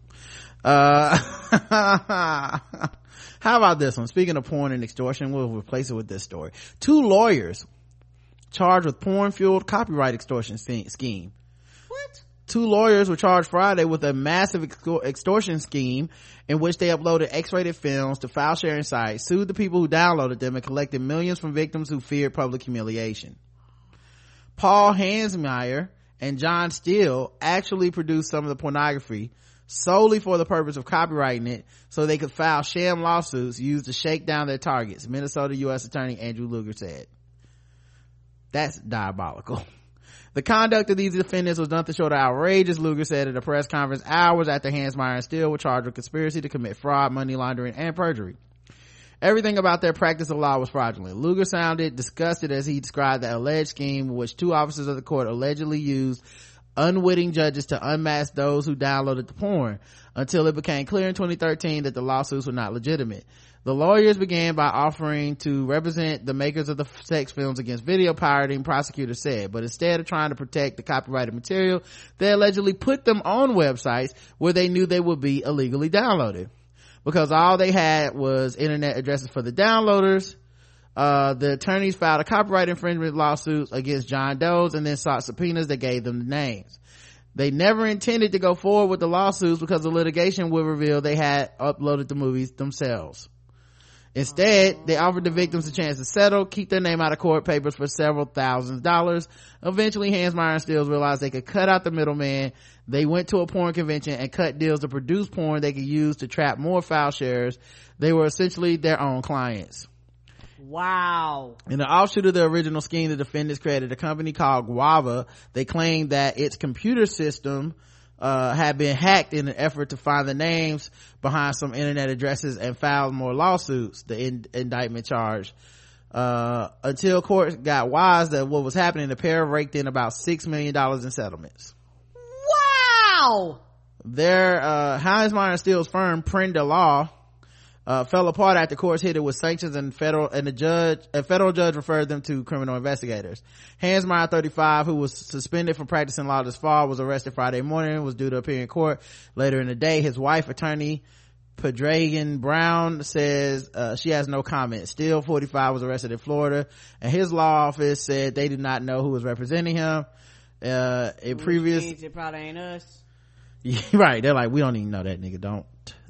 How about this one? Speaking of porn and extortion, we'll replace it with this story. 2 lawyers charged with porn-fueled copyright extortion scheme. What? 2 lawyers were charged Friday with a massive extortion scheme in which they uploaded X-rated films to file sharing sites, sued the people who downloaded them, and collected millions from victims who feared public humiliation. Paul Hansmeier and John Steele actually produced some of the pornography solely for the purpose of copyrighting it so they could file sham lawsuits used to shake down their targets, Minnesota U.S. Attorney Andrew Luger said. That's diabolical. The conduct of these defendants was nothing short of outrageous, Luger said at a press conference hours after Hansmeier and Steele were charged with conspiracy to commit fraud, money laundering, and perjury. Everything about their practice of law was fraudulent. Luger sounded disgusted as he described the alleged scheme in which 2 officers of the court allegedly used unwitting judges to unmask those who downloaded the porn, until it became clear in 2013 that the lawsuits were not legitimate. The lawyers began by offering to represent the makers of the sex films against video pirating, prosecutors said, but instead of trying to protect the copyrighted material, they allegedly put them on websites where they knew they would be illegally downloaded. Because all they had was internet addresses for the downloaders, the attorneys filed a copyright infringement lawsuit against John Doe's and then sought subpoenas that gave them the names. They never intended to go forward with the lawsuits because the litigation would reveal they had uploaded the movies themselves. Instead, they offered the victims a chance to settle, keep their name out of court papers for several $1,000s. Eventually, Hansmeier and Steele realized they could cut out the middleman. They went to a porn convention and cut deals to produce porn they could use to trap more file sharers. They were essentially their own clients. Wow. In the offshoot of the original scheme, the defendants created a company called Guava. They claimed that its computer system had been hacked in an effort to find the names behind some internet addresses and filed more lawsuits, the indictment charged. Until courts got wise that what was happening, the pair raked in about $6 million in settlements. Wow. Their Hansmeier and Steele's firm, Prenda Law, fell apart after courts hit it with sanctions and a federal judge referred them to criminal investigators. Hansmeier, 35, who was suspended from practicing law this fall, was arrested Friday morning and was due to appear in court later in the day. His wife, attorney Padraigan Brown, says she has no comment. Steele, 45, was arrested in Florida, and his law office said they did not know who was representing him. In previous, means it probably ain't us. Right, they're like, we don't even know that nigga. Don't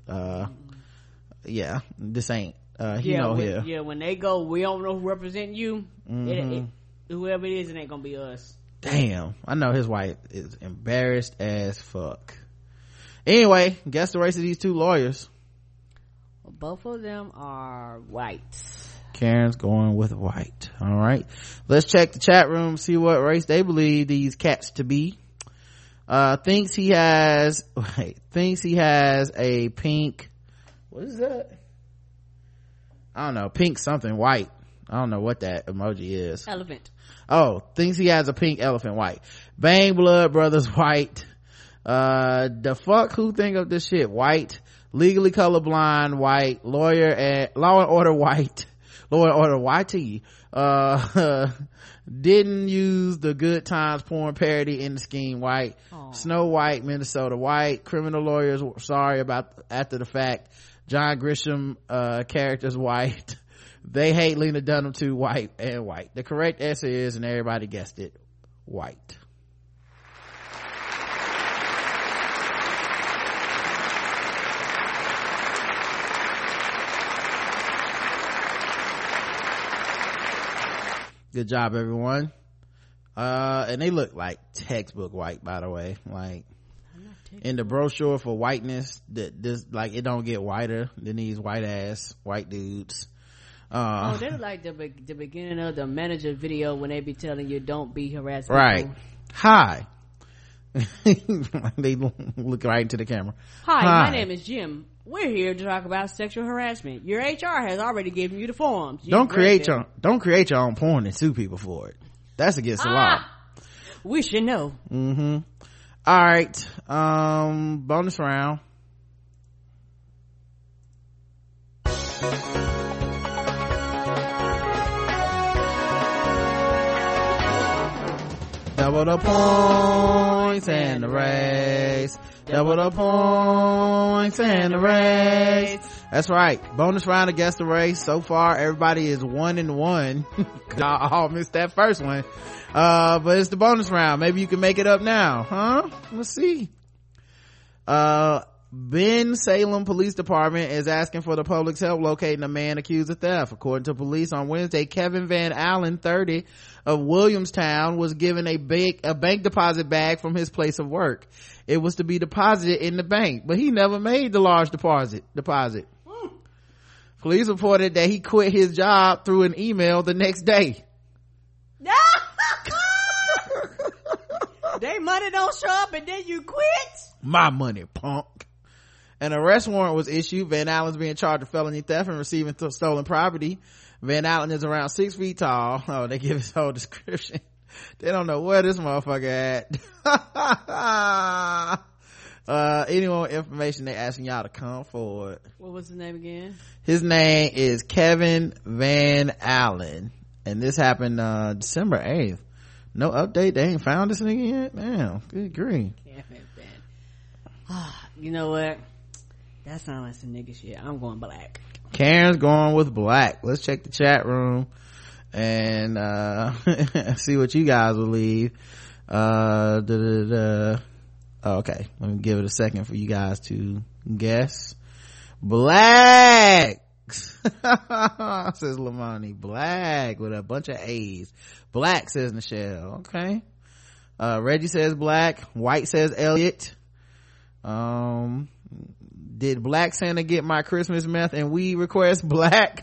yeah, this ain't here. Yeah, when they go, we don't know who represent you. Whoever it is, it ain't gonna be us. Damn, I know his wife is embarrassed as fuck. Anyway, guess the race of these 2 lawyers. Both of them are white. Karen's going with white. All right, let's check the chat room, see what race they believe these cats to be. thinks he has a pink, what is that? I don't know, pink something white. I don't know what that emoji is. Elephant. Oh, thinks he has a pink elephant white. Bang Blood Brothers white. The fuck who think of this shit? White. Legally colorblind white. Law and Order white. Law and Order YT. Didn't use the Good Times porn parody in the scheme white. Aww. Snow White, Minnesota white. Criminal lawyers sorry about after the fact. John Grisham characters white. They hate Lena Dunham too, white and white. The correct answer is, and everybody guessed it, white. Good job, everyone. And they look like textbook white, by the way. Like in the brochure for whiteness, that this like it don't get whiter than these white ass white dudes. They look like the beginning of the manager video when they be telling you don't be harassed. Right. Hi. They look right into the camera. Hi, my name is Jim. We're here to talk about sexual harassment. Your HR has already given you the forms. Don't create your own porn and sue people for it. That's against the law. We should know. All right. Bonus round. Double the points and the race. Double the points and the race. That's right. Bonus round against the race. So far, everybody is 1-1. Y'all all missed that first one. But it's the bonus round. Maybe you can make it up now, huh? Let's see. Ben Salem Police Department is asking for the public's help locating a man accused of theft. According to police, on Wednesday, Kevin Van Allen, 30, of Williamstown, was given a bank deposit bag from his place of work. It was to be deposited in the bank, but he never made the large deposit. Police reported that he quit his job through an email the next day. They money don't show up and then you quit? My money, punk. An arrest warrant was issued. Van Allen's being charged with felony theft and receiving stolen property. Van Allen is around 6 feet tall. Oh, they give his whole description. They don't know where this motherfucker at. Any more information, they asking y'all to come forward. What was his name again? His name is Kevin Van Allen, and this happened December 8th. No update. They ain't found this nigga yet. Damn, good grief. You know what, that sounds like some nigga shit. I'm going black. Karen's going with black. Let's check the chat room and see what you guys will leave. Okay, let me give it a second for you guys to guess. Black says Lamani. Black with a bunch of A's. Black says Nichelle. Okay. Reggie says black. White says Elliot. Did Black Santa get my Christmas meth and weed request? Black.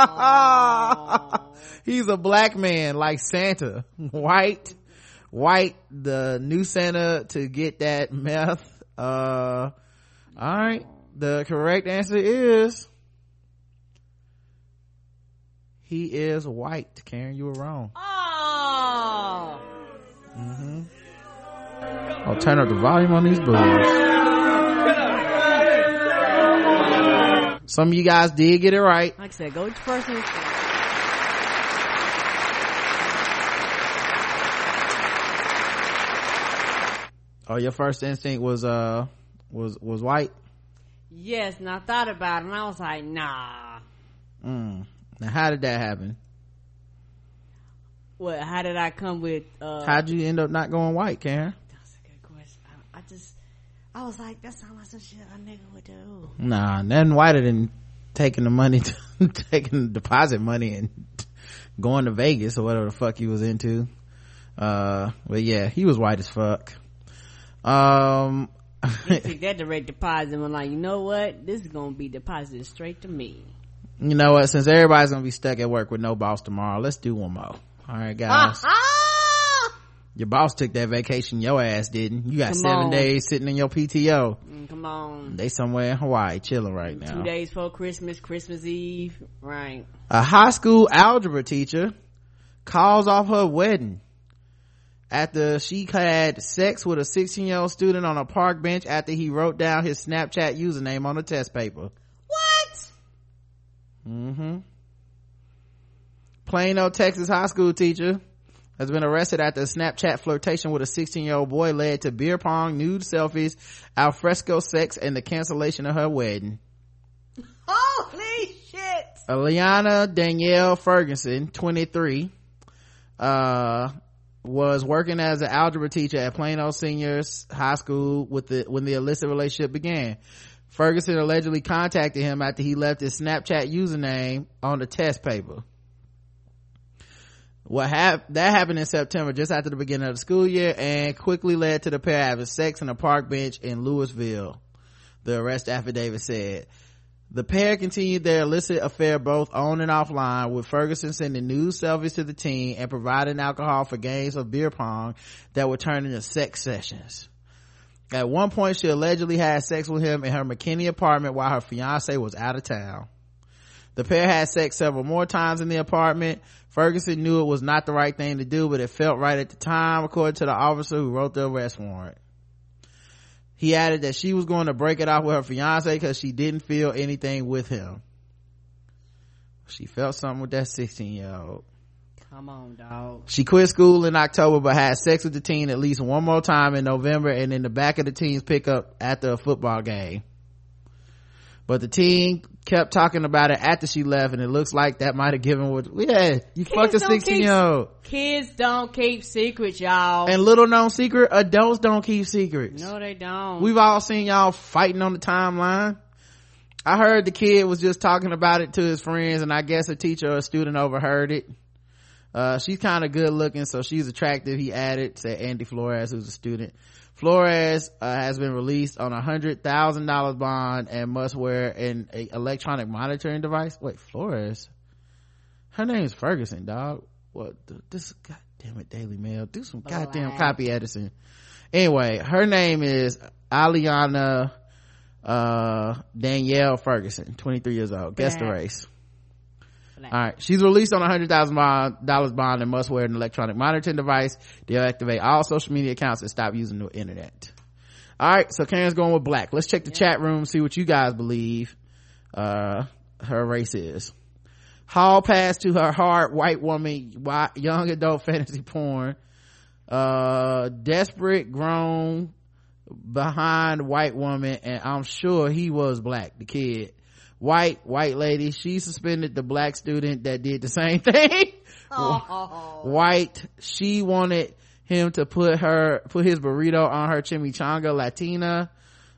He's a black man like Santa. White, the new Santa to get that meth. All right, the correct answer is he is white. Karen, you were wrong. I'll turn up the volume on these boobs. Some of you guys did get it right. Like I said, go with your first instinct. Oh, your first instinct was white? Yes, and I thought about it and I was like, nah. Now how did that happen? What, how did I come with how'd you end up not going white, Karen? That's a good question. I was like, that sounds like some shit a nigga would do. Nah, nothing whiter than taking the money taking the deposit money and going to Vegas or whatever the fuck he was into. But yeah, he was white as fuck. He took that direct deposit and was like, you know what, this is gonna be deposited straight to me. You know what, since everybody's gonna be stuck at work with no boss tomorrow, let's do one more. All right, guys. Your boss took that vacation, your ass didn't. You got Come 7 on. days sitting in your PTO. Come on. They somewhere in Hawaii chilling right now. 2 days before Christmas Eve. Right. A high school algebra teacher calls off her wedding after she had sex with a 16-year-old student on a park bench after he wrote down his Snapchat username on a test paper. What? Plano, Texas high school teacher has been arrested after a Snapchat flirtation with a 16-year-old boy led to beer pong, nude selfies, alfresco sex, and the cancellation of her wedding. Holy shit. Aliana Danielle Ferguson, 23, was working as an algebra teacher at Plano Seniors High School when the illicit relationship began. Ferguson allegedly contacted him after he left his Snapchat username on the test paper. That happened in September, just after the beginning of the school year, and quickly led to the pair having sex on a park bench in Louisville, the arrest affidavit said. The pair continued their illicit affair both on and offline, with Ferguson sending nude selfies to the teen and providing alcohol for games of beer pong that would turn into sex sessions. At one point, she allegedly had sex with him in her McKinney apartment while her fiance was out of town. The pair had sex several more times in the apartment. Ferguson knew it was not the right thing to do, but it felt right at the time, according to the officer who wrote the arrest warrant. He added that she was going to break it off with her fiance because she didn't feel anything with him. She felt something with that 16-year-old. Come on, dog. She quit school in October but had sex with the teen at least one more time in November and in the back of the teen's pickup after a football game. But the teen kept talking about it after she left, and it looks like that might have given what you fucked a 16-year-old. Kids don't keep secrets, y'all. And little known secret, adults don't keep secrets. No, they don't. We've all seen y'all fighting on the timeline. I heard the kid was just talking about it to his friends, and I guess a teacher or a student overheard it. She's kind of good looking, so she's attractive, he added, said Andy Flores, who's a student. Flores has been released on $100,000 bond and must wear an electronic monitoring device. Wait, Flores? Her name is Ferguson, dog. What? This goddamn it, Daily Mail. Do some goddamn copy editing. Anyway, her name is Aliana Danielle Ferguson, 23 years old. Guess the race. All right, she's released on $100,000 bond and must wear an electronic monitoring device, deactivate all social media accounts, and stop using the internet. All right, so Karen's going with black. Let's check the chat room, see what you guys believe her race is. Hall pass to her hard white woman, young adult fantasy porn. Desperate grown behind white woman, and I'm sure he was black, the kid. White lady, she suspended the black student that did the same thing. White, she wanted him to put his burrito on her chimichanga. Latina,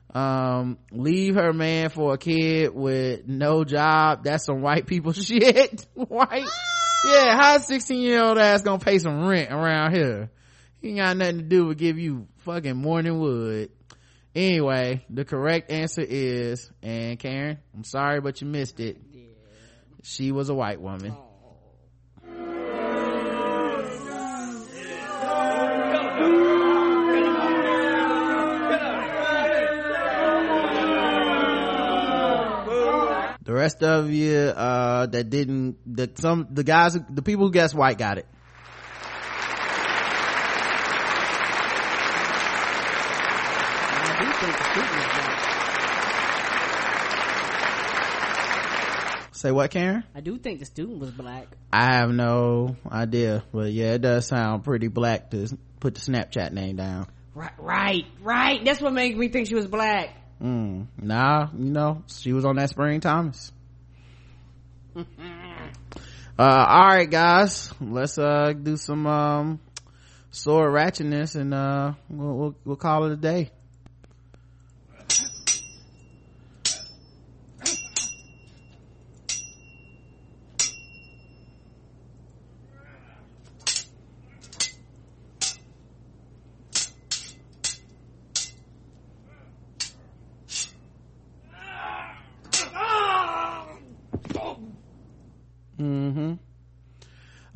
leave her man for a kid with no job. That's some white people shit. White, yeah, how a 16-year-old ass gonna pay some rent around here? He ain't got nothing to do with give you fucking morning wood. Anyway, the correct answer is, and Karen, I'm sorry but you missed it, she was a white woman. The rest of you the people who guessed white got it. Say what, Karen? I do think the student was black. I have no idea, but yeah, it does sound pretty black to put the Snapchat name down. Right. That's what made me think she was black. Nah, she was on that Spring Thomas. All right, guys, let's do some sword ratchetness, and we'll call it a day.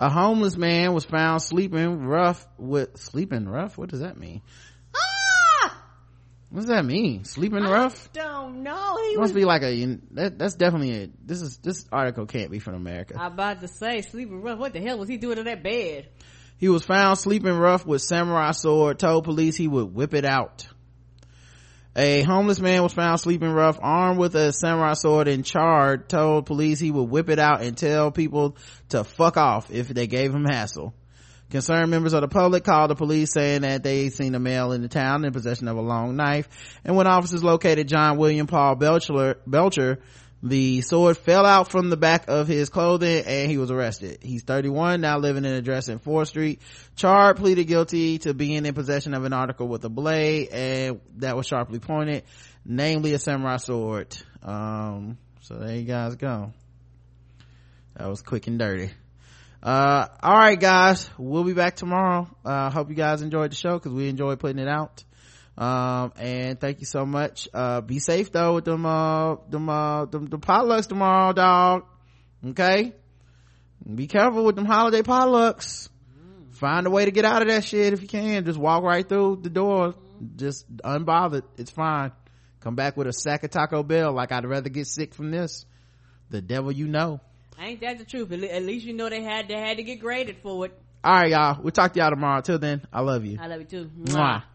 A homeless man was found sleeping rough? What does that mean? What does that mean? Sleeping rough? Don't know. He must be like that's definitely this article can't be from America. I'm about to say sleeping rough. What the hell was he doing in that bed? He was found sleeping rough with samurai sword, told police he would whip it out. A homeless man was found sleeping rough, armed with a samurai sword and charred, told police he would whip it out and tell people to fuck off if they gave him hassle. Concerned members of the public called the police saying that they seen a male in the town in possession of a long knife, and when officers located John William Paul Belcher, the sword fell out from the back of his clothing and he was arrested. He's 31, now living in an address in 4th Street. Chard pleaded guilty to being in possession of an article with a blade and that was sharply pointed, namely a samurai sword. So there you guys go. That was quick and dirty. All right guys, we'll be back tomorrow. Hope you guys enjoyed the show because we enjoyed putting it out. And thank you so much. Be safe though with them potlucks tomorrow, dog. Okay, be careful with them holiday potlucks. Find a way to get out of that shit if you can. Just walk right through the door, just unbothered. It's fine. Come back with a sack of Taco Bell. Like, I'd rather get sick from this. The devil you know. Ain't that the truth? At least you know they had to get graded for it. All right, y'all, we'll talk to y'all tomorrow. Till then, I love you. I love you too. Mwah.